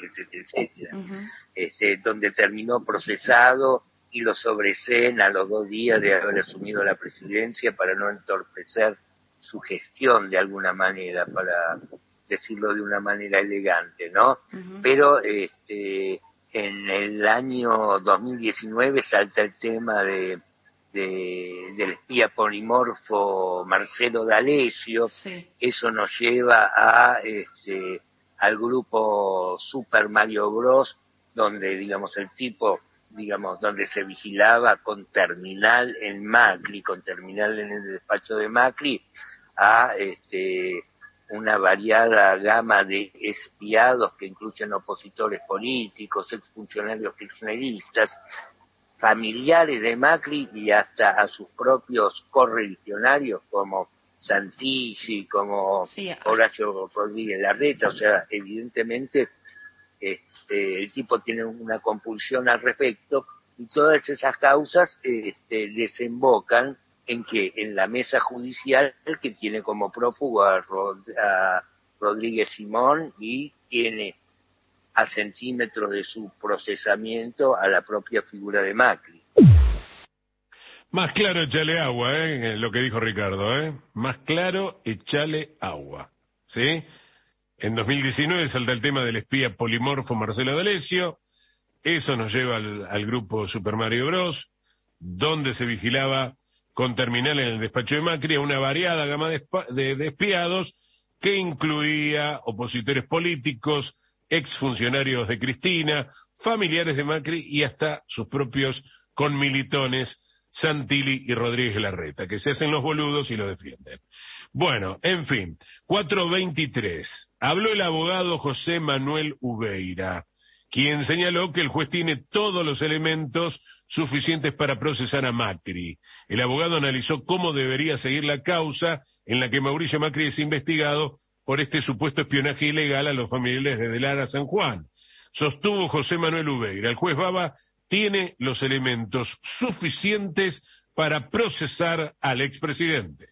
etcétera, donde terminó procesado y lo sobreseen a los 2 días de haber asumido la presidencia para no entorpecer su gestión de alguna manera, para decirlo de una manera elegante, ¿no? Pero en el año 2019 salta el tema del espía polimorfo Marcelo D'Alessio. Sí. Eso nos lleva al grupo Super Mario Bros, donde, digamos, el tipo, donde se vigilaba con terminal en Macri, con terminal en el despacho de Macri, a una variada gama de espiados que incluyen opositores políticos, exfuncionarios kirchneristas, familiares de Macri y hasta a sus propios correligionarios como Santilli, como Horacio Rodríguez Larreta. O sea, evidentemente el tipo tiene una compulsión al respecto, y todas esas causas desembocan en que en la mesa judicial, que tiene como prófugo a Rodríguez Simón y tiene a centímetros de su procesamiento a la propia figura de Macri. Más claro, échale agua, lo que dijo Ricardo, Más claro, échale agua, ¿sí? En 2019 salta el tema del espía polimorfo Marcelo D'Alessio. Eso nos lleva al grupo Super Mario Bros., donde se vigilaba con terminal en el despacho de Macri a una variada gama de espiados que incluía opositores políticos, exfuncionarios de Cristina, familiares de Macri y hasta sus propios conmilitones Santilli y Rodríguez Larreta, que se hacen los boludos y lo defienden. Bueno, en fin, 4:23. Habló el abogado José Manuel Ubeira, quien señaló que el juez tiene todos los elementos suficientes para procesar a Macri. El abogado analizó cómo debería seguir la causa en la que Mauricio Macri es investigado por este supuesto espionaje ilegal a los familiares de Lara San Juan. Sostuvo José Manuel Ubeira, el juez Baba tiene los elementos suficientes para procesar al expresidente.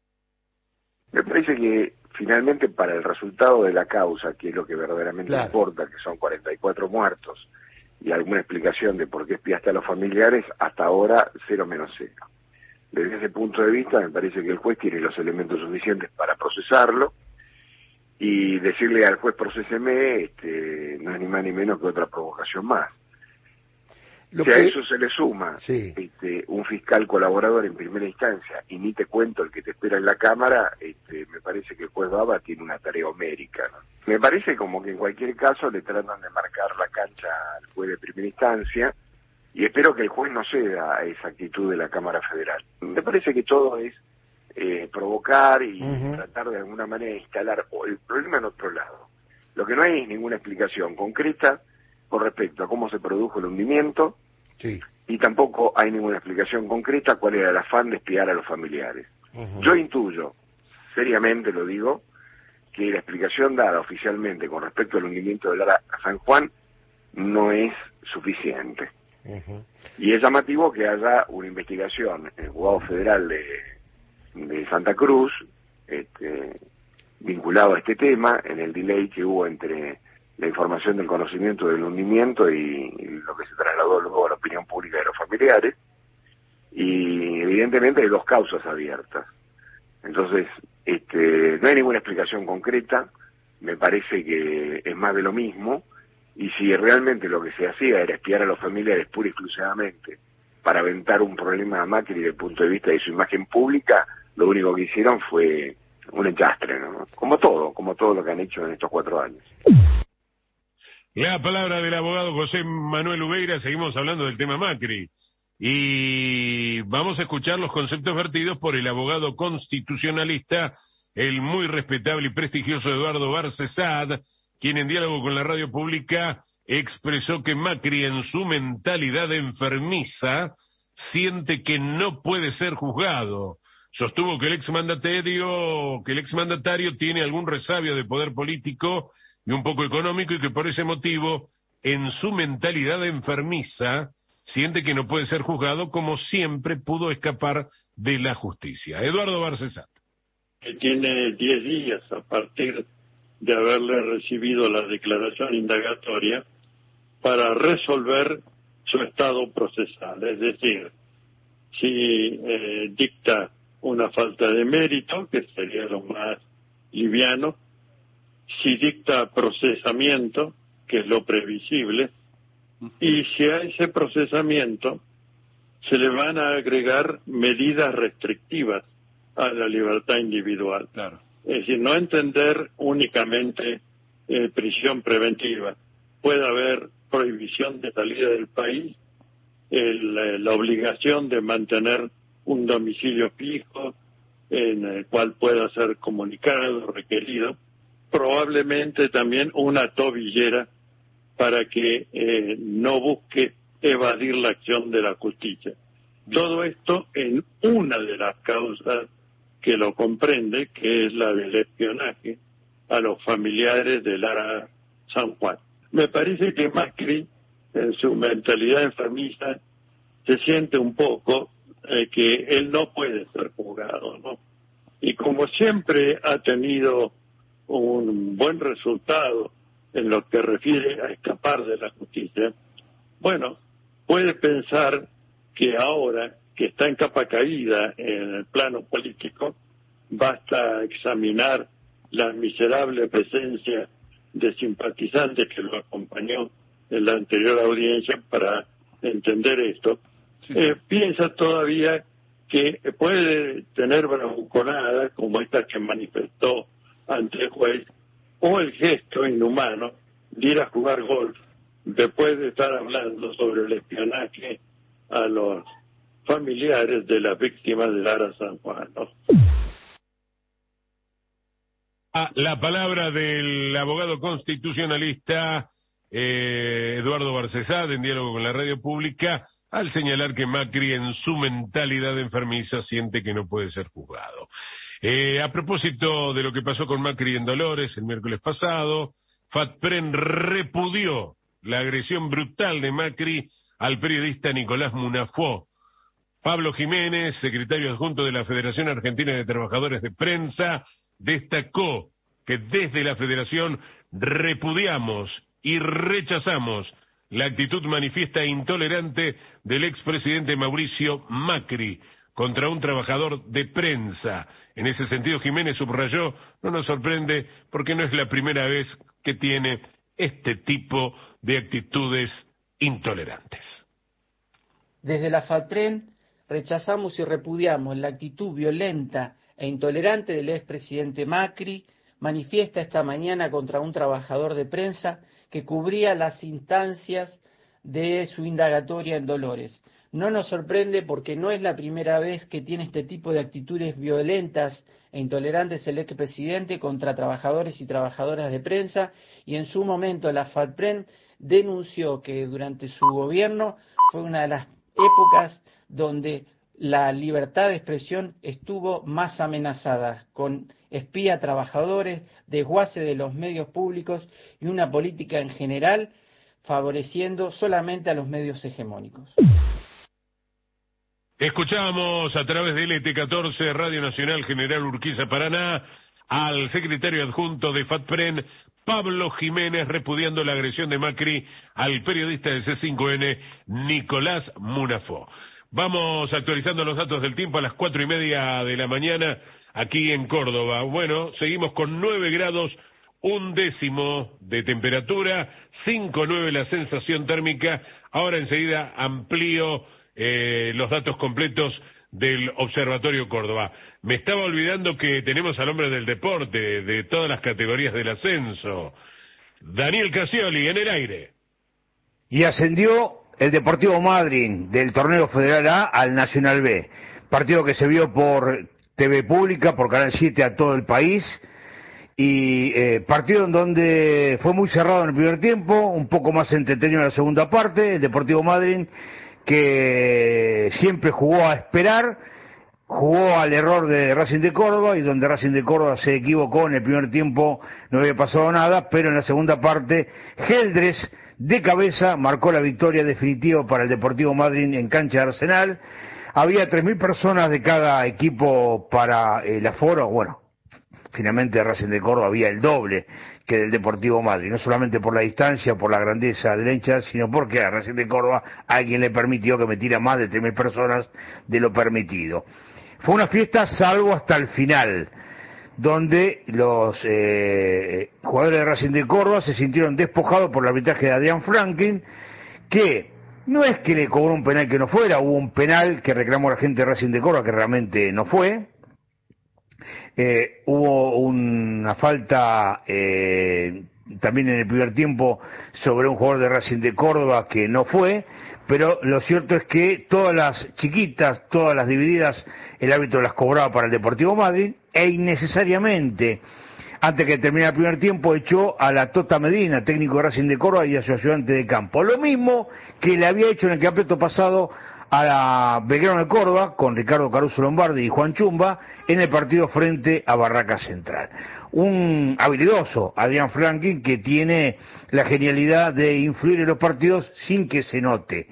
Me parece que finalmente para el resultado de la causa, que es lo que verdaderamente importa, que son 44 muertos, y alguna explicación de por qué espiaste a los familiares, hasta ahora 0 menos 0. Desde ese punto de vista me parece que el juez tiene los elementos suficientes para procesarlo, y decirle al juez procéseme no es ni más ni menos que otra provocación más. Si a eso se le suma un fiscal colaborador en primera instancia, y ni te cuento el que te espera en la Cámara, me parece que el juez Baba tiene una tarea homérica, ¿no? Me parece como que en cualquier caso le tratan de marcar la cancha al juez de primera instancia, y espero que el juez no ceda a esa actitud de la Cámara Federal. Me parece que todo es provocar y tratar de alguna manera de instalar el problema en otro lado. Lo que no hay es ninguna explicación concreta con respecto a cómo se produjo el hundimiento, y tampoco hay ninguna explicación concreta cuál era el afán de espiar a los familiares. Yo intuyo, seriamente lo digo, que la explicación dada oficialmente con respecto al hundimiento de Lara San Juan no es suficiente. Y es llamativo que haya una investigación en el juzgado federal de Santa Cruz, vinculado a este tema, en el delay que hubo entre la información del conocimiento del hundimiento y lo que se trasladó luego a la opinión pública de los familiares, y evidentemente hay 2 causas abiertas. Entonces, no hay ninguna explicación concreta, me parece que es más de lo mismo, y si realmente lo que se hacía era espiar a los familiares pura y exclusivamente para aventar un problema a Macri desde el punto de vista de su imagen pública, lo único que hicieron fue un enchastre, ¿no? Como todo lo que han hecho en estos 4 años. La palabra del abogado José Manuel Ubeira. Seguimos hablando del tema Macri y vamos a escuchar los conceptos vertidos por el abogado constitucionalista, el muy respetable y prestigioso Eduardo Barcesat, quien en diálogo con la radio pública expresó que Macri, en su mentalidad enfermiza, siente que no puede ser juzgado. Sostuvo que el exmandatario tiene algún resabio de poder político y un poco económico, y que por ese motivo, en su mentalidad enfermiza, siente que no puede ser juzgado, como siempre pudo escapar de la justicia. Eduardo Barcesat. Que tiene 10 días a partir de haberle recibido la declaración indagatoria para resolver su estado procesal, es decir, si dicta una falta de mérito, que sería lo más liviano, si dicta procesamiento, que es lo previsible, y si a ese procesamiento se le van a agregar medidas restrictivas a la libertad individual. Claro. Es decir, no entender únicamente prisión preventiva. Puede haber prohibición de salida del país, la obligación de mantener un domicilio fijo en el cual pueda ser comunicado, requerido, probablemente también una tobillera para que no busque evadir la acción de la justicia. Todo esto en una de las causas que lo comprende, que es la del espionaje a los familiares de Lara San Juan. Me parece que Macri, en su mentalidad enfermiza, se siente un poco que él no puede ser juzgado, ¿no? Y como siempre ha tenido un buen resultado en lo que refiere a escapar de la justicia, bueno, puede pensar que ahora que está en capa caída en el plano político, basta examinar la miserable presencia de simpatizantes que lo acompañó en la anterior audiencia para entender esto. Piensa todavía que puede tener bravuconadas como esta que manifestó ante el juez, o el gesto inhumano de ir a jugar golf después de estar hablando sobre el espionaje a los familiares de las víctimas del Ara San Juan, ¿no? La palabra del abogado constitucionalista Eduardo Barcesat, en diálogo con la radio pública, al señalar que Macri en su mentalidad enfermiza siente que no puede ser juzgado. A propósito de lo que pasó con Macri en Dolores el miércoles pasado, FATPREN repudió la agresión brutal de Macri al periodista Nicolás Munafó. Pablo Jiménez, secretario adjunto de la Federación Argentina de Trabajadores de Prensa, destacó que desde la Federación repudiamos y rechazamos la actitud manifiesta e intolerante del expresidente Mauricio Macri contra un trabajador de prensa. En ese sentido, Jiménez subrayó, no nos sorprende porque no es la primera vez que tiene este tipo de actitudes intolerantes. Desde la FATPREN rechazamos y repudiamos la actitud violenta e intolerante del expresidente Macri, manifiesta esta mañana contra un trabajador de prensa que cubría las instancias de su indagatoria en Dolores. No nos sorprende porque no es la primera vez que tiene este tipo de actitudes violentas e intolerantes el expresidente contra trabajadores y trabajadoras de prensa, y en su momento la FATPREN denunció que durante su gobierno fue una de las épocas donde la libertad de expresión estuvo más amenazada, con espía a trabajadores, desguace de los medios públicos y una política en general favoreciendo solamente a los medios hegemónicos. Escuchamos a través del LT14 Radio Nacional General Urquiza Paraná al secretario adjunto de FATPREN, Pablo Jiménez, repudiando la agresión de Macri al periodista del C5N, Nicolás Munafó. Vamos actualizando los datos del tiempo a las 4:30 de la mañana aquí en Córdoba. Bueno, seguimos con 9 grados 1 de temperatura, 5,9 la sensación térmica. Ahora enseguida amplío los datos completos del Observatorio Córdoba. Me estaba olvidando que tenemos al hombre del deporte, de todas las categorías del ascenso. Daniel Casioli, en el aire. Y ascendió el Deportivo Madryn del Torneo Federal A al Nacional B. Partido que se vio por TV Pública, por Canal 7 a todo el país. Y partido en donde fue muy cerrado en el primer tiempo, un poco más entretenido en la segunda parte. El Deportivo Madryn, que siempre jugó a esperar, jugó al error de Racing de Córdoba, y donde Racing de Córdoba se equivocó en el primer tiempo no había pasado nada, pero en la segunda parte Geldres de cabeza marcó la victoria definitiva para el Deportivo Madryn en cancha de Arsenal. Había 3.000 personas de cada equipo para el aforo. Bueno, finalmente Racing de Córdoba había el doble que del Deportivo Madryn, no solamente por la distancia, por la grandeza de la hinchada, sino porque a Racing de Córdoba alguien le permitió que metiera más de 3.000 personas de lo permitido. Fue una fiesta salvo hasta el final, donde los jugadores de Racing de Córdoba se sintieron despojados por el arbitraje de Adrián Franklin, que no es que le cobró un penal que no fuera, hubo un penal que reclamó la gente de Racing de Córdoba que realmente no fue. Hubo una falta también en el primer tiempo sobre un jugador de Racing de Córdoba que no fue, pero lo cierto es que todas las chiquitas, todas las divididas, el árbitro las cobraba para el Deportivo Madryn, e innecesariamente, antes que terminara el primer tiempo, echó a la Tota Medina, técnico de Racing de Córdoba, y a su ayudante de campo. Lo mismo que le había hecho en el campeonato pasado a la Belgrano de Córdoba, con Ricardo Caruso Lombardi y Juan Chumba, en el partido frente a Barraca Central. Un habilidoso Adrián Franklin que tiene la genialidad de influir en los partidos sin que se note.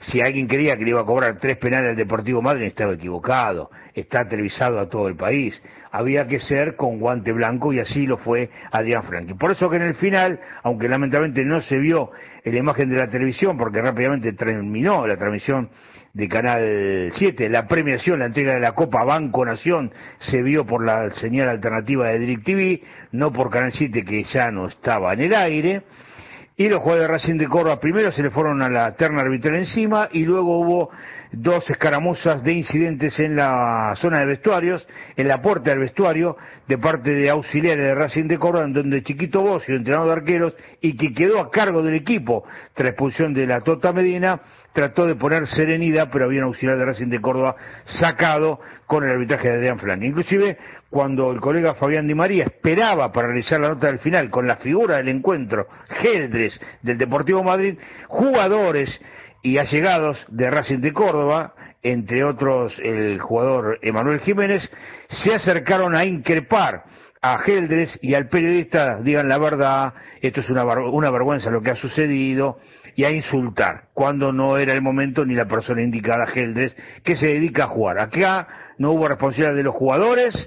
Si alguien creía que le iba a cobrar 3 penales al Deportivo Madryn, estaba equivocado. Está televisado a todo el país. Había que ser con guante blanco y así lo fue Adrián Franklin. Por eso que en el final, aunque lamentablemente no se vio en la imagen de la televisión, porque rápidamente terminó la transmisión de Canal 7, la premiación, la entrega de la Copa Banco Nación se vio por la señal alternativa de DirecTV, no por Canal 7 que ya no estaba en el aire. Y los jugadores de Racing de Córdoba primero se le fueron a la terna arbitral encima y luego hubo 2 escaramuzas de incidentes en la zona de vestuarios, en la puerta del vestuario, de parte de auxiliares de Racing de Córdoba, en donde Chiquito Bocio, entrenador de arqueros, y que quedó a cargo del equipo tras expulsión de la Tota Medina, trató de poner serenidad, pero había un auxiliar de Racing de Córdoba sacado con el arbitraje de Adrián Franklin. Inclusive, cuando el colega Fabián Di María esperaba para realizar la nota del final con la figura del encuentro, Geldres del Deportivo Madryn, jugadores y allegados de Racing de Córdoba, entre otros el jugador Emanuel Jiménez, se acercaron a increpar a Geldres y al periodista, digan la verdad, esto es una vergüenza lo que ha sucedido, y a insultar, cuando no era el momento ni la persona indicada, Geldres, que se dedica a jugar. Acá no hubo responsabilidad de los jugadores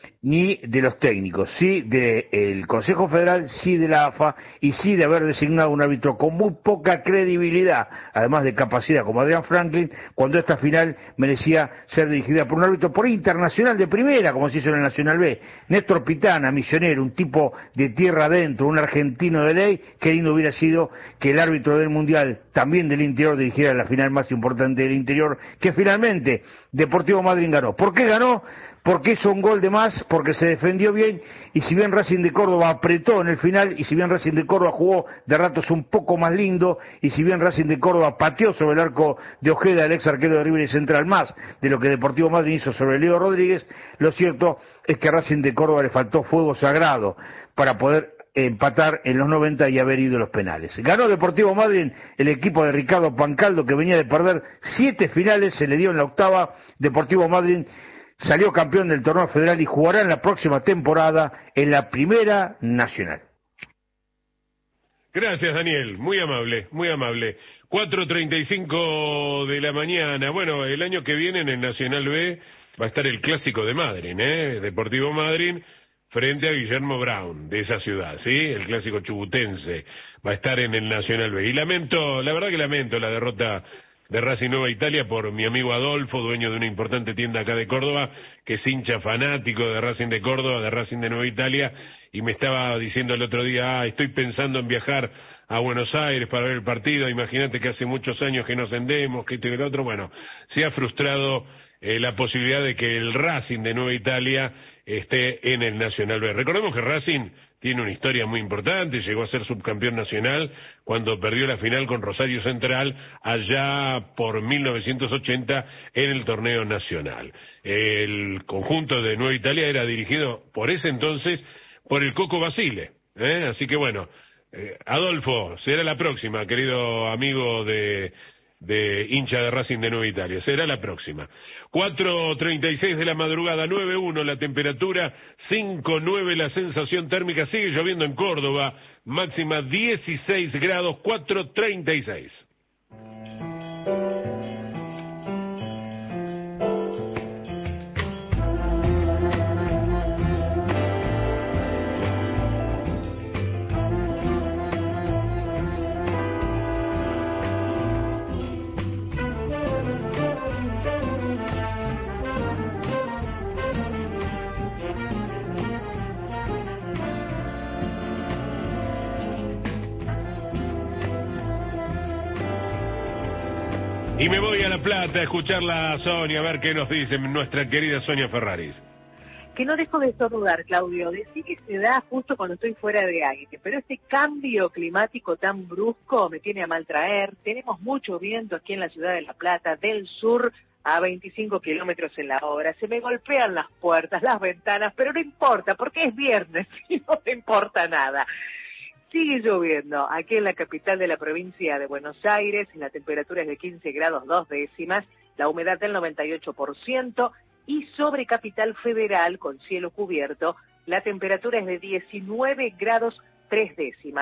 ni de los técnicos, sí del Consejo Federal, sí de la AFA y sí de haber designado un árbitro con muy poca credibilidad, además de capacidad, como Adrián Franklin, cuando esta final merecía ser dirigida por un árbitro por internacional de primera, como se hizo en el Nacional B. Néstor Pitana, misionero, un tipo de tierra adentro, un argentino de ley. Qué lindo hubiera sido que el árbitro del Mundial, también del interior, dirigiera la final más importante del interior, que finalmente Deportivo Madryn ganó. ¿Por qué ganó? Porque hizo un gol de más, porque se defendió bien, y si bien Racing de Córdoba apretó en el final, y si bien Racing de Córdoba jugó de ratos un poco más lindo, y si bien Racing de Córdoba pateó sobre el arco de Ojeda, el ex arquero de River y Central, más de lo que Deportivo Madryn hizo sobre Leo Rodríguez, lo cierto es que a Racing de Córdoba le faltó fuego sagrado para poder empatar en los 90 y haber ido a los penales. Ganó Deportivo Madryn, el equipo de Ricardo Pancaldo, que venía de perder 7 finales, se le dio en la 8ª. Deportivo Madryn salió campeón del torneo federal y jugará en la próxima temporada en la Primera Nacional. Gracias, Daniel, muy amable, muy amable. 4:35 de la mañana. Bueno, el año que viene en el Nacional B va a estar el clásico de Madryn, Deportivo Madryn frente a Guillermo Brown, de esa ciudad, ¿sí? El clásico chubutense va a estar en el Nacional B. Y la verdad que lamento la derrota de Racing Nueva Italia por mi amigo Adolfo, dueño de una importante tienda acá de Córdoba, que es hincha fanático de Racing de Córdoba, de Racing de Nueva Italia, y me estaba diciendo el otro día, estoy pensando en viajar a Buenos Aires para ver el partido, imagínate que hace muchos años que nos vendemos, que esto y el otro. Bueno, se ha frustrado la posibilidad de que el Racing de Nueva Italia esté en el Nacional B. Recordemos que Racing tiene una historia muy importante, llegó a ser subcampeón nacional cuando perdió la final con Rosario Central allá por 1980 en el torneo nacional. El conjunto de Nueva Italia era dirigido por ese entonces por el Coco Basile, así que bueno, Adolfo, será la próxima, querido amigo de hincha de Racing de Nueva Italia. Será la próxima. 4:36 de la madrugada, 9:1 la temperatura, 5:9 la sensación térmica. Sigue lloviendo en Córdoba, máxima 16 grados, 4:36. Y me voy a La Plata a escucharla a Sonia, a ver qué nos dice nuestra querida Sonia Ferraris. Que no dejo de estornudar, Claudio. Decí que se da justo cuando estoy fuera de aire, pero este cambio climático tan brusco me tiene a mal traer. Tenemos mucho viento aquí en la ciudad de La Plata, del sur a 25 kilómetros en la hora. Se me golpean las puertas, las ventanas, pero no importa, porque es viernes y no me importa nada. Sigue lloviendo aquí en la capital de la provincia de Buenos Aires, la temperatura es de 15 grados 2 décimas, la humedad del 98%, y sobre Capital Federal, con cielo cubierto, la temperatura es de 19 grados 3 décimas.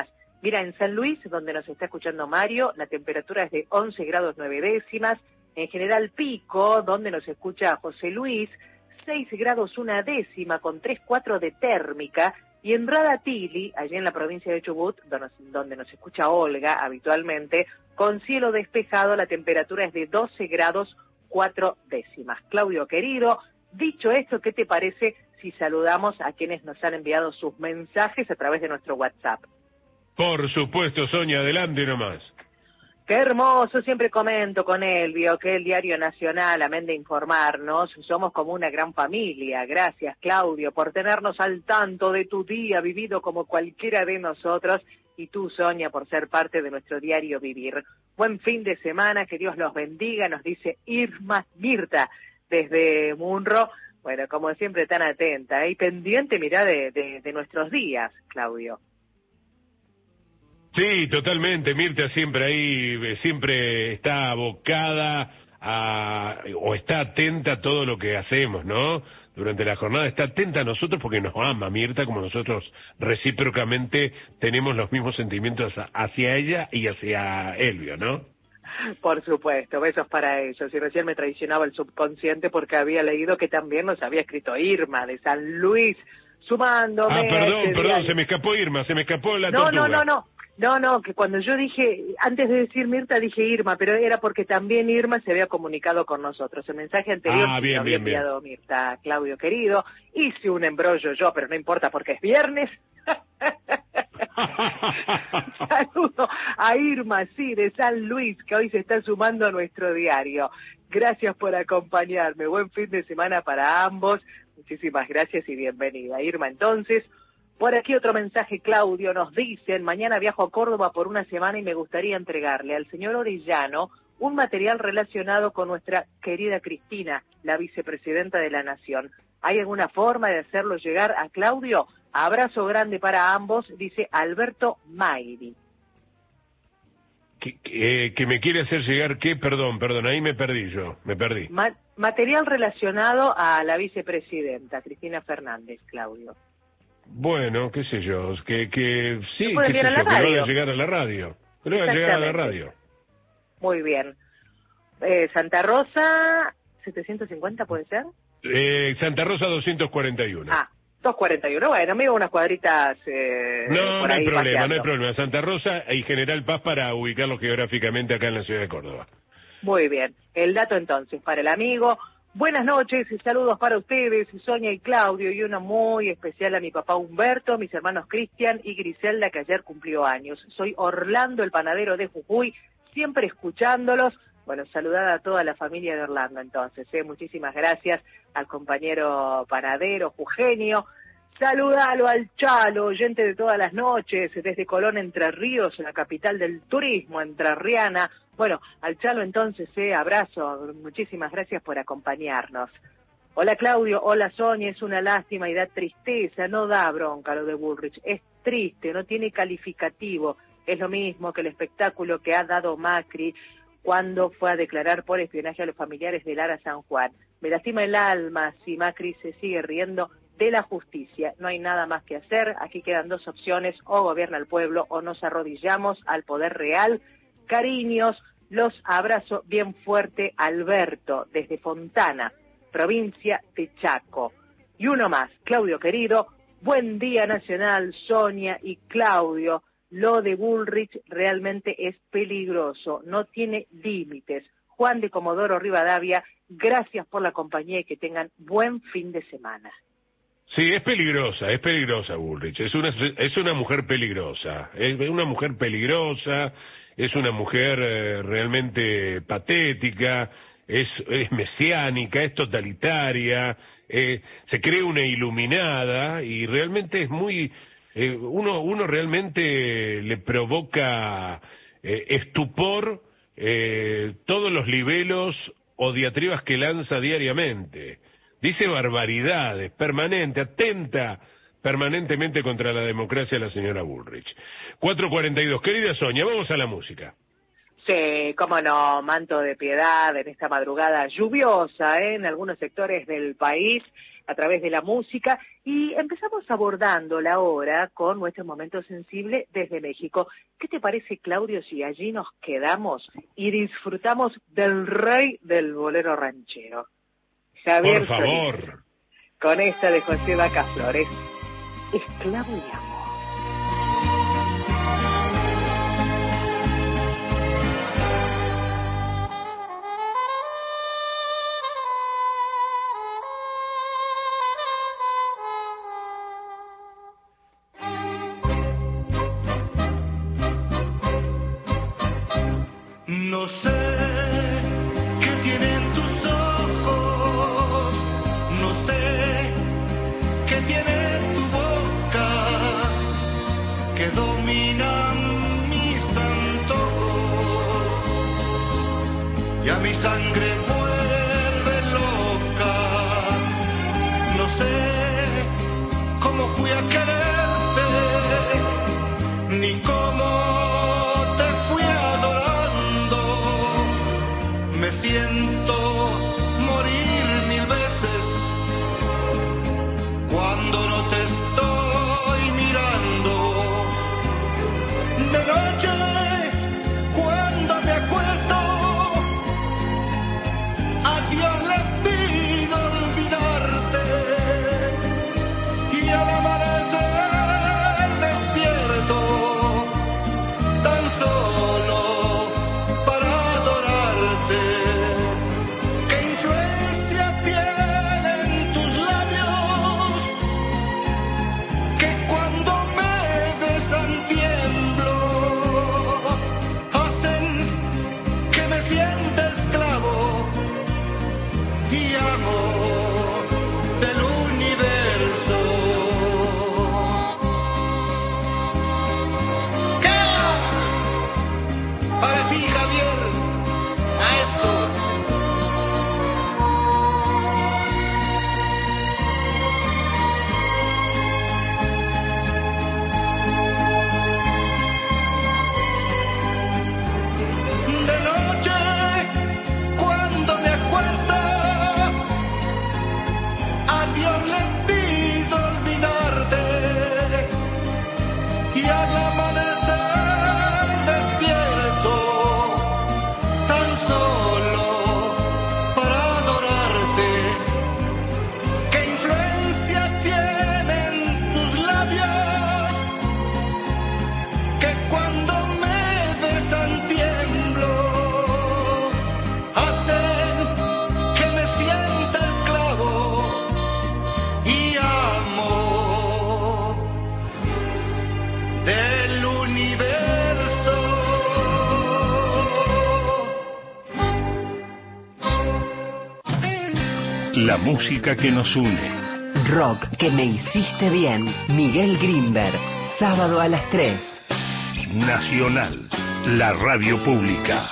Mira, en San Luis, donde nos está escuchando Mario, la temperatura es de 11 grados 9 décimas. En General Pico, donde nos escucha José Luis, 6 grados 1 décima con 3,4 de térmica. Y en Radatili, allí en la provincia de Chubut, donde nos escucha Olga habitualmente, con cielo despejado, la temperatura es de 12 grados 4 décimas. Claudio querido, dicho esto, ¿qué te parece si saludamos a quienes nos han enviado sus mensajes a través de nuestro WhatsApp? Por supuesto, Sonia, adelante nomás. Qué hermoso, siempre comento con Elvio que el Diario Nacional, amén de informarnos, somos como una gran familia. Gracias, Claudio, por tenernos al tanto de tu día vivido como cualquiera de nosotros, y tú, Sonia, por ser parte de nuestro diario vivir. Buen fin de semana, que Dios los bendiga, nos dice Irma Mirta desde Munro. Bueno, como siempre, tan atenta y pendiente, mirá, de nuestros días, Claudio. Sí, totalmente, Mirta siempre ahí, siempre está abocada o está atenta a todo lo que hacemos, ¿no? Durante la jornada está atenta a nosotros porque nos ama, Mirta, como nosotros recíprocamente tenemos los mismos sentimientos hacia ella y hacia Elvio, ¿no? Por supuesto, besos para ellos. Y recién me traicionaba el subconsciente porque había leído que también nos había escrito Irma de San Luis, sumándome. Ah, perdón, se me escapó Irma, se me escapó la tortuga. No, que cuando yo dije, antes de decir Mirta dije Irma, pero era porque también Irma se había comunicado con nosotros. El mensaje anterior bien, había enviado Mirta, Claudio querido. Hice un embrollo yo, pero no importa porque es viernes. Saludo a Irma, sí, de San Luis, que hoy se está sumando a nuestro diario. Gracias por acompañarme. Buen fin de semana para ambos. Muchísimas gracias y bienvenida, Irma. Entonces, por aquí otro mensaje, Claudio, nos dicen: mañana viajo a Córdoba por una semana y me gustaría entregarle al señor Orellano un material relacionado con nuestra querida Cristina, la vicepresidenta de la Nación. ¿Hay alguna forma de hacerlo llegar a Claudio? Abrazo grande para ambos, dice Alberto Mairi. Que me quiere hacer llegar, ¿qué? Perdón, ahí me perdí. Material relacionado a la vicepresidenta, Cristina Fernández, Claudio. Bueno, qué sé yo, que sí, que lo vaya a llegar a la radio. Que lo vaya a llegar a la radio. Muy bien. Santa Rosa, 750, ¿puede ser? Santa Rosa 241. 241, bueno, me iba unas cuadritas no hay problema. Santa Rosa y General Paz para ubicarlo geográficamente acá en la ciudad de Córdoba. Muy bien. El dato entonces para el amigo. Buenas noches y saludos para ustedes, Sonia y Claudio, y uno muy especial a mi papá Humberto, mis hermanos Cristian y Griselda, que ayer cumplió años. Soy Orlando, el panadero de Jujuy, siempre escuchándolos. Bueno, saludar a toda la familia de Orlando entonces, muchísimas gracias al compañero panadero Jugenio. Saludalo al Chalo, oyente de todas las noches, desde Colón, Entre Ríos, la capital del turismo entrerriana. Bueno, al Chalo entonces, abrazo, muchísimas gracias por acompañarnos. Hola Claudio, hola Sonia, es una lástima y da tristeza, no da bronca lo de Bullrich, es triste, no tiene calificativo, es lo mismo que el espectáculo que ha dado Macri cuando fue a declarar por espionaje a los familiares de Lara San Juan. Me lastima el alma si Macri se sigue riendo de la justicia. No hay nada más que hacer, aquí quedan dos opciones: o gobierna el pueblo o nos arrodillamos al poder real. Cariños, los abrazo bien fuerte, Alberto, desde Fontana, provincia de Chaco. Y uno más, Claudio querido, buen día nacional, Sonia y Claudio. Lo de Bullrich realmente es peligroso, no tiene límites. Juan de Comodoro Rivadavia, gracias por la compañía y que tengan buen fin de semana. Sí, es peligrosa Bullrich, es una mujer peligrosa, es una mujer realmente patética, es mesiánica, es totalitaria, se cree una iluminada y realmente es muy... uno realmente le provoca estupor todos los libelos o diatribas que lanza diariamente. Dice barbaridades, atenta permanentemente contra la democracia la señora Bullrich. 4:42, querida Sonia, vamos a la música. Sí, cómo no, manto de piedad en esta madrugada lluviosa, en algunos sectores del país. a través de la música, y empezamos abordándola ahora con nuestro momento sensible desde México. ¿Qué te parece, Claudio, si allí nos quedamos y disfrutamos del rey del bolero ranchero? Javier Por favor. Solís, con esta de José Vaca Flores, Esclavo y Amo. No sé qué tienen tus ojos, no sé qué tiene tu boca, que dominan mis antojos y a mi sangre vuelve loca. No sé cómo fui a quererte, ni cómo me siento morir 1000 veces cuando no te estoy mirando. De noche, cuando me acuesto, a Dios le pido olvidarte, y al amanecer despierto tan solo para adorarte. La música que nos une. Rock que me hiciste bien. Miguel Grinberg, sábado a las 3. Nacional, la radio pública.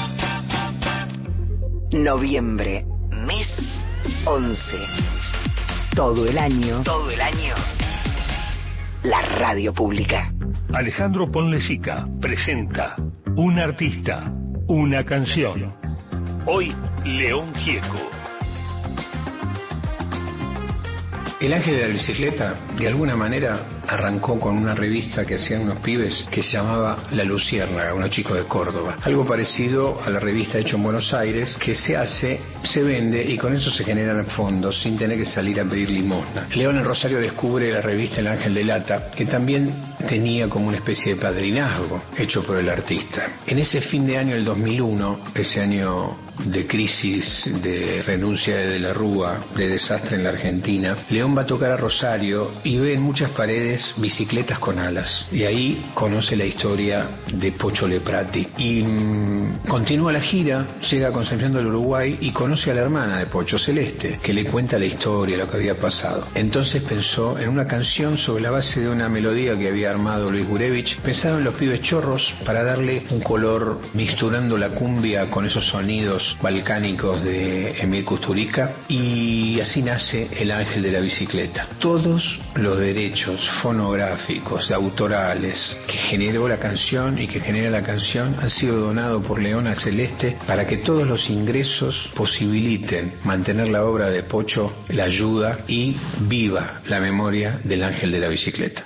Noviembre, mes 11. Todo el año. La radio pública. Alejandro Ponlecica presenta Un artista, una canción. Hoy, León Gieco. El Ángel de la Bicicleta, de alguna manera, arrancó con una revista que hacían unos pibes que se llamaba La Luciérnaga, unos chicos de Córdoba. Algo parecido a la revista hecho en Buenos Aires, que se hace, se vende y con eso se generan fondos sin tener que salir a pedir limosna. León en Rosario descubre la revista El Ángel de Lata, que también tenía como una especie de padrinazgo hecho por el artista. En ese fin de año del 2001, ese año de crisis, de renuncia de la Rúa, de desastre en la Argentina, León va a tocar a Rosario y ve en muchas paredes bicicletas con alas. Y ahí conoce la historia de Pocho Leprati. Y continúa la gira, llega a Concepción del Uruguay y conoce a la hermana de Pocho, Celeste, que le cuenta la historia, lo que había pasado. Entonces pensó en una canción sobre la base de una melodía que había armado Luis Gurevich. Pensaron en los pibes chorros para darle un color mixturando la cumbia con esos sonidos balcánicos de Emil Kusturica, y así nace El Ángel de la Bicicleta. Todos los derechos fonográficos, autorales, que generó la canción y que genera la canción, han sido donados por Leona Celeste para que todos los ingresos posibiliten mantener la obra de Pocho, la ayuda y viva la memoria del ángel de la bicicleta.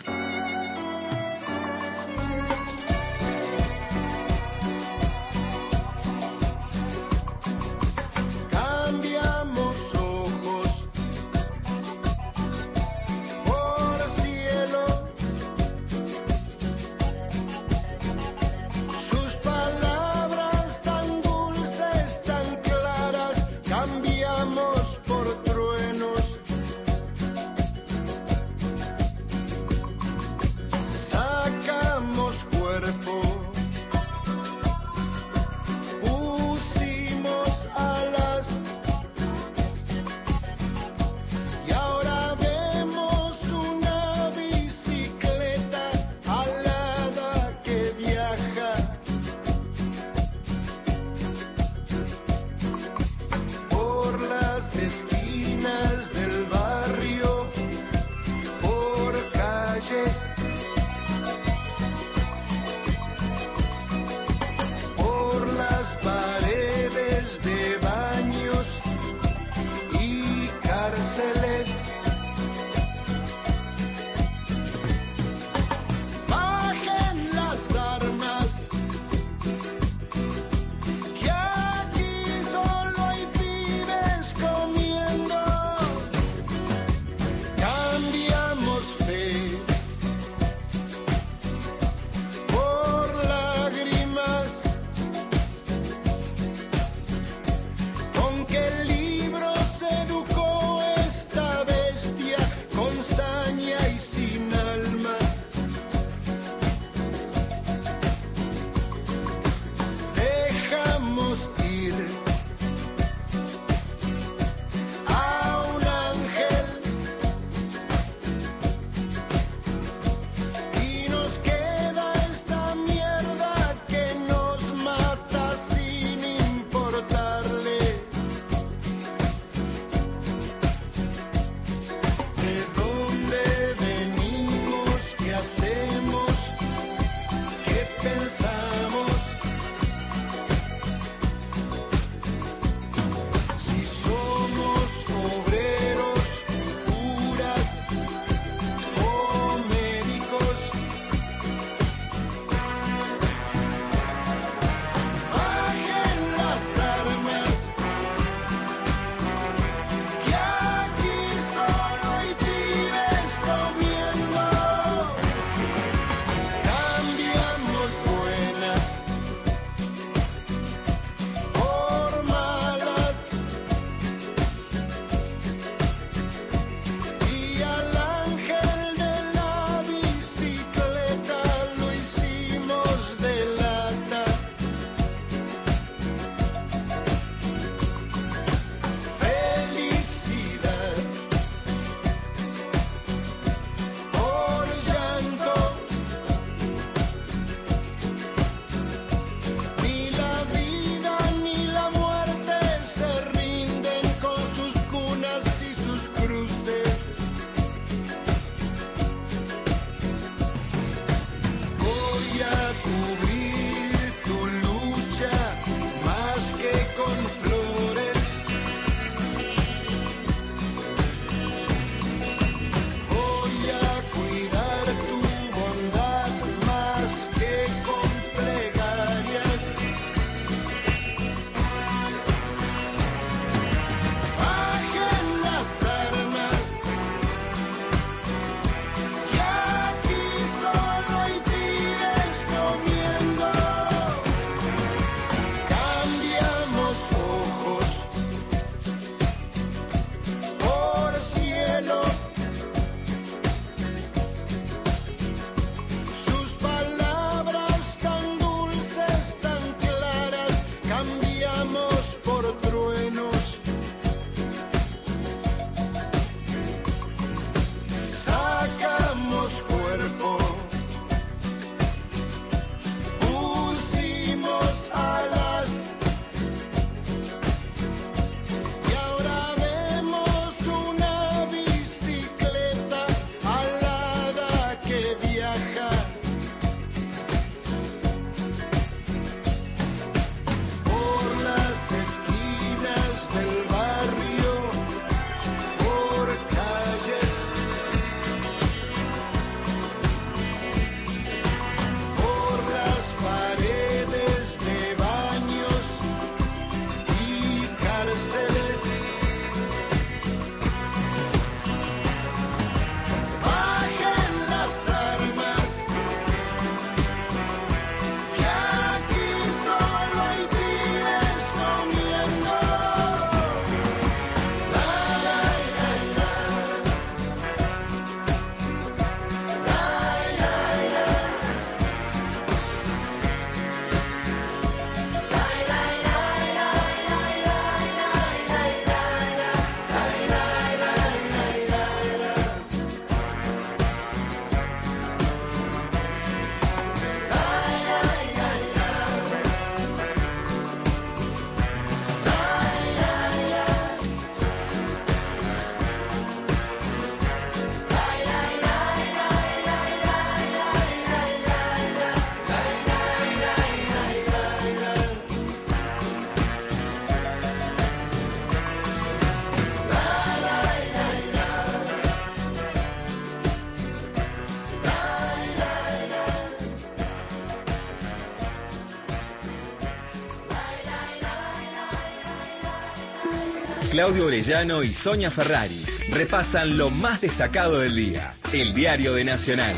Claudio Orellano y Sonia Ferraris repasan lo más destacado del día. El Diario de Nacional.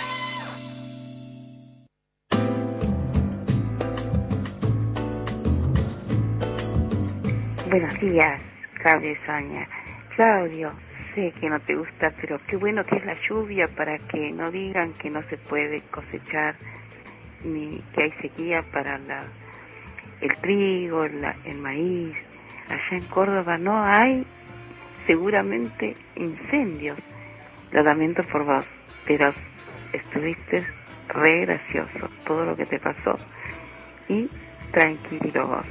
Buenos días, Claudio y Sonia. Claudio, sé que no te gusta, pero qué bueno que es la lluvia para que no digan que no se puede cosechar ni que hay sequía para el trigo, el maíz. Allá en Córdoba no hay seguramente incendios. Lo lamento por vos, pero estuviste re gracioso todo lo que te pasó y tranquilo vos.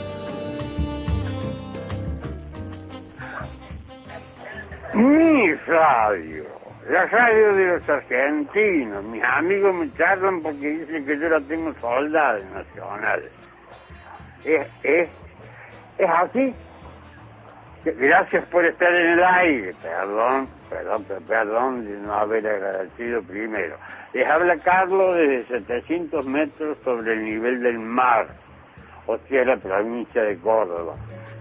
Mi radio, la radio de los argentinos. Mis amigos me charlan porque dicen que yo la tengo soldada en Nacional. Es así. Gracias por estar en el aire. Perdón de no haber agradecido primero. Les habla Carlos desde 700 metros sobre el nivel del mar, o sea, la provincia de Córdoba.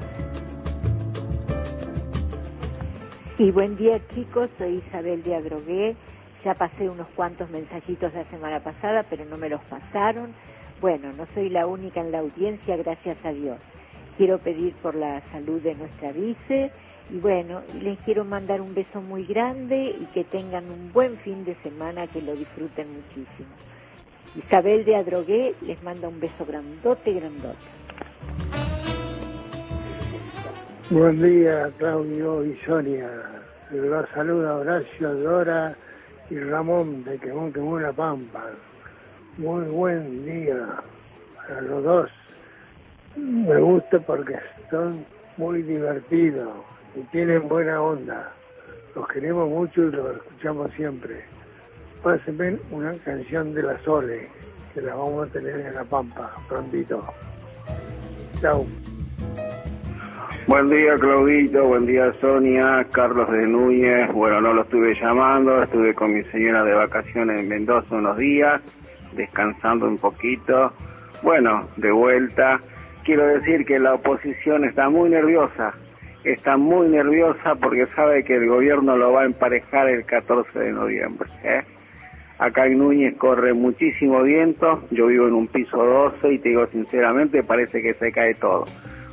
Y buen día, chicos, soy Isabel de Adrogué. Ya pasé unos cuantos mensajitos la semana pasada, pero no me los pasaron. Bueno, no soy la única en la audiencia, gracias a Dios. Quiero pedir por la salud de nuestra vice y bueno, les quiero mandar un beso muy grande y que tengan un buen fin de semana, que lo disfruten muchísimo. Isabel de Adrogué les manda un beso grandote. Buen día, Claudio y Sonia. Los saluda Horacio, Dora y Ramón de Quemón, La Pampa. Muy buen día para los dos. Me gusta porque son muy divertidos y tienen buena onda. Los queremos mucho y los escuchamos siempre. Pásenme una canción de la Sole, que la vamos a tener en La Pampa prontito. Chao. Buen día, Claudito, buen día, Sonia, Carlos de Núñez. Bueno, no lo estuve llamando, estuve con mi señora de vacaciones en Mendoza unos días, descansando un poquito. Bueno, de vuelta. Quiero decir que la oposición está muy nerviosa porque sabe que el gobierno lo va a emparejar el 14 de noviembre. Acá en Núñez corre muchísimo viento, yo vivo en un piso 12 y te digo sinceramente, parece que se cae todo.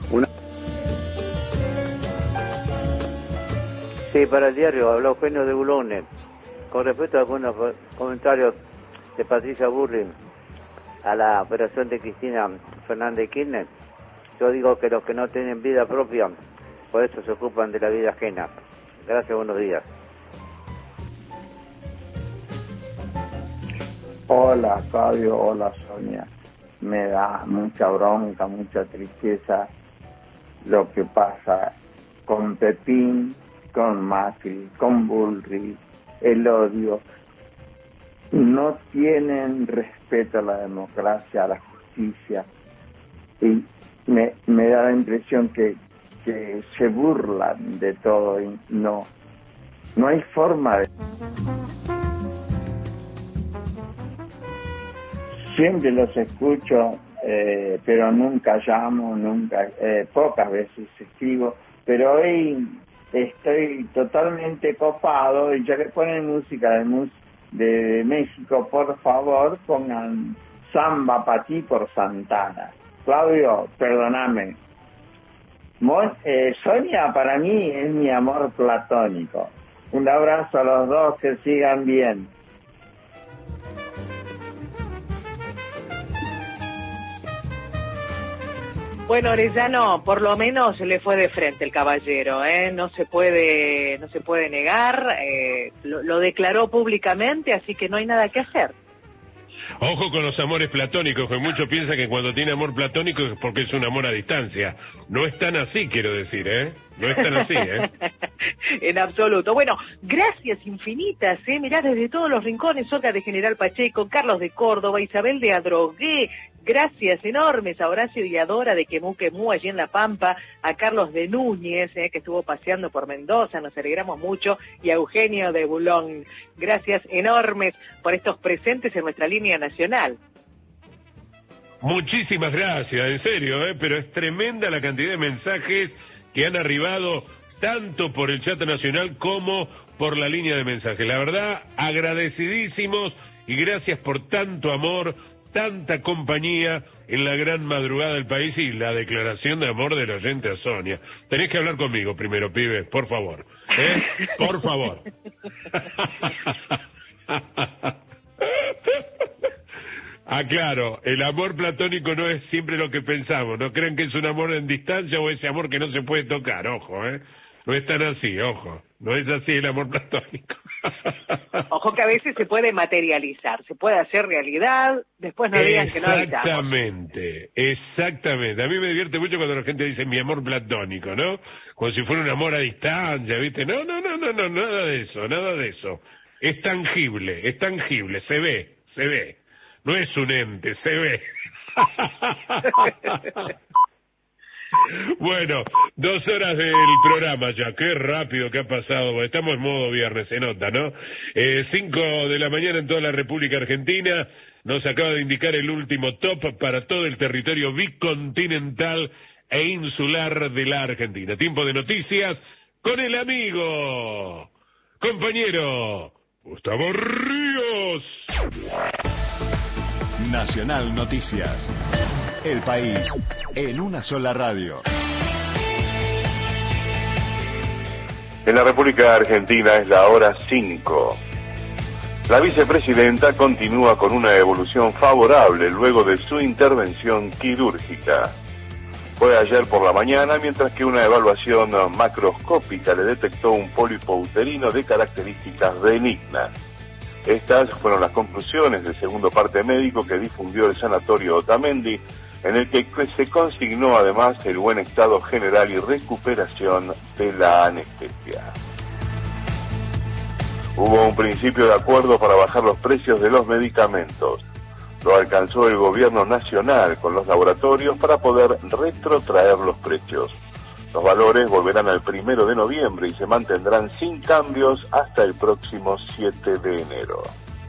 Sí, para el diario, habló Eugenio de Bulones. Con respecto a algunos comentarios de Patricia Burling a la operación de Cristina Fernández Kirchner, yo digo que los que no tienen vida propia, por eso se ocupan de la vida ajena. Gracias, buenos días. Hola, Fabio, hola, Sonia. Me da mucha bronca, mucha tristeza lo que pasa con Pepín, con Macri, con Bullrich, el odio. No tienen respeto a la democracia, a la justicia, y me da la impresión que se burlan de todo y no hay forma de... Siempre los escucho, pero nunca llamo, pocas veces escribo, pero hoy estoy totalmente copado y ya que ponen música de México, por favor pongan Samba pa' ti por Santana. Claudio, perdóname. Sonia para mí es mi amor platónico. Un abrazo a los dos, que sigan bien. Bueno, Orellano, por lo menos le fue de frente el caballero, no se puede negar, lo declaró públicamente, así que no hay nada que hacer. Ojo con los amores platónicos, que muchos piensan que cuando tiene amor platónico es porque es un amor a distancia. No es tan así, quiero decir, No es tan así, En absoluto. Bueno, gracias infinitas, mirá, desde todos los rincones, Olga de General Pacheco, Carlos de Córdoba, Isabel de Adrogué, gracias enormes a Horacio y a Dora de Quemú, allí en La Pampa, a Carlos de Núñez, que estuvo paseando por Mendoza, nos alegramos mucho, y a Eugenio de Bulón. Gracias enormes por estos presentes en nuestra línea nacional. Muchísimas gracias, en serio, pero es tremenda la cantidad de mensajes que han arribado tanto por el chat nacional como por la línea de mensajes. La verdad, agradecidísimos y gracias por tanto amor, tanta compañía en la gran madrugada del país y la declaración de amor del oyente a Sonia. Tenés que hablar conmigo primero, pibe, por favor. Por favor. Claro, el amor platónico no es siempre lo que pensamos. No crean que es un amor en distancia o ese amor que no se puede tocar, ojo, No es tan así, ojo. No es así el amor platónico. Ojo que a veces se puede materializar, se puede hacer realidad, después no digan que no evitamos. Exactamente. A mí me divierte mucho cuando la gente dice mi amor platónico, ¿no? Como si fuera un amor a distancia, ¿viste? No, nada de eso. Es tangible, se ve. No es un ente, se ve. Bueno, 2 horas del programa ya, qué rápido que ha pasado, estamos en modo viernes, se nota, ¿no? 5 de la mañana en toda la República Argentina, nos acaba de indicar el último top para todo el territorio bicontinental e insular de la Argentina. Tiempo de noticias con el amigo, compañero, Gustavo Ríos. Nacional Noticias. El país en una sola radio. En la República Argentina es la hora 5. La vicepresidenta continúa con una evolución favorable luego de su intervención quirúrgica. Fue ayer por la mañana, mientras que una evaluación macroscópica le detectó un pólipo uterino de características benignas. Estas fueron las conclusiones del segundo parte médico que difundió el sanatorio Otamendi, en el que se consignó además el buen estado general y recuperación de la anestesia. Hubo un principio de acuerdo para bajar los precios de los medicamentos. Lo alcanzó el gobierno nacional con los laboratorios para poder retrotraer los precios. Los valores volverán al 1 de noviembre y se mantendrán sin cambios hasta el próximo 7 de enero.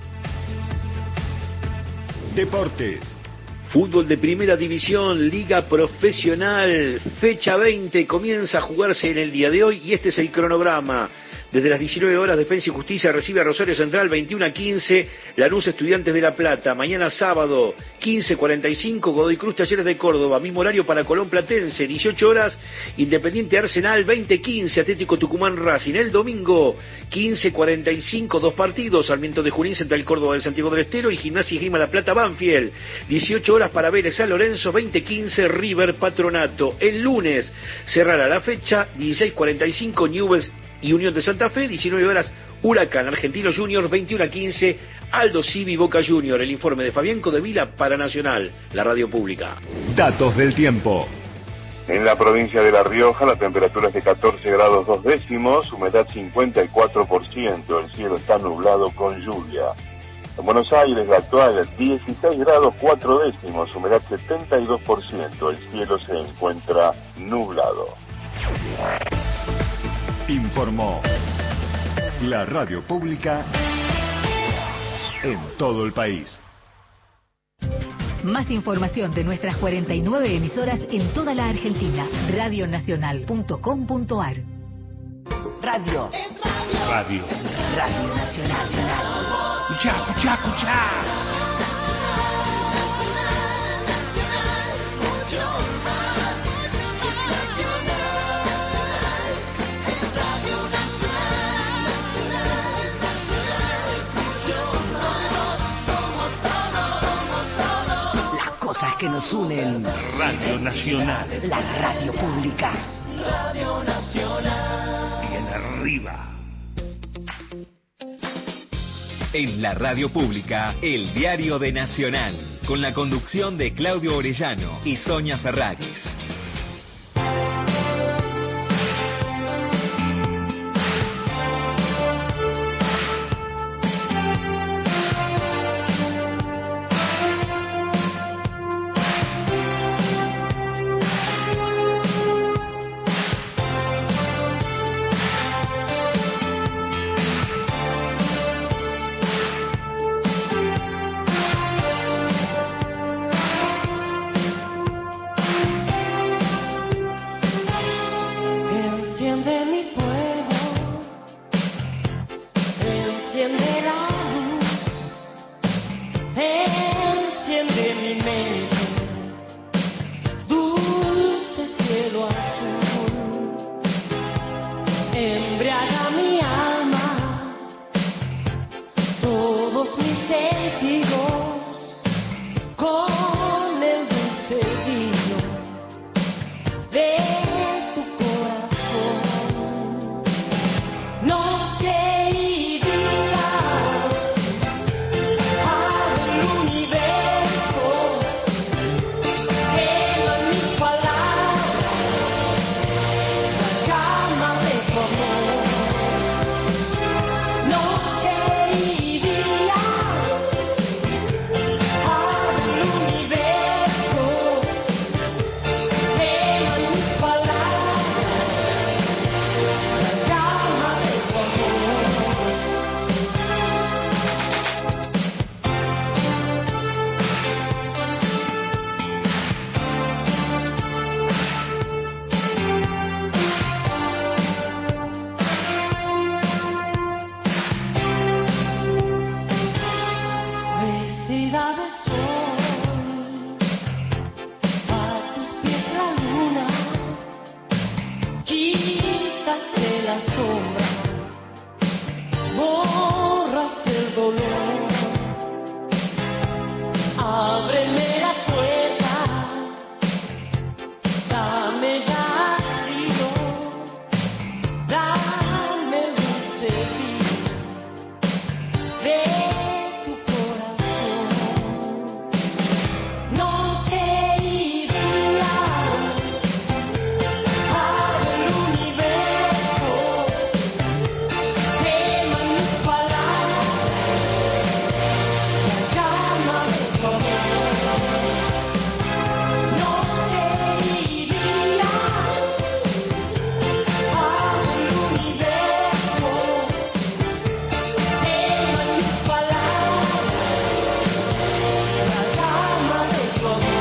Deportes. Fútbol de primera división, liga profesional, fecha 20, comienza a jugarse en el día de hoy y este es el cronograma. Desde las 19 horas, Defensa y Justicia recibe a Rosario Central 21-15, Lanús Estudiantes de La Plata. Mañana sábado, 15:45, Godoy Cruz Talleres de Córdoba. Mismo horario para Colón Platense, 18 horas, Independiente Arsenal 20:15, Atlético Tucumán Racing. El domingo, 15:45, 2 partidos, Sarmiento de Junín, Central Córdoba de Santiago del Estero y Gimnasia y Esgrima La Plata Banfield. 18 horas para Vélez San Lorenzo, 20:15, River Patronato. El lunes cerrará la fecha, 16:45, Newell's y Unión de Santa Fe, 19 horas, Huracán Argentino Junior, 21:15, Aldo Civi Boca Junior. El informe de Fabián Codevila para Nacional, la radio pública. Datos del tiempo. En la provincia de La Rioja la temperatura es de 14 grados 2 décimos, humedad 54%, el cielo está nublado con lluvia. En Buenos Aires la actual 16 grados 4 décimos, humedad 72%, el cielo se encuentra nublado. Informó la radio pública en todo el país. Más información de nuestras 49 emisoras en toda la Argentina. Radionacional.com.ar. Radio. Radio. Radio Nacional. Escuchá. Cosas que nos unen. Radio Nacional. La radio pública. Radio Nacional. Bien arriba. En la radio pública, el diario de Nacional, con la conducción de Claudio Orellano y Sonia Ferraris. enciende la luz, enciende mi mente, dulce cielo azul, embriaga mi alma, todos mis sentidos con el dulce vino de tu corazón. Noche y día, al universo, queman mis palabras, la llama de tu amor. Noche y día, al universo, queman mis palabras, la llama de tu amor. Vestida de sol, a tus pies la luna, quitaste la sombra, borras el dolor, ábreme la puerta, dame ya asilo, dame el dulce vino de tu corazón. Noche y día, al universo, queman mis palabras, la llama de tu amor. Noche y día, al universo, queman mis palabras, la llama de tu amor.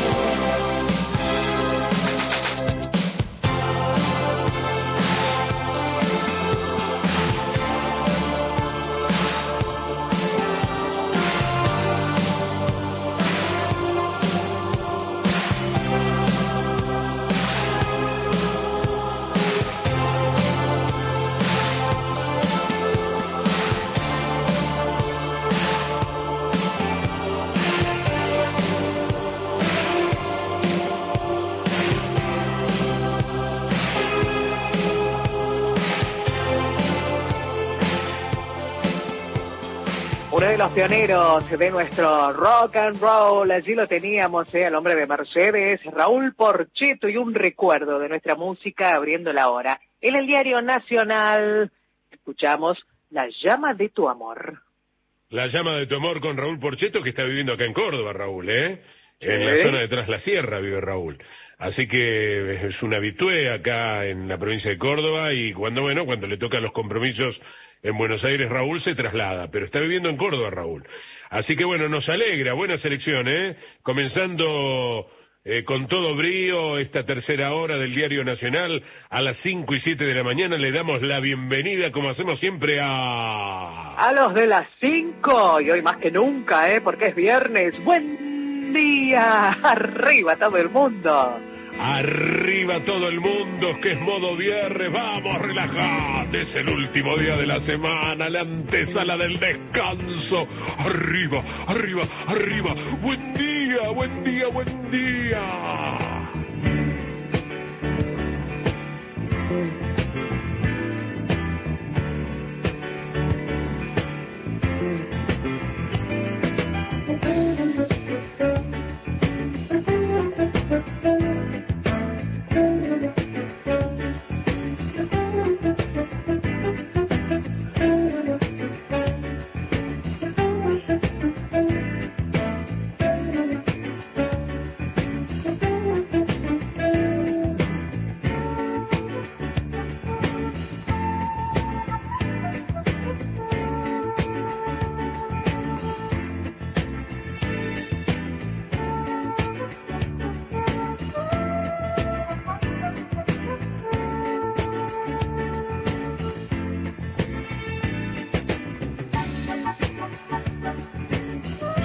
Uno de los pioneros de nuestro rock and roll, allí lo teníamos, al hombre de Mercedes, Raúl Porchetto, y un recuerdo de nuestra música abriendo la hora. En el Diario Nacional escuchamos La llama de tu amor. La llama de tu amor con Raúl Porchetto, que está viviendo acá en Córdoba, Raúl, ¿eh? En Sí. la zona de Tras la Sierra vive Raúl. Así que es un habitué acá en la provincia de Córdoba y cuando le tocan los compromisos en Buenos Aires, Raúl se traslada, pero está viviendo en Córdoba, Raúl. Así que bueno, nos alegra, buena selección, ¿eh? Comenzando con todo brío esta tercera hora del Diario Nacional a las 5 y 7 de la mañana. Le damos la bienvenida, como hacemos siempre, A los de las 5, y hoy más que nunca, porque es viernes. ¡Buen día! ¡Arriba todo el mundo! Arriba todo el mundo, que es modo viernes, vamos, relajate, es el último día de la semana, la antesala del descanso, arriba, arriba, arriba, buen día, buen día, buen día.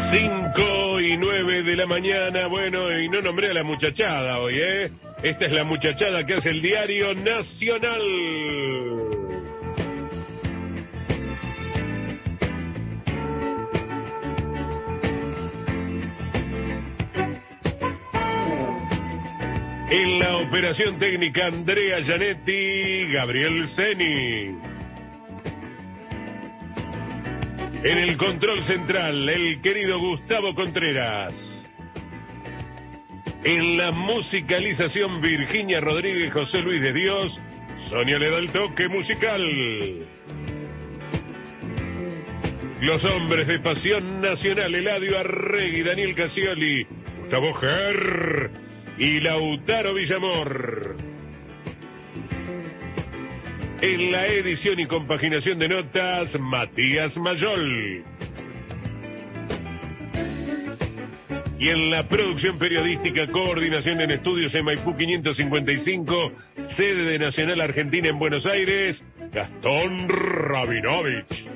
5:09 de la mañana, bueno, y no nombré a la muchachada hoy, ¿eh? Esta es la muchachada que hace el Diario Nacional. En la operación técnica, Andrea Gianetti, Gabriel Ceni. En el control central, el querido Gustavo Contreras. En la musicalización, Virginia Rodríguez, José Luis de Dios. Sonia le da el toque musical. Los hombres de Pasión Nacional, Eladio Arregui, Daniel Casioli, Gustavo Ger y Lautaro Villamor. En la edición y compaginación de notas, Matías Mayol. Y en la producción periodística, coordinación en estudios en Maipú 555, sede de Nacional Argentina en Buenos Aires, Gastón Rabinovich.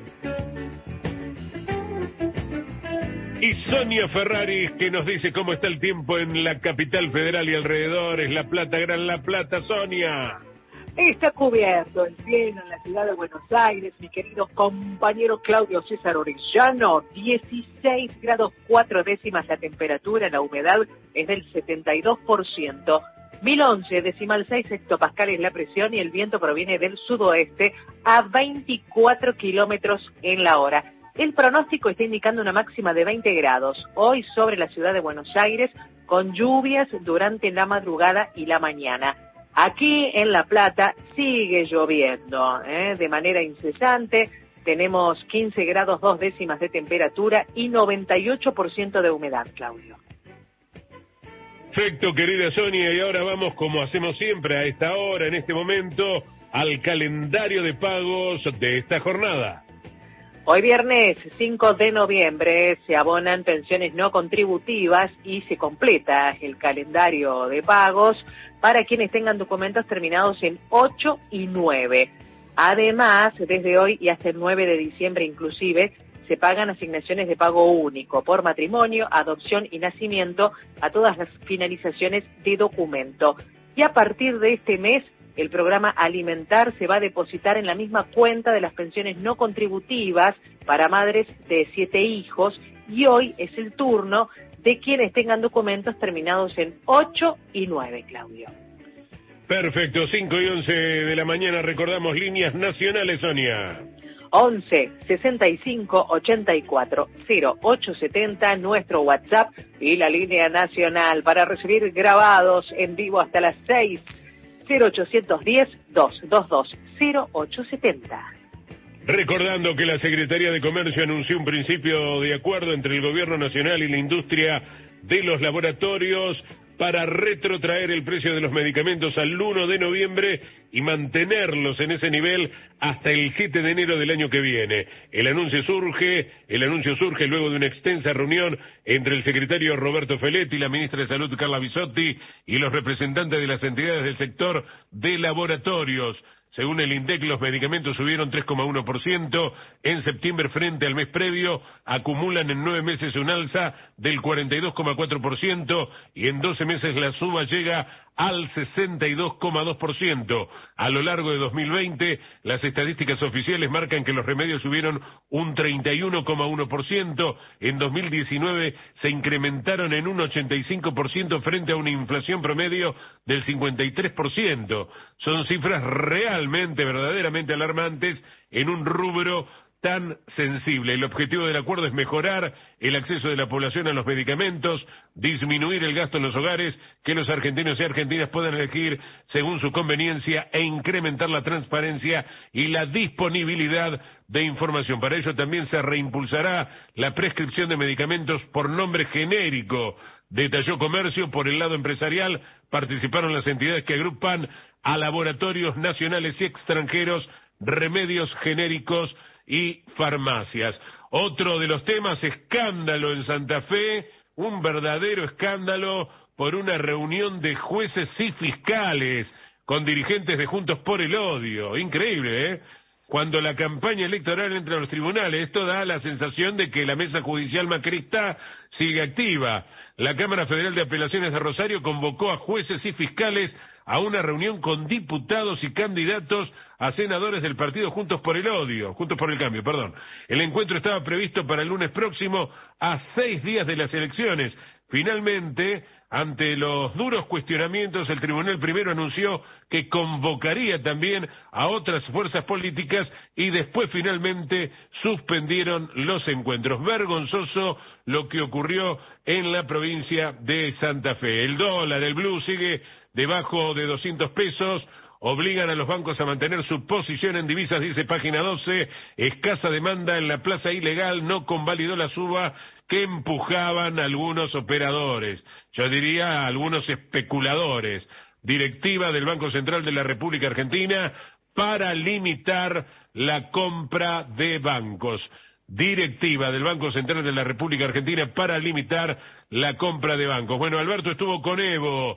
Y Sonia Ferraris, que nos dice cómo está el tiempo en la capital federal y alrededores, La Plata, Gran La Plata. Sonia. Está cubierto el cielo en la ciudad de Buenos Aires, mi querido compañero Claudio César Orellano. 16 grados 4 décimas la temperatura, la humedad es del 72%. 1011,6 hectopascales la presión y el viento proviene del sudoeste a 24 kilómetros en la hora. El pronóstico está indicando una máxima de 20 grados hoy sobre la ciudad de Buenos Aires, con lluvias durante la madrugada y la mañana. Aquí en La Plata sigue lloviendo, de manera incesante. Tenemos 15 grados 2 décimas de temperatura y 98% de humedad, Claudio. Perfecto, querida Sonia, y ahora vamos, como hacemos siempre a esta hora, en este momento, al calendario de pagos de esta jornada. Hoy viernes 5 de noviembre se abonan pensiones no contributivas y se completa el calendario de pagos para quienes tengan documentos terminados en 8 y 9. Además, desde hoy y hasta el 9 de diciembre inclusive, se pagan asignaciones de pago único por matrimonio, adopción y nacimiento a todas las finalizaciones de documento. Y a partir de este mes, el programa Alimentar se va a depositar en la misma cuenta de las pensiones no contributivas para madres de 7 hijos y hoy es el turno de quienes tengan documentos terminados en 8 y 9, Claudio. Perfecto, 5:11 de la mañana, recordamos líneas nacionales, Sonia. 11 65 84 0870, nuestro WhatsApp y la línea nacional para recibir grabados en vivo hasta las 6. 0810-222-0870. Recordando que la Secretaría de Comercio anunció un principio de acuerdo entre el Gobierno Nacional y la industria de los laboratorios para retrotraer el precio de los medicamentos al 1 de noviembre y mantenerlos en ese nivel hasta el 7 de enero del año que viene. El anuncio surge luego de una extensa reunión entre el secretario Roberto Feletti, la ministra de Salud Carla Bisotti y los representantes de las entidades del sector de laboratorios. Según el INDEC, los medicamentos subieron 3,1% en septiembre frente al mes previo, acumulan en 9 meses un alza del 42,4% y en 12 meses la suba llega al 62,2%. A lo largo de 2020, las estadísticas oficiales marcan que los remedios subieron un 31,1%, en 2019 se incrementaron en un 85% frente a una inflación promedio del 53%. Son cifras verdaderamente alarmantes en un rubro tan sensible. El objetivo del acuerdo es mejorar el acceso de la población a los medicamentos, disminuir el gasto en los hogares, que los argentinos y argentinas puedan elegir según su conveniencia e incrementar la transparencia y la disponibilidad de información. Para ello también se reimpulsará la prescripción de medicamentos por nombre genérico. Detalló Comercio. Por el lado empresarial participaron las entidades que agrupan a laboratorios nacionales y extranjeros, remedios genéricos y farmacias. Otro de los temas, escándalo en Santa Fe, un verdadero escándalo por una reunión de jueces y fiscales con dirigentes de Juntos por el Odio. Increíble, ¿eh? cuando la campaña electoral entra a los tribunales. Esto da la sensación de que la mesa judicial macrista sigue activa. La Cámara Federal de Apelaciones de Rosario convocó a jueces y fiscales a una reunión con diputados y candidatos a senadores del partido Juntos por el Cambio, perdón. El encuentro estaba previsto para el lunes próximo, a 6 días de las elecciones. Finalmente, ante los duros cuestionamientos, el Tribunal Primero anunció que convocaría también a otras fuerzas políticas y después finalmente suspendieron los encuentros. Vergonzoso lo que ocurrió en la provincia de Santa Fe. El dólar, el blue sigue debajo de 200 pesos. Obligan a los bancos a mantener su posición en divisas, dice página 12. Escasa demanda en la plaza ilegal no convalidó la suba que empujaban algunos operadores. Yo diría algunos especuladores. Directiva del Banco Central de la República Argentina para limitar la compra de bancos. Directiva del Banco Central de la República Argentina para limitar la compra de bancos. Bueno, Alberto estuvo con Evo.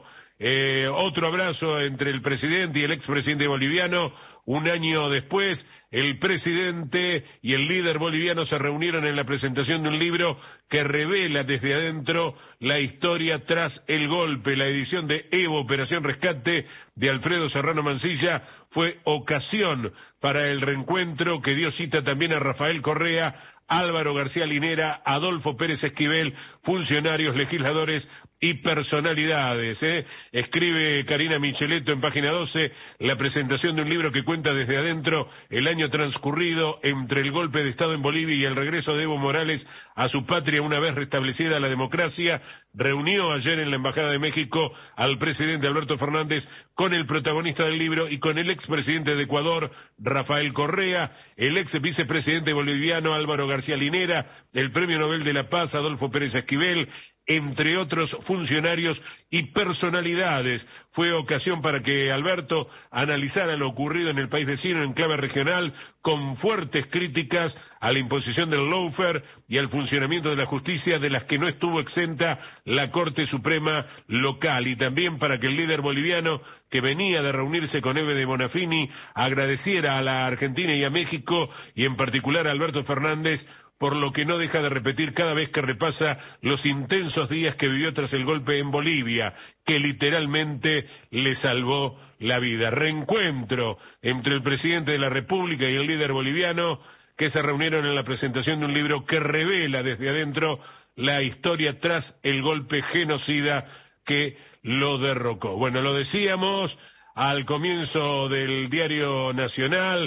Otro abrazo entre el presidente y el expresidente boliviano. Un año después, el presidente y el líder boliviano se reunieron en la presentación de un libro que revela desde adentro la historia tras el golpe. La edición de Evo, Operación Rescate, de Alfredo Serrano Mancilla, fue ocasión para el reencuentro que dio cita también a Rafael Correa, Álvaro García Linera, Adolfo Pérez Esquivel, funcionarios, legisladores y personalidades. Escribe Karina Micheletto en página 12, la presentación de un libro que cuenta desde adentro el año transcurrido entre el golpe de Estado en Bolivia y el regreso de Evo Morales a su patria una vez restablecida la democracia. Reunió ayer en la Embajada de México al presidente Alberto Fernández con el protagonista del libro y con el expresidente de Ecuador, Rafael Correa, el ex vicepresidente boliviano Álvaro García Linera, el Premio Nobel de la Paz Adolfo Pérez Esquivel, entre otros funcionarios y personalidades. Fue ocasión para que Alberto analizara lo ocurrido en el país vecino en clave regional, con fuertes críticas a la imposición del lawfare y al funcionamiento de la justicia, de las que no estuvo exenta la Corte Suprema local, y también para que el líder boliviano, que venía de reunirse con Eve de Bonafini, agradeciera a la Argentina y a México, y en particular a Alberto Fernández, por lo que no deja de repetir cada vez que repasa los intensos días que vivió tras el golpe en Bolivia, que literalmente le salvó la vida. Reencuentro entre el presidente de la República y el líder boliviano, que se reunieron en la presentación de un libro que revela desde adentro la historia tras el golpe genocida que lo derrocó. Bueno, lo decíamos al comienzo del Diario Nacional.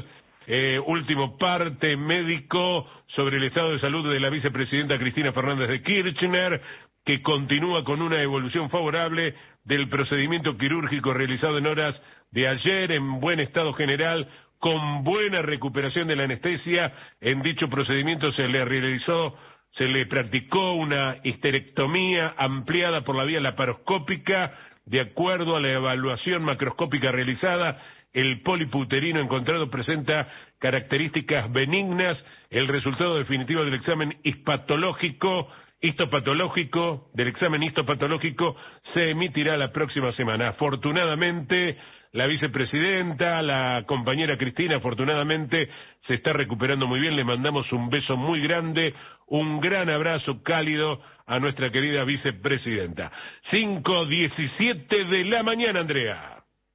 Último parte médico sobre el estado de salud de la vicepresidenta Cristina Fernández de Kirchner, que continúa con una evolución favorable del procedimiento quirúrgico realizado en horas de ayer, en buen estado general, con buena recuperación de la anestesia. En dicho procedimiento se le practicó una histerectomía ampliada por la vía laparoscópica. De acuerdo a la evaluación macroscópica realizada, el pólipo uterino encontrado presenta características benignas. El resultado definitivo del examen histopatológico se emitirá la próxima semana. Afortunadamente, la vicepresidenta, la compañera Cristina, afortunadamente se está recuperando muy bien. Le mandamos un beso muy grande, un gran abrazo cálido a nuestra querida vicepresidenta. 5:17 de la mañana, Andrea.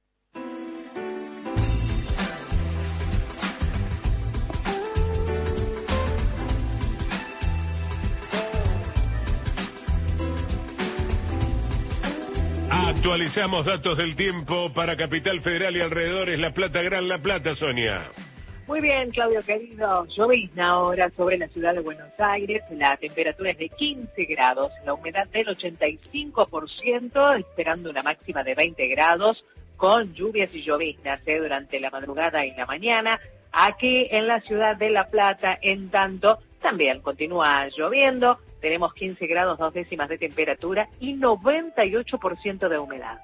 Actualizamos datos del tiempo para Capital Federal y alrededores, La Plata, Gran La Plata, Sonia. Muy bien, Claudio querido. Llovizna ahora sobre la ciudad de Buenos Aires. La temperatura es de 15 grados, la humedad del 85%, esperando una máxima de 20 grados, con lluvias y lloviznas durante la madrugada y la mañana. Aquí en la ciudad de La Plata, en tanto, también continúa lloviendo. Tenemos 15 grados 2 décimas de temperatura y 98% de humedad.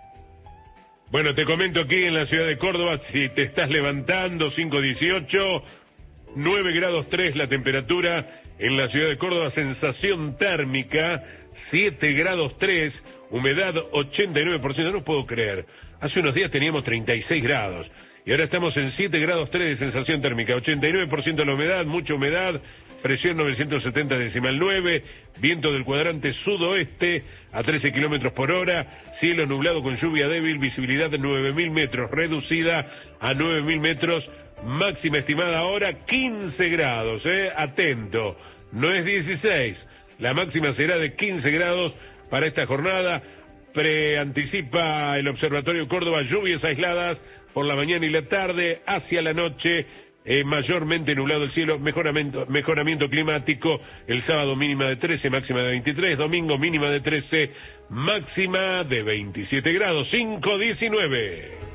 Bueno, te comento aquí en la ciudad de Córdoba, si te estás levantando, 5:18, 9 grados 3 la temperatura en la ciudad de Córdoba, sensación térmica 7 grados 3, humedad 89%, no puedo creer, hace unos días teníamos 36 grados y ahora estamos en 7 grados 3 de sensación térmica, 89% la humedad, mucha humedad, presión 970,9, viento del cuadrante sudoeste a 13 kilómetros por hora, cielo nublado con lluvia débil, visibilidad de 9.000 metros, reducida a 9.000 metros, máxima estimada ahora 15 grados, atento, no es 16, la máxima será de 15 grados para esta jornada. Anticipa el Observatorio Córdoba lluvias aisladas por la mañana y la tarde, hacia la noche mayormente nublado el cielo, mejoramiento climático, el sábado mínima de 13, máxima de 23, domingo mínima de 13, máxima de 27 grados, 5:19.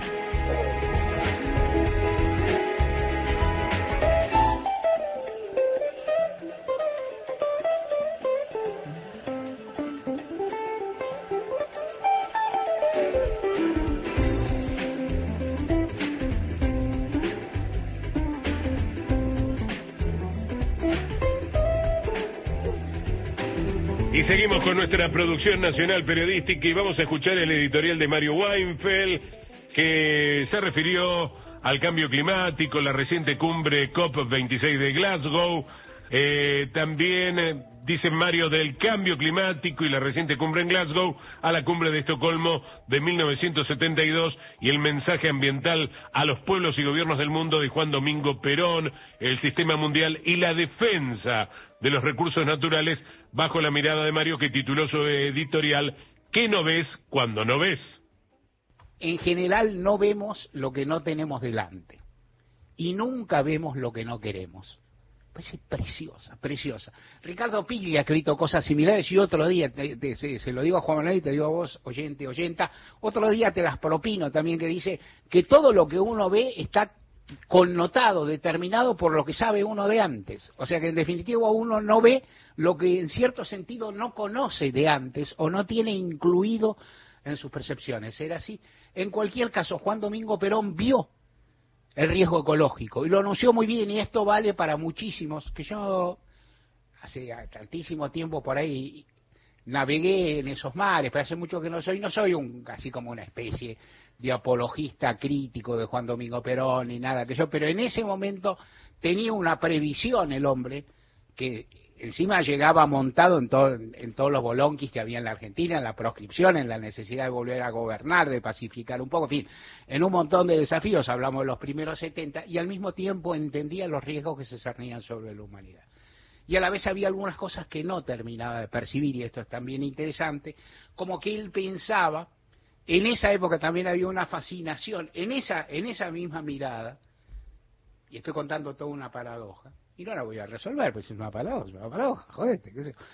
Y seguimos con nuestra producción nacional periodística y vamos a escuchar el editorial de Mario Weinfeld, que se refirió al cambio climático, la reciente cumbre COP26 de Glasgow, también dice Mario del cambio climático y la reciente cumbre en Glasgow a la cumbre de Estocolmo de 1972 y el mensaje ambiental a los pueblos y gobiernos del mundo de Juan Domingo Perón, el sistema mundial y la defensa de los recursos naturales bajo la mirada de Mario, que tituló su editorial ¿Qué no ves cuando no ves? En general no vemos lo que no tenemos delante y nunca vemos lo que no queremos. Pues es preciosa, preciosa. Ricardo Piglia ha escrito cosas similares y otro día, se lo digo a Juan Manuel y te digo a vos, oyente, oyenta, otro día te las propino también, que dice que todo lo que uno ve está connotado, determinado por lo que sabe uno de antes. O sea que en definitiva uno no ve lo que en cierto sentido no conoce de antes o no tiene incluido en sus percepciones. Era así. En cualquier caso, Juan Domingo Perón vio el riesgo ecológico y lo anunció muy bien, y esto vale para muchísimos, que yo hace tantísimo tiempo por ahí navegué en esos mares, pero hace mucho que no soy así como una especie de apologista crítico de Juan Domingo Perón ni nada que yo, pero en ese momento tenía una previsión el hombre, que encima llegaba montado en todos los bolonquis que había en la Argentina, en la proscripción, en la necesidad de volver a gobernar, de pacificar un poco, en fin, en un montón de desafíos, hablamos de los primeros 70, y al mismo tiempo entendía los riesgos que se cernían sobre la humanidad. Y a la vez había algunas cosas que no terminaba de percibir, y esto es también interesante, como que él pensaba, en esa época también había una fascinación, en esa misma mirada, y estoy contando toda una paradoja, y no la voy a resolver, pues es una paradoja, jodete, qué sé yo.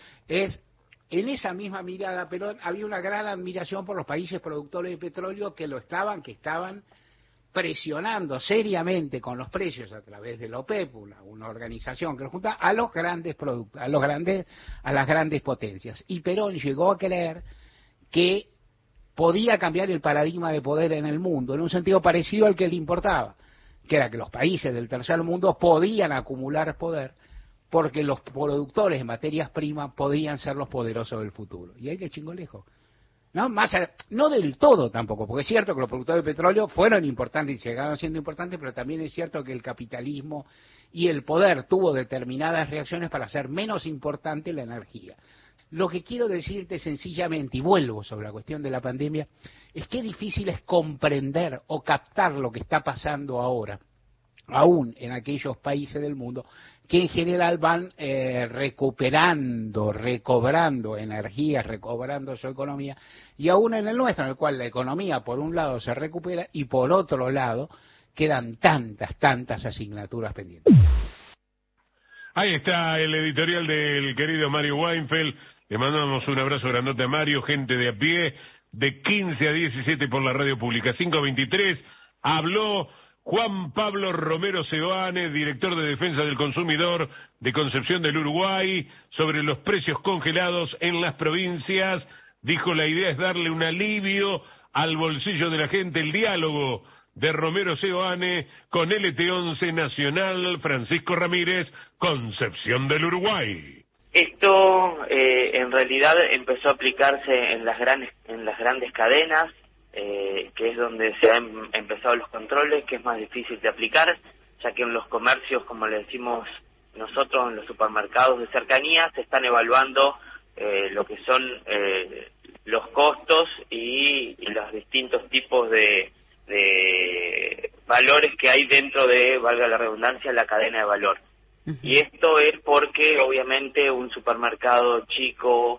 En esa misma mirada, pero había una gran admiración por los países productores de petróleo que estaban presionando seriamente con los precios a través de la OPEP, una organización que junta a los grandes productos, a las grandes potencias. Y Perón llegó a creer que podía cambiar el paradigma de poder en el mundo, en un sentido parecido al que le importaba, que era que los países del tercer mundo podían acumular poder porque los productores de materias primas podrían ser los poderosos del futuro. Y ahí le chingó lejos. No del todo tampoco, porque es cierto que los productores de petróleo fueron importantes y llegaron siendo importantes, pero también es cierto que el capitalismo y el poder tuvo determinadas reacciones para hacer menos importante la energía. Lo que quiero decirte sencillamente, y vuelvo sobre la cuestión de la pandemia, es que difícil es comprender o captar lo que está pasando ahora, aún en aquellos países del mundo que en general van recobrando energía, recobrando su economía, y aún en el nuestro, en el cual la economía por un lado se recupera y por otro lado quedan tantas asignaturas pendientes. Ahí está el editorial del querido Mario Weinfeld. Le mandamos un abrazo grandote a Mario, gente de a pie, de 15 a 17 por la radio pública. 5:23, habló Juan Pablo Romero Seoane, director de Defensa del Consumidor de Concepción del Uruguay, sobre los precios congelados en las provincias. Dijo: la idea es darle un alivio al bolsillo de la gente. El diálogo de Romero Seoane con LT11 Nacional Francisco Ramírez, Concepción del Uruguay. Esto en realidad empezó a aplicarse en las grandes cadenas, que es donde se han empezado los controles, que es más difícil de aplicar, ya que en los comercios, como le decimos nosotros, en los supermercados de cercanía, se están evaluando lo que son los costos y los distintos tipos de valores que hay dentro de, valga la redundancia, la cadena de valor. Y esto es porque obviamente un supermercado chico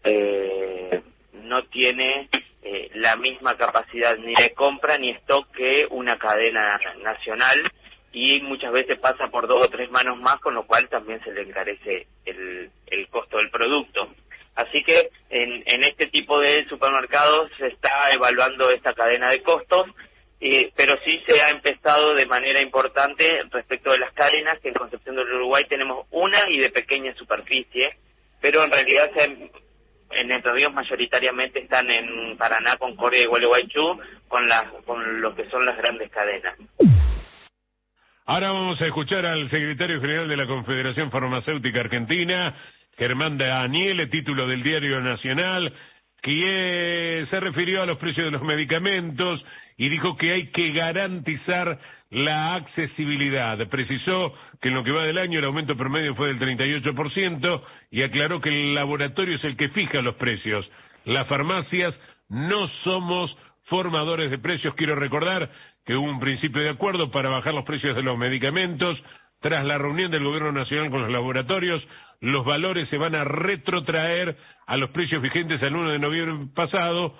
no tiene la misma capacidad ni de compra ni stock que una cadena nacional, y muchas veces pasa por 2 o 3 manos más, con lo cual también se le encarece el costo del producto. Así que en este tipo de supermercados se está evaluando esta cadena de costos, pero sí se ha empezado de manera importante respecto de las cadenas, que en Concepción del Uruguay tenemos una y de pequeña superficie, pero en realidad en Entre Ríos mayoritariamente están en Paraná, Concordia y Gualeguaychú con lo que son las grandes cadenas. Ahora vamos a escuchar al secretario general de la Confederación Farmacéutica Argentina, Germán Daniele, título del Diario Nacional, que se refirió a los precios de los medicamentos y dijo que hay que garantizar la accesibilidad. Precisó que en lo que va del año el aumento promedio fue del 38% y aclaró que el laboratorio es el que fija los precios. Las farmacias no somos formadores de precios. Quiero recordar que hubo un principio de acuerdo para bajar los precios de los medicamentos. Tras la reunión del Gobierno Nacional con los laboratorios, los valores se van a retrotraer a los precios vigentes al 1 de noviembre pasado,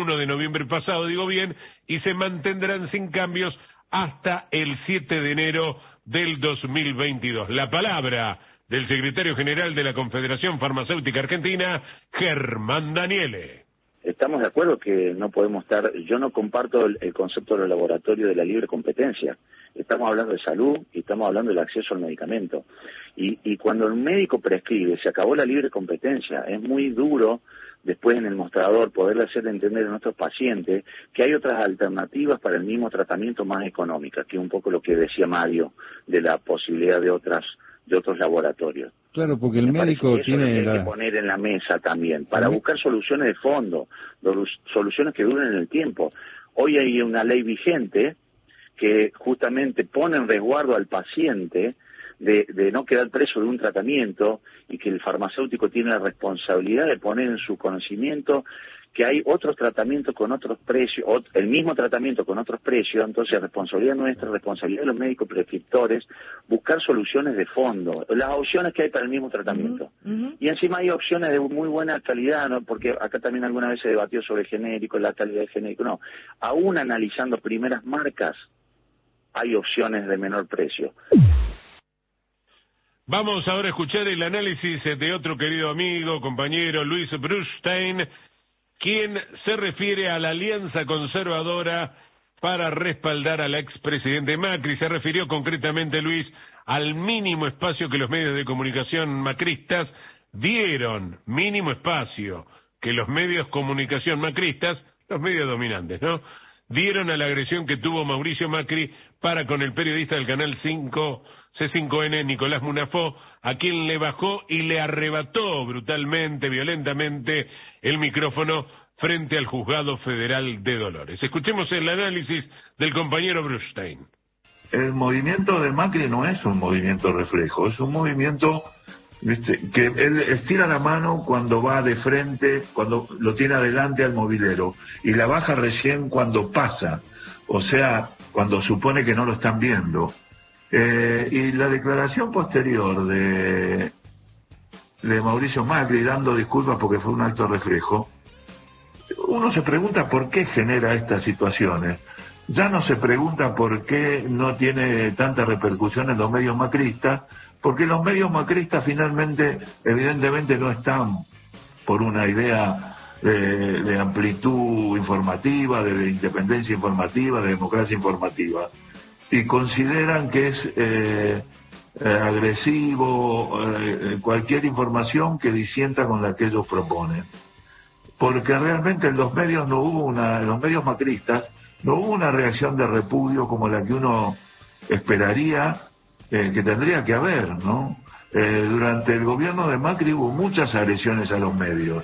y se mantendrán sin cambios hasta el 7 de enero del 2022. La palabra del secretario general de la Confederación Farmacéutica Argentina, Germán Daniele. Estamos de acuerdo que no podemos estar, yo no comparto el concepto del laboratorio de la libre competencia. Estamos hablando de salud y estamos hablando del acceso al medicamento. Y cuando el médico prescribe, se acabó la libre competencia. Es muy duro después en el mostrador poderle hacer entender a nuestros pacientes que hay otras alternativas para el mismo tratamiento más económicas, que es un poco lo que decía Mario de la posibilidad de otros laboratorios. Claro, porque el médico tiene que poner en la mesa también, para buscar soluciones de fondo, soluciones que duren en el tiempo. Hoy hay una ley vigente que justamente pone en resguardo al paciente de no quedar preso de un tratamiento, y que el farmacéutico tiene la responsabilidad de poner en su conocimiento que hay otros tratamientos con otros precios, el mismo tratamiento con otros precios. Entonces, responsabilidad nuestra, responsabilidad de los médicos prescriptores, buscar soluciones de fondo, las opciones que hay para el mismo tratamiento. Y encima hay opciones de muy buena calidad, ¿no? Porque acá también alguna vez se debatió sobre genérico, la calidad de genérico. No, aún analizando primeras marcas, hay opciones de menor precio. Vamos ahora a escuchar el análisis de otro querido amigo, compañero, Luis Brustein, quien se refiere a la alianza conservadora para respaldar al expresidente Macri. Se refirió concretamente, Luis, al mínimo espacio que los medios de comunicación macristas dieron, mínimo espacio que los medios de comunicación macristas, los medios dominantes, ¿no?, dieron a la agresión que tuvo Mauricio Macri para con el periodista del Canal 5, C5N, Nicolás Munafó, a quien le bajó y le arrebató brutalmente, violentamente, el micrófono frente al Juzgado Federal de Dolores. Escuchemos el análisis del compañero Brustein. El movimiento de Macri no es un movimiento reflejo, es un movimiento que él estira la mano cuando va de frente, cuando lo tiene adelante al movilero, y la baja recién cuando pasa, o sea, cuando supone que no lo están viendo. Y la declaración posterior de Mauricio Macri dando disculpas porque fue un acto reflejo, uno se pregunta por qué genera estas situaciones. Ya no se pregunta por qué no tiene tanta repercusión en los medios macristas, porque los medios macristas finalmente, evidentemente, no están por una idea de amplitud informativa, de independencia informativa, de democracia informativa, y consideran que es agresivo cualquier información que disienta con la que ellos proponen. Porque realmente en los medios no hubo los medios macristas no hubo una reacción de repudio como la que uno esperaría que tendría que haber, ¿no? Durante el gobierno de Macri hubo muchas agresiones a los medios.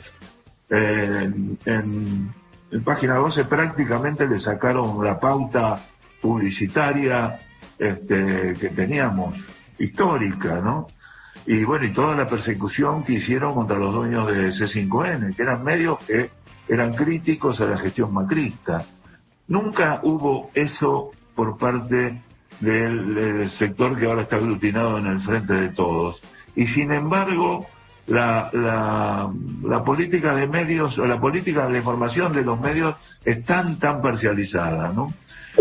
En Página 12 prácticamente le sacaron la pauta publicitaria que teníamos, histórica, ¿no? Y bueno, y toda la persecución que hicieron contra los dueños de C5N, que eran medios que eran críticos a la gestión macrista. Nunca hubo eso por parte del sector que ahora está aglutinado en el Frente de Todos. Y sin embargo, la política de medios, o la política de la información de los medios es tan parcializada, ¿no?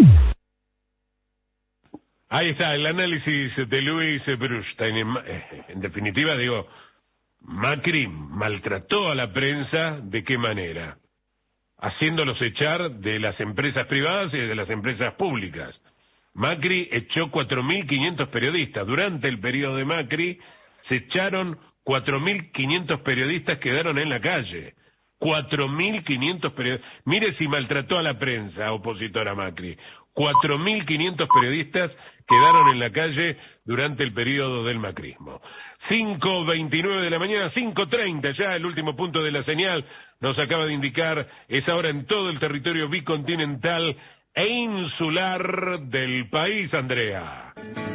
Ahí está el análisis de Luis Brustein. En definitiva, digo, Macri maltrató a la prensa, ¿de qué manera? Haciéndolos echar de las empresas privadas y de las empresas públicas. Macri echó 4.500 periodistas. Durante el periodo de Macri se echaron 4.500 periodistas, quedaron en la calle. 4.500 periodistas. Mire si maltrató a la prensa opositora a Macri. 4.500 periodistas quedaron en la calle durante el periodo del macrismo. 5:29 de la mañana, 5:30 ya, el último punto de la señal nos acaba de indicar, es ahora en todo el territorio bicontinental e insular del país, Andrea.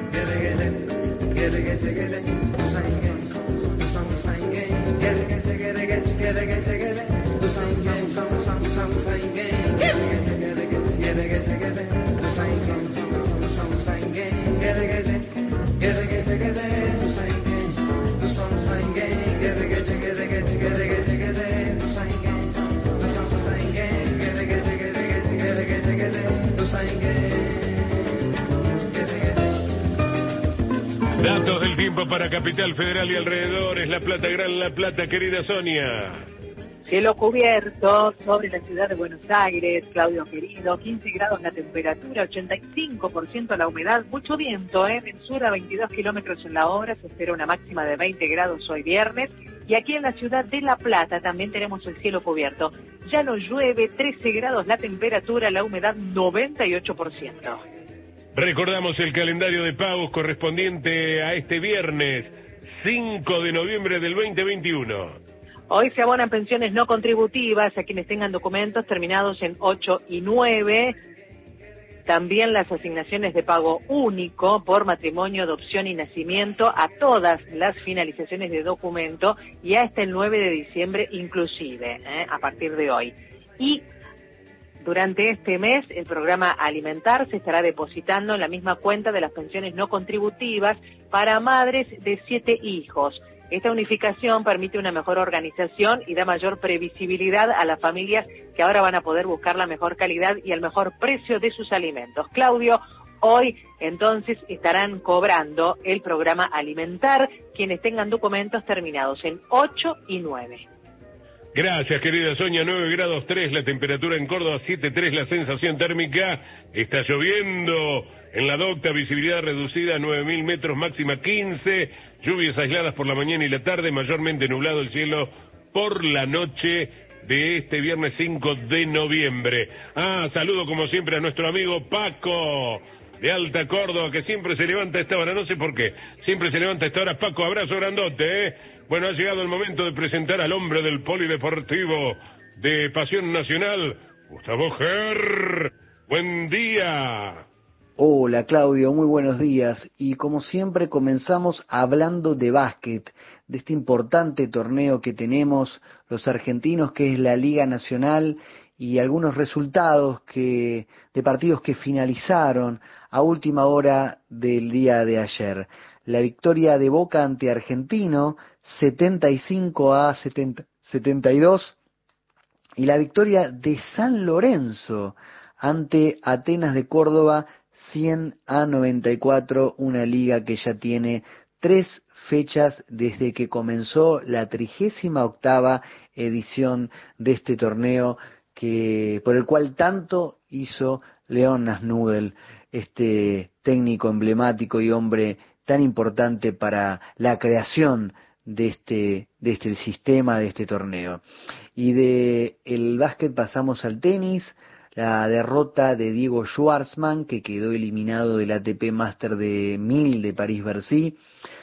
Datos del tiempo para Capital Federal y alrededores, La Plata, Gran La Plata, querida Sonia. Cielo cubierto sobre la ciudad de Buenos Aires, Claudio querido, 15 grados la temperatura, 85% la humedad, mucho viento, del sur a 22 kilómetros en la hora, se espera una máxima de 20 grados hoy viernes, y aquí en la ciudad de La Plata también tenemos el cielo cubierto. Ya no llueve, 13 grados la temperatura, la humedad 98%. Recordamos el calendario de pagos correspondiente a este viernes, 5 de noviembre del 2021. Hoy se abonan pensiones no contributivas a quienes tengan documentos terminados en 8 y 9. También las asignaciones de pago único por matrimonio, adopción y nacimiento a todas las finalizaciones de documento y hasta el 9 de diciembre inclusive, a partir de hoy. Y durante este mes el programa Alimentar se estará depositando en la misma cuenta de las pensiones no contributivas para madres de 7 hijos. Esta unificación permite una mejor organización y da mayor previsibilidad a las familias que ahora van a poder buscar la mejor calidad y el mejor precio de sus alimentos. Claudio, hoy entonces estarán cobrando el programa Alimentar quienes tengan documentos terminados en 8 y 9. Gracias, querida Sonia. 9 grados 3 la temperatura en Córdoba, 7,3 la sensación térmica. Está lloviendo en la docta, visibilidad reducida a 9.000 metros, máxima 15. Lluvias aisladas por la mañana y la tarde, mayormente nublado el cielo por la noche de este viernes 5 de noviembre. Saludo como siempre a nuestro amigo Paco de Alta Córdoba, que siempre se levanta a esta hora, no sé por qué, siempre se levanta a esta hora. Paco, abrazo grandote, Bueno, ha llegado el momento de presentar al hombre del polideportivo de Pasión Nacional, Gustavo Ger. Buen día. Hola Claudio, muy buenos días. Y como siempre comenzamos hablando de básquet, de este importante torneo que tenemos los argentinos, que es la Liga Nacional, y algunos resultados de partidos que finalizaron a última hora del día de ayer. La victoria de Boca ante Argentino, 75-72, y la victoria de San Lorenzo ante Atenas de Córdoba, 100-94, una liga que ya tiene 3 fechas desde que comenzó la 38ª edición de este torneo, por el cual tanto hizo León Nasnudel, este técnico emblemático y hombre tan importante para la creación de este sistema, de este torneo. Y de el básquet pasamos al tenis. la derrota de Diego Schwartzman, que quedó eliminado del ATP Master de 1000 de París-Bercy,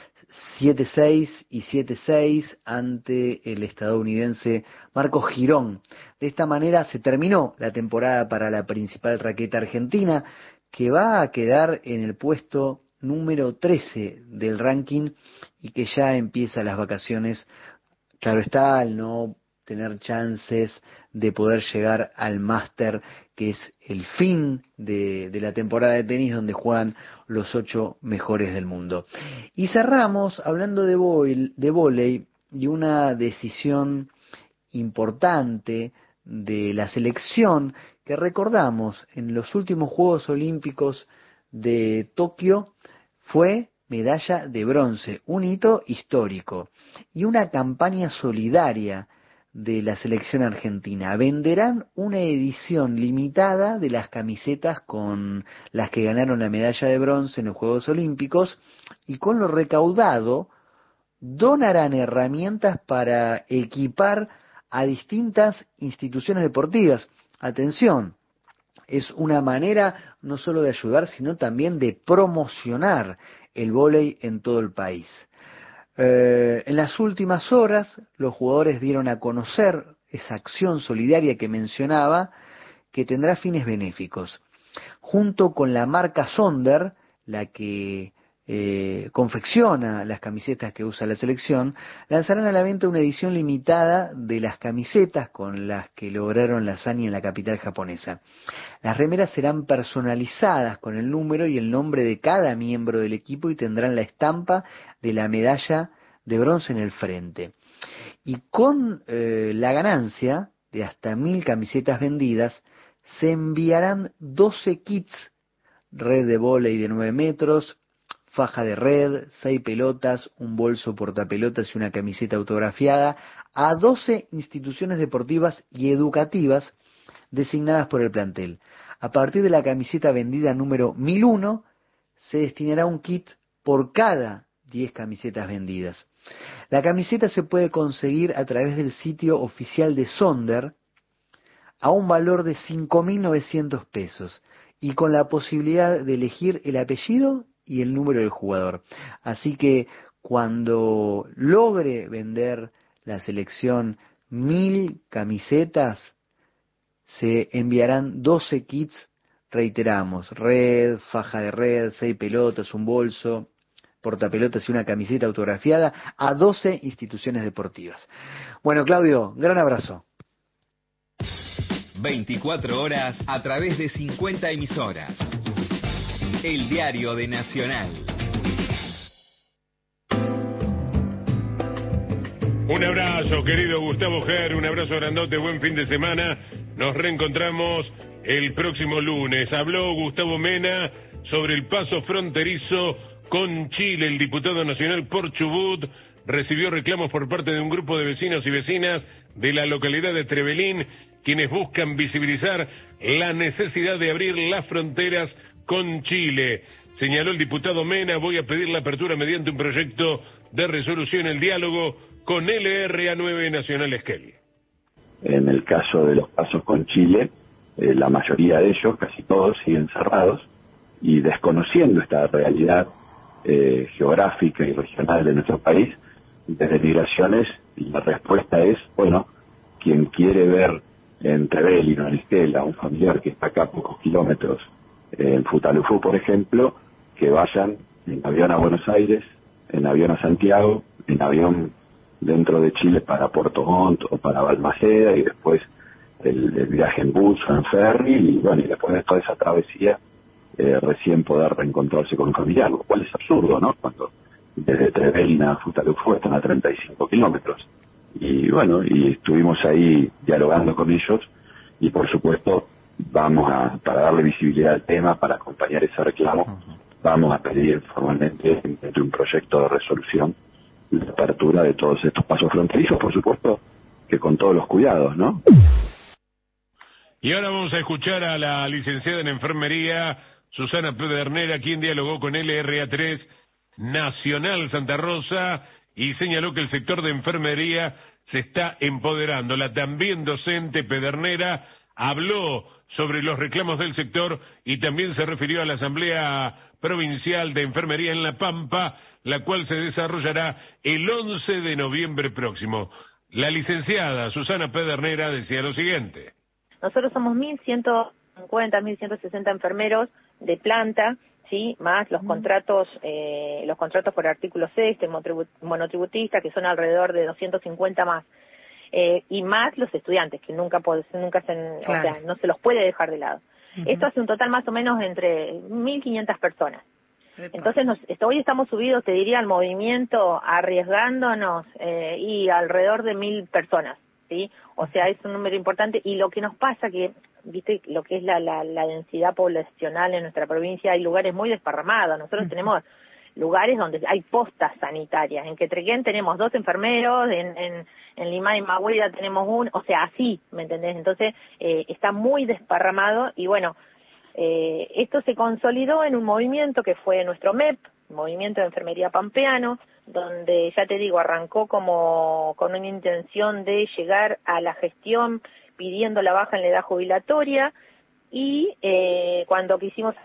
7-6 y 7-6 ante el estadounidense Marcos Girón. De esta manera se terminó la temporada para la principal raqueta argentina, que va a quedar en el puesto número 13 del ranking y que ya empieza las vacaciones. Claro está, al no tener chances de poder llegar al Máster, que es el fin de la temporada de tenis, donde juegan los 8 mejores del mundo. Y cerramos hablando de vóley y una decisión importante de la selección que recordamos en los últimos Juegos Olímpicos de Tokio fue medalla de bronce, un hito histórico y una campaña solidaria de la selección argentina. Venderán una edición limitada de las camisetas con las que ganaron la medalla de bronce en los Juegos Olímpicos, y con lo recaudado donarán herramientas para equipar a distintas instituciones deportivas. Atención, es una manera no solo de ayudar, sino también de promocionar el vóley en todo el país. En las últimas horas, los jugadores dieron a conocer esa acción solidaria que mencionaba, que tendrá fines benéficos. Junto con la marca Sonder, la que confecciona las camisetas que usa la selección, lanzarán a la venta una edición limitada de las camisetas con las que lograron la hazaña en la capital japonesa. Las remeras serán personalizadas con el número y el nombre de cada miembro del equipo y tendrán la estampa de la medalla de bronce en el frente. Y con la ganancia de hasta 1000 camisetas vendidas, se enviarán 12 kits: red de vóley de 9 metros, faja de red, 6 pelotas, un bolso portapelotas y una camiseta autografiada, a 12 instituciones deportivas y educativas designadas por el plantel. A partir de la camiseta vendida número 1001, se destinará un kit por cada 10 camisetas vendidas. La camiseta se puede conseguir a través del sitio oficial de Sonder a un valor de 5.900 pesos y con la posibilidad de elegir el apellido y el número del jugador. Así que cuando logre vender la selección 1000 camisetas, se enviarán 12 kits, reiteramos, red, faja de red, 6 pelotas, un bolso, portapelotas y una camiseta autografiada a 12 instituciones deportivas. Bueno, Claudio, gran abrazo. 24 horas a través de 50 emisoras. El diario de Nacional. Un abrazo, querido Gustavo Ger, un abrazo grandote, buen fin de semana. Nos reencontramos el próximo lunes. Habló Gustavo Mena sobre el paso fronterizo con Chile. El diputado nacional por Chubut recibió reclamos por parte de un grupo de vecinos y vecinas de la localidad de Trevelín, quienes buscan visibilizar la necesidad de abrir las fronteras con Chile. Señaló el diputado Mena: voy a pedir la apertura mediante un proyecto de resolución el diálogo con LRA9 Nacional Esquel. En el caso de los pasos con Chile, la mayoría de ellos, casi todos, siguen cerrados, y desconociendo esta realidad geográfica y regional de nuestro país, desde Migraciones, la respuesta es, bueno, quien quiere ver en Trevelin o en Esquel a un familiar que está acá a pocos kilómetros, en Futalufú, por ejemplo, que vayan en avión a Buenos Aires, en avión a Santiago, en avión dentro de Chile para Puerto Montt o para Balmaceda, y después el viaje en bus o en ferry, y bueno, y después de toda esa travesía recién poder reencontrarse con un familiar, lo cual es absurdo, ¿no? Cuando desde Trevelin a Futalufú están a 35 kilómetros. Y bueno, y estuvimos ahí dialogando con ellos, y por supuesto vamos a, para darle visibilidad al tema, para acompañar ese reclamo, vamos a pedir formalmente entre un proyecto de resolución la apertura de todos estos pasos fronterizos, por supuesto que con todos los cuidados, ¿no? Y ahora vamos a escuchar a la licenciada en enfermería Susana Pedernera, quien dialogó con LRA3 Nacional Santa Rosa y señaló que el sector de enfermería se está empoderando. La también docente Pedernera habló sobre los reclamos del sector y también se refirió a la Asamblea Provincial de Enfermería en La Pampa, la cual se desarrollará el 11 de noviembre próximo. La licenciada Susana Pedernera decía lo siguiente. Nosotros somos 1.150, 1.160 enfermeros de planta, sí, más los contratos por artículo 6, monotributista, que son alrededor de 250 más. Y más los estudiantes, que nunca claro. O sea, no se los puede dejar de lado. Esto hace un total más o menos entre 1.500 personas. Entonces, hoy estamos subidos, te diría, al movimiento, arriesgándonos, y alrededor de 1.000 personas, ¿sí? O sea, es un número importante, y lo que nos pasa que, viste, lo que es la densidad poblacional en nuestra provincia, hay lugares muy desparramados. Nosotros tenemos lugares donde hay postas sanitarias. En Quetrequén tenemos 2 enfermeros, en Limay y Mahuida tenemos uno, o sea, así, ¿me entendés? Entonces, está muy desparramado, y bueno, esto se consolidó en un movimiento que fue nuestro MEP, Movimiento de Enfermería Pampeano, donde, ya te digo, arrancó con una intención de llegar a la gestión pidiendo la baja en la edad jubilatoria, y cuando quisimos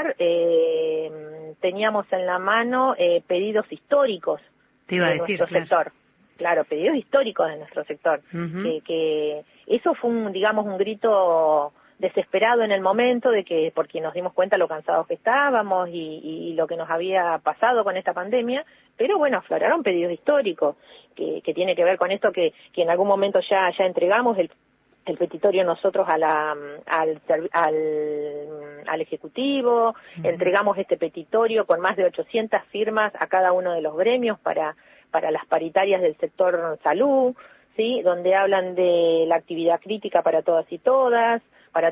teníamos en la mano pedidos históricos de nuestro sector. Claro, pedidos históricos de nuestro sector. Que eso fue un grito desesperado en el momento, porque nos dimos cuenta lo cansados que estábamos y lo que nos había pasado con esta pandemia, pero bueno, afloraron pedidos históricos que tiene que ver con esto que en algún momento ya entregamos el petitorio nosotros al Ejecutivo, entregamos este petitorio con más de 800 firmas a cada uno de los gremios para las paritarias del sector salud, ¿sí? Donde hablan de la actividad crítica para todas y todos,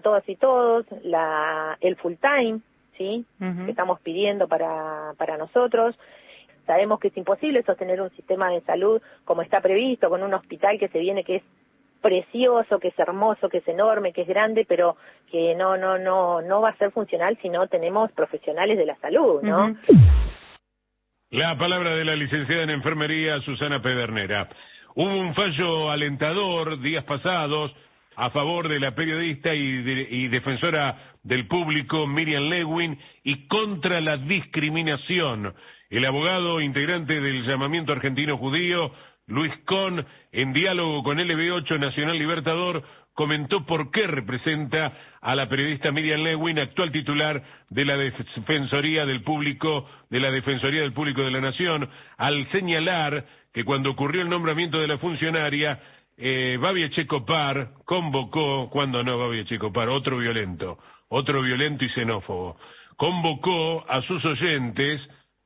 el full time, ¿sí? Que estamos pidiendo para nosotros. Sabemos que es imposible sostener un sistema de salud como está previsto, con un hospital que se viene, que es precioso, que es hermoso, que es enorme, que es grande, pero que no va a ser funcional si no tenemos profesionales de la salud, ¿no? La palabra de la licenciada en enfermería, Susana Pedernera. Hubo un fallo alentador días pasados a favor de la periodista y defensora del público Miriam Lewin y contra la discriminación. El abogado integrante del Llamamiento Argentino Judío, Luis Con, en diálogo con LB8 Nacional Libertador, comentó por qué representa a la periodista Miriam Lewin, actual titular de la Defensoría del Público de la Nación, al señalar que cuando ocurrió el nombramiento de la funcionaria, Babi Echecopar convocó, Babi Echecopar, otro violento y xenófobo, convocó a sus oyentes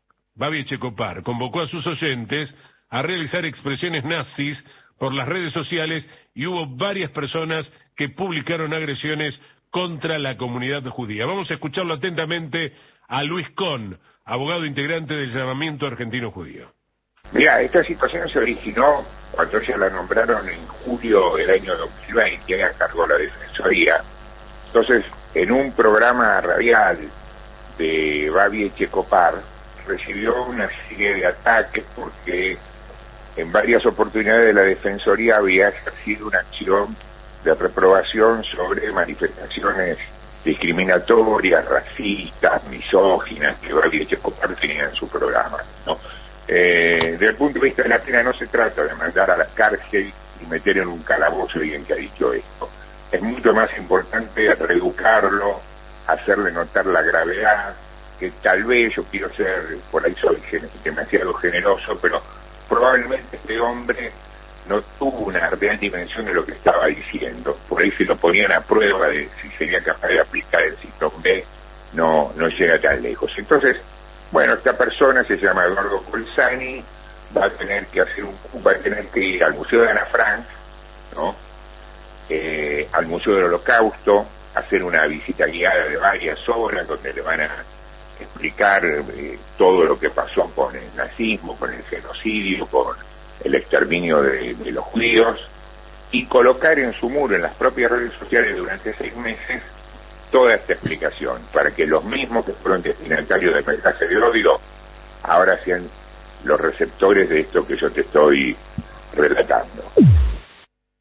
a realizar expresiones nazis por las redes sociales, y hubo varias personas que publicaron agresiones contra la comunidad judía. Vamos a escucharlo atentamente a Luis Con, abogado integrante del Llamamiento Argentino Judío. Mira, esta situación se originó cuando ya la nombraron en julio del año 2020, ella cargó la Defensoría. Entonces, en un programa radial de Babi Echecopar, recibió una serie de ataques porque en varias oportunidades la Defensoría había ejercido una acción de reprobación sobre manifestaciones discriminatorias, racistas, misóginas que Babi Echecopar tenía en su programa, ¿no? Desde el punto de vista de la pena no se trata de mandar a la cárcel y meter en un calabozo a alguien que ha dicho esto. Es mucho más importante reeducarlo, hacerle notar la gravedad, que tal vez, yo quiero ser, por ahí soy demasiado generoso, pero probablemente este hombre no tuvo una real dimensión de lo que estaba diciendo. Por ahí se lo ponían a prueba de si sería capaz de aplicar el Citón B, no llega tan lejos. Entonces, bueno, esta persona se llama Eduardo Colzani, va a tener que ir al Museo de Ana Frank, ¿no? Al Museo del Holocausto, hacer una visita guiada de varias horas donde le van a explicar todo lo que pasó con el nazismo, con el genocidio, con el exterminio de los judíos, y colocar en su muro, en las propias redes sociales durante 6 meses, toda esta explicación, para que los mismos que fueron destinatarios de mensajes de odio ahora sean los receptores de esto que yo te estoy relatando.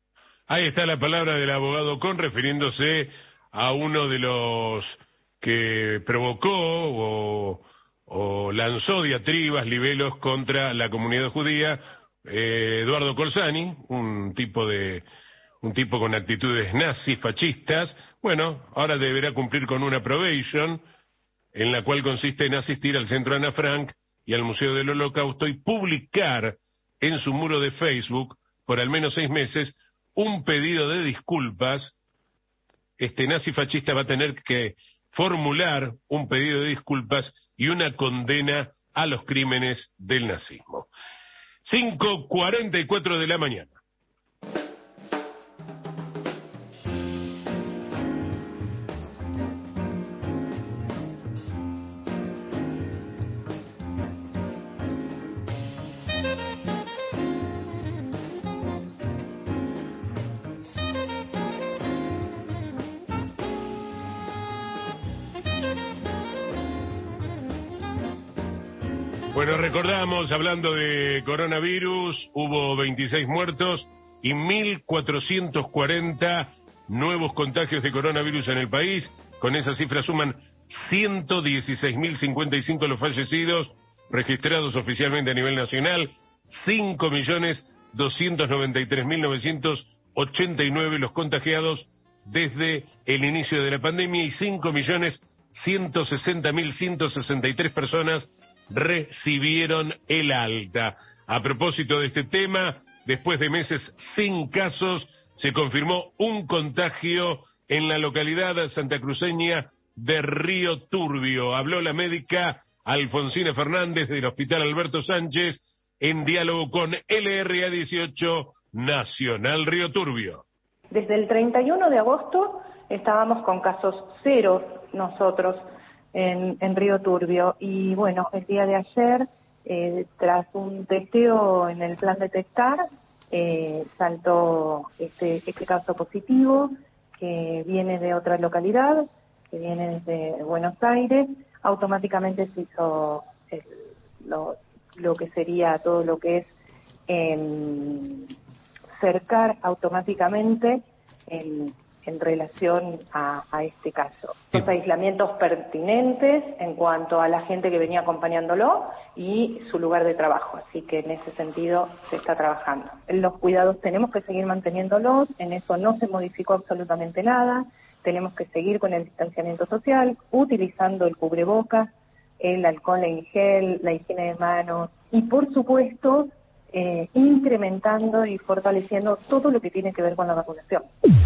Ahí está la palabra del abogado Con, refiriéndose a uno de los que provocó o lanzó diatribas, libelos contra la comunidad judía, Eduardo Colzani, un tipo con actitudes nazis, fascistas. Bueno, ahora deberá cumplir con una probation, en la cual consiste en asistir al Centro Ana Frank y al Museo del Holocausto y publicar en su muro de Facebook, por al menos 6 meses, un pedido de disculpas. Este nazi fascista va a tener que formular un pedido de disculpas y una condena a los crímenes del nazismo. 5:44 de la mañana. Bueno, recordamos, hablando de coronavirus, hubo 26 muertos y 1.440 nuevos contagios de coronavirus en el país. Con esa cifra suman 116.055 los fallecidos registrados oficialmente a nivel nacional, 5.293.989 los contagiados desde el inicio de la pandemia y 5.160.163 personas recibieron el alta. A propósito de este tema, después de meses sin casos, se confirmó un contagio en la localidad santacruceña de Río Turbio. Habló la médica Alfonsina Fernández del Hospital Alberto Sánchez en diálogo con LRA 18 Nacional Río Turbio. Desde el 31 de agosto estábamos con casos cero nosotros en Río Turbio, y bueno, el día de ayer, tras un testeo en el plan detectar, saltó este caso positivo que viene de otra localidad, que viene desde Buenos Aires. Automáticamente se hizo lo que sería todo lo que es cercar automáticamente en relación a este caso. Los aislamientos pertinentes en cuanto a la gente que venía acompañándolo y su lugar de trabajo, así que en ese sentido se está trabajando. Los cuidados tenemos que seguir manteniéndolos, en eso no se modificó absolutamente nada, tenemos que seguir con el distanciamiento social, utilizando el cubrebocas, el alcohol en gel, la higiene de manos y por supuesto incrementando y fortaleciendo todo lo que tiene que ver con la vacunación.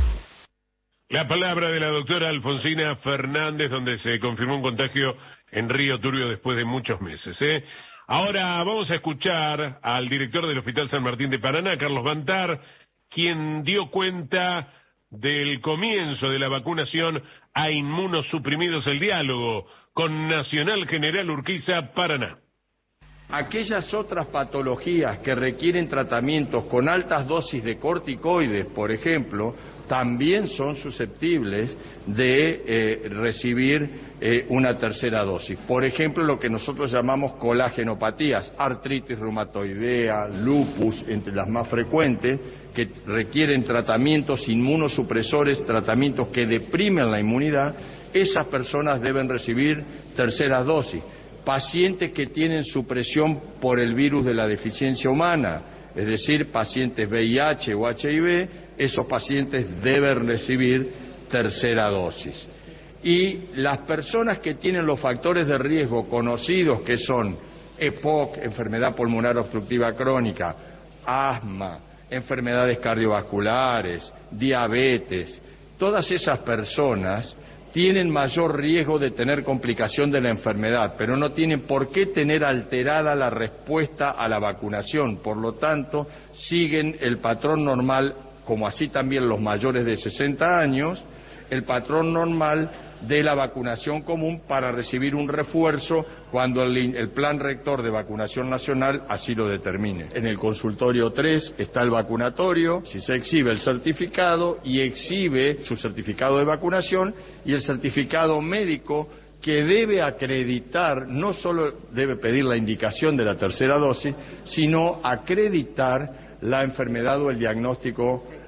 La palabra de la doctora Alfonsina Fernández, donde se confirmó un contagio en Río Turbio después de muchos meses. Ahora vamos a escuchar al director del Hospital San Martín de Paraná, Carlos Bantar, quien dio cuenta del comienzo de la vacunación a inmunosuprimidos. El diálogo con Nacional General Urquiza, Paraná. Aquellas otras patologías que requieren tratamientos con altas dosis de corticoides, por ejemplo, también son susceptibles de recibir una tercera dosis. Por ejemplo, lo que nosotros llamamos colagenopatías, artritis reumatoidea, lupus, entre las más frecuentes, que requieren tratamientos inmunosupresores, tratamientos que deprimen la inmunidad. Esas personas deben recibir terceras dosis. Pacientes que tienen supresión por el virus de la deficiencia humana, es decir, pacientes VIH o HIV, esos pacientes deben recibir tercera dosis. Y las personas que tienen los factores de riesgo conocidos, que son EPOC, enfermedad pulmonar obstructiva crónica, asma, enfermedades cardiovasculares, diabetes, todas esas personas tienen mayor riesgo de tener complicación de la enfermedad, pero no tienen por qué tener alterada la respuesta a la vacunación. Por lo tanto, siguen el patrón normal, como así también los mayores de 60 años, el patrón normal de la vacunación común para recibir un refuerzo cuando el plan rector de vacunación nacional así lo determine. En el consultorio 3 está el vacunatorio, si se exhibe el certificado y exhibe su certificado de vacunación y el certificado médico que debe acreditar, no solo debe pedir la indicación de la tercera dosis, sino acreditar la enfermedad o el diagnóstico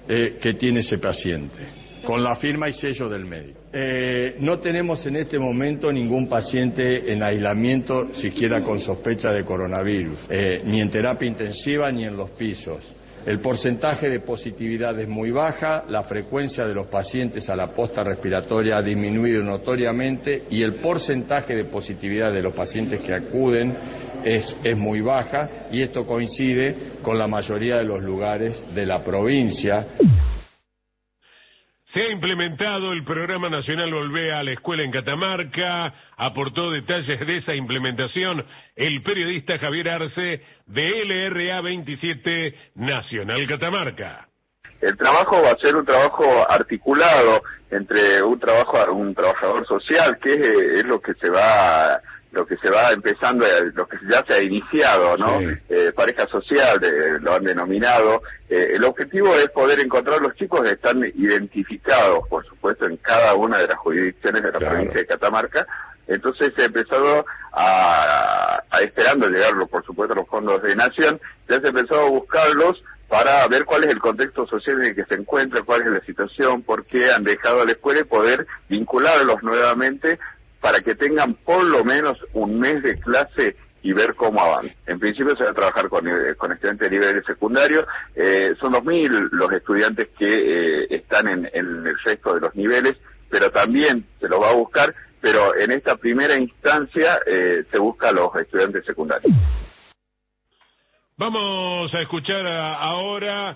que tiene ese paciente, con la firma y sello del médico. No tenemos en este momento ningún paciente en aislamiento, siquiera con sospecha de coronavirus, ni en terapia intensiva ni en los pisos. El porcentaje de positividad es muy baja, la frecuencia de los pacientes a la posta respiratoria ha disminuido notoriamente y el porcentaje de positividad de los pacientes que acuden es muy baja, y esto coincide con la mayoría de los lugares de la provincia. Se ha implementado el Programa Nacional Volvé a la Escuela en Catamarca. Aportó detalles de esa implementación el periodista Javier Arce de LRA 27 Nacional Catamarca. El trabajo va a ser un trabajo articulado entre un trabajador social, que es lo que se va empezando, lo que ya se ha iniciado, ¿no? Sí. Pareja social, lo han denominado. El objetivo es poder encontrar los chicos que están identificados, por supuesto, en cada una de las jurisdicciones de la provincia de Catamarca. Entonces se ha empezado esperando llegar, por supuesto, a los fondos de Nación, ya se ha empezado a buscarlos para ver cuál es el contexto social en el que se encuentra, cuál es la situación, por qué han dejado la escuela y poder vincularlos nuevamente para que tengan por lo menos un mes de clase y ver cómo avanza. En principio se va a trabajar con estudiantes de nivel secundario. Son 2.000 los estudiantes que están en el resto de los niveles, pero también se los va a buscar, pero en esta primera instancia se busca a los estudiantes secundarios. Vamos a escuchar ahora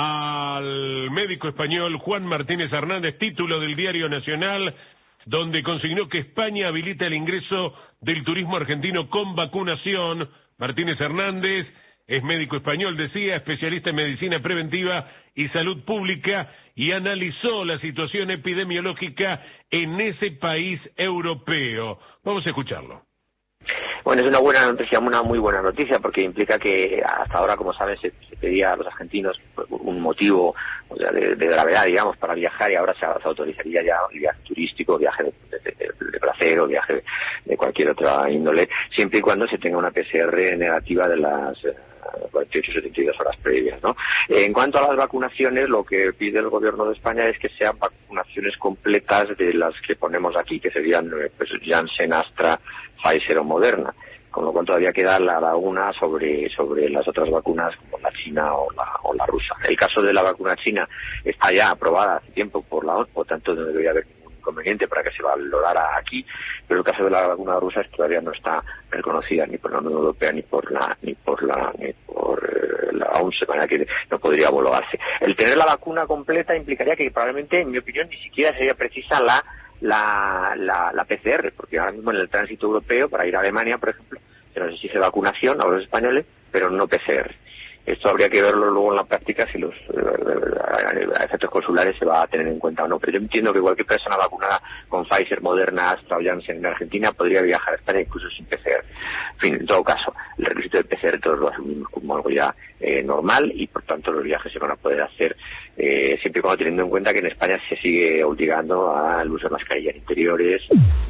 al médico español Juan Martínez Hernández, título del Diario Nacional, donde consignó que España habilita el ingreso del turismo argentino con vacunación. Martínez Hernández es médico español, decía, especialista en medicina preventiva y salud pública, y analizó la situación epidemiológica en ese país europeo. Vamos a escucharlo. Bueno, es una buena noticia, una muy buena noticia, porque implica que hasta ahora, como saben, se pedía a los argentinos un motivo, o sea, de gravedad, digamos, para viajar, y ahora se autorizaría ya el viaje turístico, viaje de placer o viaje de cualquier otra índole, siempre y cuando se tenga una PCR negativa de las 48 o 72 horas previas, ¿no? En cuanto a las vacunaciones, lo que pide el gobierno de España es que sean vacunaciones completas de las que ponemos aquí, que serían pues Janssen, Astra, Pfizer o Moderna, con lo cual todavía queda la laguna sobre las otras vacunas como la china o la rusa. El caso de la vacuna china está ya aprobada hace tiempo por la OMS, por tanto no debería haber ningún inconveniente para que se valorara aquí, pero el caso de la vacuna rusa todavía no está reconocida ni por la Unión Europea ni por la OMS, de manera que no podría homologarse. El tener la vacuna completa implicaría que probablemente, en mi opinión, ni siquiera sería precisa la PCR, porque ahora mismo en el tránsito europeo, para ir a Alemania, por ejemplo, se nos exige vacunación a los españoles, pero no PCR. Esto habría que verlo luego en la práctica, si los efectos consulares se va a tener en cuenta o no. Pero yo entiendo que cualquier persona vacunada con Pfizer, Moderna, Astra o Janssen en Argentina podría viajar a España incluso sin PCR. En fin, en todo caso, el requisito de PCR todos lo asumimos como algo ya normal, y por tanto los viajes se van a poder hacer siempre y cuando teniendo en cuenta que en España se sigue obligando al uso de mascarillas interiores.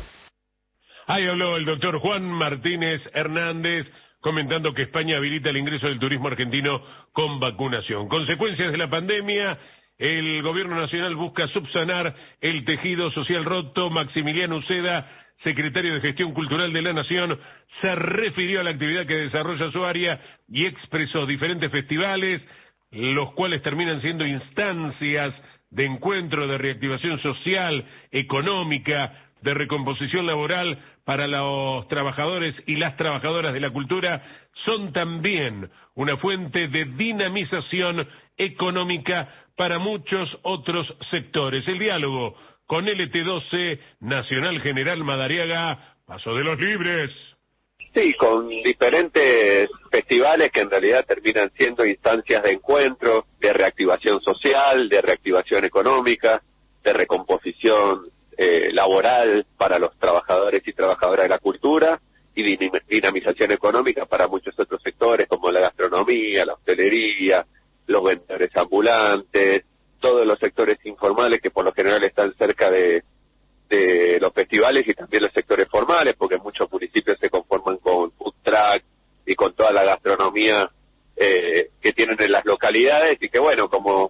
Ahí habló el doctor Juan Martínez Hernández, comentando que España habilita el ingreso del turismo argentino con vacunación. Consecuencias de la pandemia, el gobierno nacional busca subsanar el tejido social roto. Maximiliano Uceda, secretario de Gestión Cultural de la Nación, se refirió a la actividad que desarrolla su área y expresó diferentes festivales, los cuales terminan siendo instancias de encuentro, de reactivación social, económica, de recomposición laboral para los trabajadores y las trabajadoras de la cultura, son también una fuente de dinamización económica para muchos otros sectores. El diálogo con LT12, Nacional General Madariaga, Paso de los Libres. Sí, con diferentes festivales que en realidad terminan siendo instancias de encuentro, de reactivación social, de reactivación económica, de recomposición laboral para los trabajadores y trabajadoras de la cultura, y dinamización económica para muchos otros sectores como la gastronomía, la hostelería, los vendedores ambulantes, todos los sectores informales que por lo general están cerca de los festivales, y también los sectores formales, porque muchos municipios se conforman con food truck y con toda la gastronomía que tienen en las localidades, y que bueno, como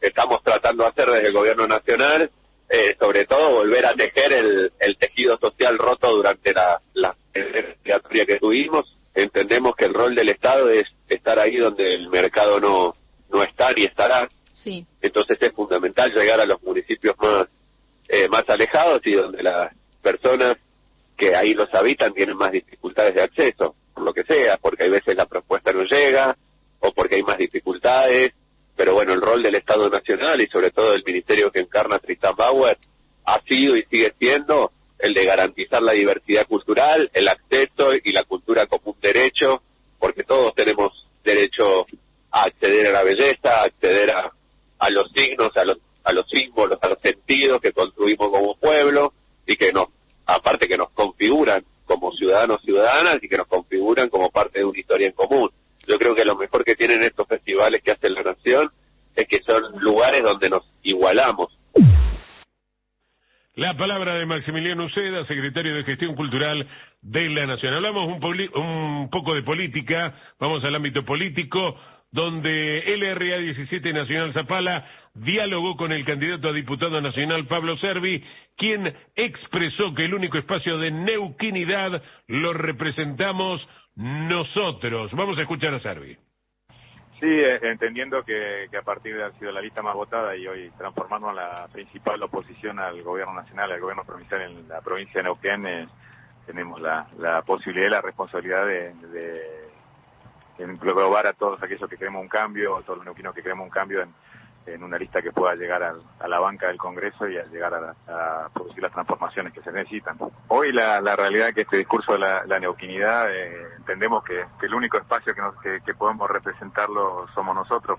estamos tratando de hacer desde el gobierno nacional, sobre todo volver a tejer el tejido social roto durante la migratoria que tuvimos. Entendemos que el rol del Estado es estar ahí donde el mercado no está ni estará. Sí. Entonces es fundamental llegar a los municipios más alejados y donde las personas que ahí los habitan tienen más dificultades de acceso, por lo que sea, porque hay veces la propuesta no llega o porque hay más dificultades. Pero bueno, el rol del Estado Nacional y sobre todo del ministerio que encarna Tristan Bauer ha sido y sigue siendo el de garantizar la diversidad cultural, el acceso y la cultura como un derecho, porque todos tenemos derecho a acceder a la belleza, a acceder a los signos, a los símbolos, a los sentidos que construimos como pueblo y que aparte que nos configuran como ciudadanos, ciudadanas y que nos configuran como parte de una historia en común. Yo creo que lo mejor que tienen estos festivales que hace la Nación es que son lugares donde nos igualamos. La palabra de Maximiliano Uceda, secretario de Gestión Cultural de la Nación. Hablamos un poco de política, vamos al ámbito político, donde LRA 17 Nacional Zapala dialogó con el candidato a diputado nacional Pablo Servi, quien expresó que el único espacio de neuquinidad lo representamos nosotros. Vamos a escuchar a Servi. Sí, entendiendo que a partir de haber sido la lista más votada y hoy transformarnos en la principal oposición al gobierno nacional, al gobierno provincial en la provincia de Neuquén, tenemos la posibilidad y la responsabilidad de englobar a todos aquellos que queremos un cambio, a todos los neuquinos que queremos un cambio en una lista que pueda llegar a la banca del Congreso y a llegar a producir las transformaciones que se necesitan. Hoy la realidad es que este discurso de la neuquinidad, entendemos que el único espacio que podemos representarlo somos nosotros.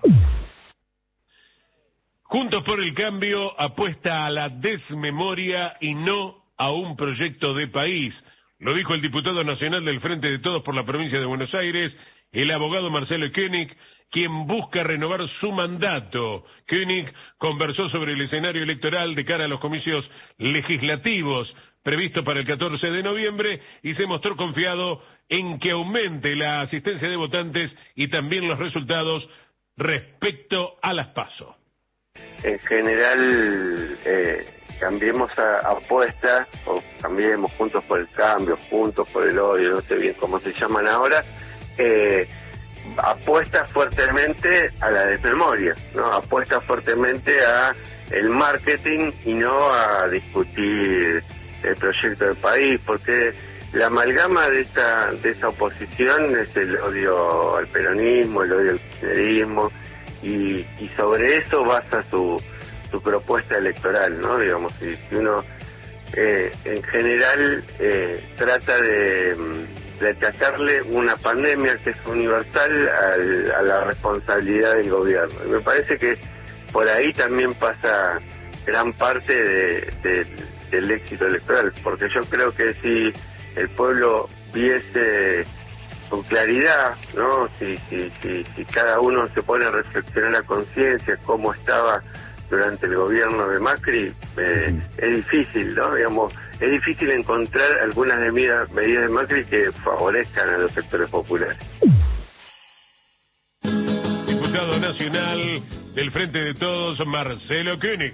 Juntos por el Cambio apuesta a la desmemoria y no a un proyecto de país. Lo dijo el diputado nacional del Frente de Todos por la provincia de Buenos Aires, el abogado Marcelo Koenig, quien busca renovar su mandato. Koenig conversó sobre el escenario electoral de cara a los comicios legislativos previsto para el 14 de noviembre y se mostró confiado en que aumente la asistencia de votantes y también los resultados respecto a las PASO. En general, cambiemos a apuesta, o cambiemos Juntos por el Cambio, Juntos por el Odio, no sé bien cómo se llaman ahora, apuesta fuertemente a la desmemoria, ¿no? Apuesta fuertemente a el marketing y no a discutir el proyecto del país, porque la amalgama de esa oposición es el odio al peronismo, el odio al kirchnerismo, y sobre eso basa su propuesta electoral, ¿no? Digamos, si uno en general trata de achacarle una pandemia que es universal a la responsabilidad del gobierno. Y me parece que por ahí también pasa gran parte del éxito electoral, porque yo creo que si el pueblo viese con claridad, ¿no? Si cada uno se pone a reflexionar a conciencia cómo estaba durante el gobierno de Macri, es difícil, ¿no? Digamos, es difícil encontrar algunas medidas de Macri que favorezcan a los sectores populares. Diputado nacional del Frente de Todos, Marcelo Koenig.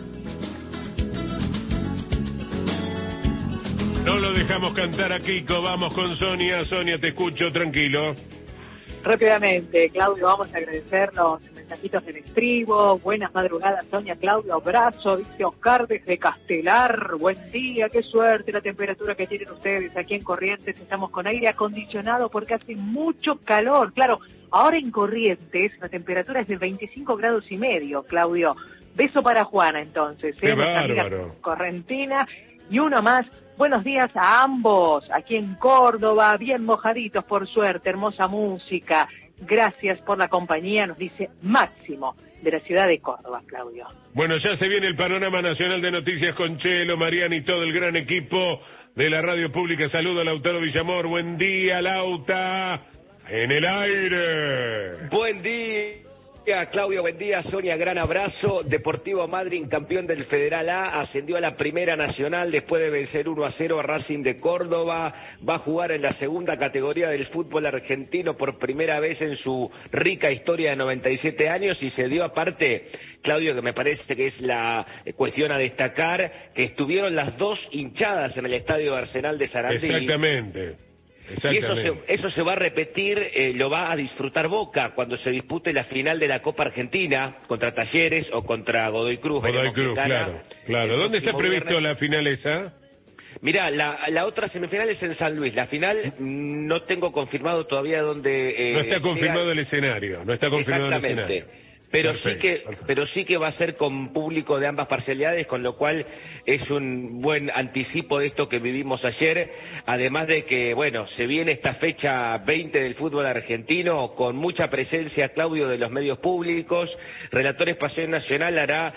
No lo dejamos cantar a Kiko, vamos con Sonia. Sonia, te escucho, tranquilo. Rápidamente, Claudio, vamos a agradecer los mensajitos del estribo. Buenas madrugadas, Sonia, Claudio, abrazo, dice Oscar desde Castelar. Buen día, qué suerte la temperatura que tienen ustedes aquí en Corrientes. Estamos con aire acondicionado porque hace mucho calor. Claro, ahora en Corrientes la temperatura es de 25 grados y medio, Claudio. Beso para Juana, entonces. ¡Qué bárbaro! Correntina. Y uno más. Buenos días a ambos, aquí en Córdoba, bien mojaditos por suerte, hermosa música. Gracias por la compañía, nos dice Máximo, de la ciudad de Córdoba, Claudio. Bueno, ya se viene el panorama nacional de noticias con Chelo, Mariana y todo el gran equipo de la radio pública. Saludo a Lautaro Villamor, buen día, Lauta, en el aire. Buen día, Claudio, buen día. Sonia, gran abrazo. Deportivo Madryn, campeón del Federal A, ascendió a la Primera Nacional después de vencer 1-0 a Racing de Córdoba. Va a jugar en la segunda categoría del fútbol argentino por primera vez en su rica historia de 97 años y se dio aparte, Claudio, que me parece que es la cuestión a destacar, que estuvieron las dos hinchadas en el estadio Arsenal de Sarandí. Exactamente. Y eso se va a repetir, lo va a disfrutar Boca cuando se dispute la final de la Copa Argentina contra Talleres o contra Godoy Cruz. Godoy Cruz, claro. ¿Dónde está previsto la final esa? Mirá, la otra semifinal es en San Luis. La final no tengo confirmado todavía dónde... no está confirmado el escenario, no está confirmado el escenario. Pero sí que va a ser con público de ambas parcialidades, con lo cual es un buen anticipo de esto que vivimos ayer, además de que, bueno, se viene esta fecha 20 del fútbol argentino con mucha presencia, Claudio, de los medios públicos. Relatores Pasión Nacional hará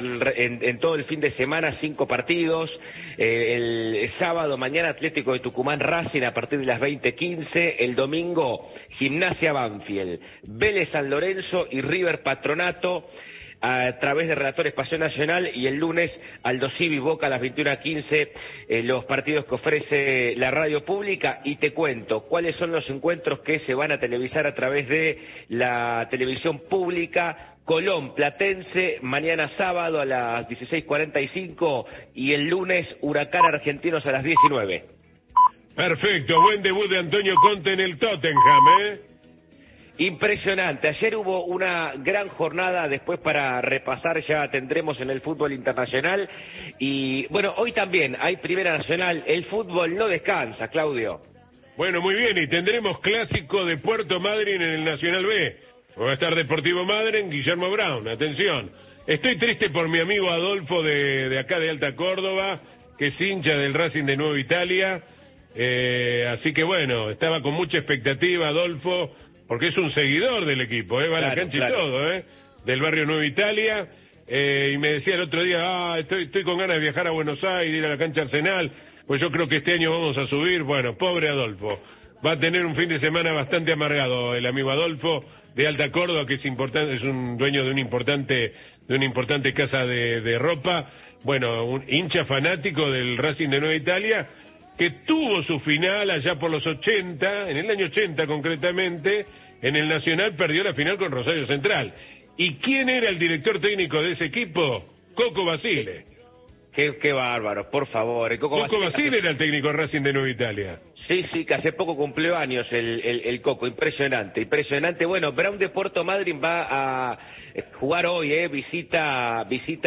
en todo el fin de semana 5 partidos. El sábado, mañana, Atlético de Tucumán Racing a partir de las 20:15. El domingo, Gimnasia Banfield, Vélez San Lorenzo y River Patronato a través de Relatores Pasión Nacional, y el lunes Aldo Civi Boca a las 21:15, los partidos que ofrece la radio pública. Y te cuento cuáles son los encuentros que se van a televisar a través de la televisión pública. Colón Platense mañana sábado a las 16:45 y el lunes Huracán Argentinos a las 19. Perfecto, buen debut de Antonio Conte en el Tottenham, Impresionante. Ayer hubo una gran jornada, después para repasar ya tendremos en el fútbol internacional. Y bueno, hoy también hay Primera Nacional. El fútbol no descansa, Claudio. Bueno, muy bien, y tendremos clásico de Puerto Madryn en el Nacional B. Va a estar Deportivo Madryn, Guillermo Brown, atención. Estoy triste por mi amigo Adolfo de acá de Alta Córdoba, que es hincha del Racing de Nueva Italia. Así que bueno, estaba con mucha expectativa Adolfo, porque es un seguidor del equipo, va a la cancha y todo, del barrio Nueva Italia, y me decía el otro día, estoy con ganas de viajar a Buenos Aires, ir a la cancha Arsenal, pues yo creo que este año vamos a subir. Bueno, pobre Adolfo, va a tener un fin de semana bastante amargado el amigo Adolfo de Alta Córdoba, que es importante, es un dueño de una importante casa de ropa, bueno, un hincha fanático del Racing de Nueva Italia, que tuvo su final allá por los 80, en el año 80 concretamente, en el Nacional perdió la final con Rosario Central. ¿Y quién era el director técnico de ese equipo? Coco Basile. Qué bárbaro, por favor. Coco Basile era el técnico de Racing de Nueva Italia. Sí, que hace poco cumplió años el Coco, impresionante. Bueno, Brown de Puerto Madryn va a jugar hoy, visita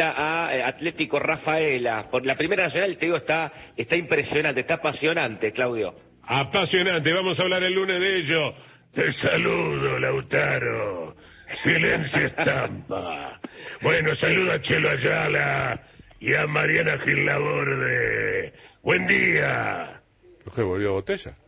a Atlético Rafaela. Por la Primera Nacional, te digo, está impresionante, está apasionante, Claudio. Apasionante, vamos a hablar el lunes de ello. Te saludo, Lautaro. Silencio estampa. Bueno, saluda a Chelo Ayala y a Mariana Gil Laborde. Buen día. ¿Qué volvió a Botella?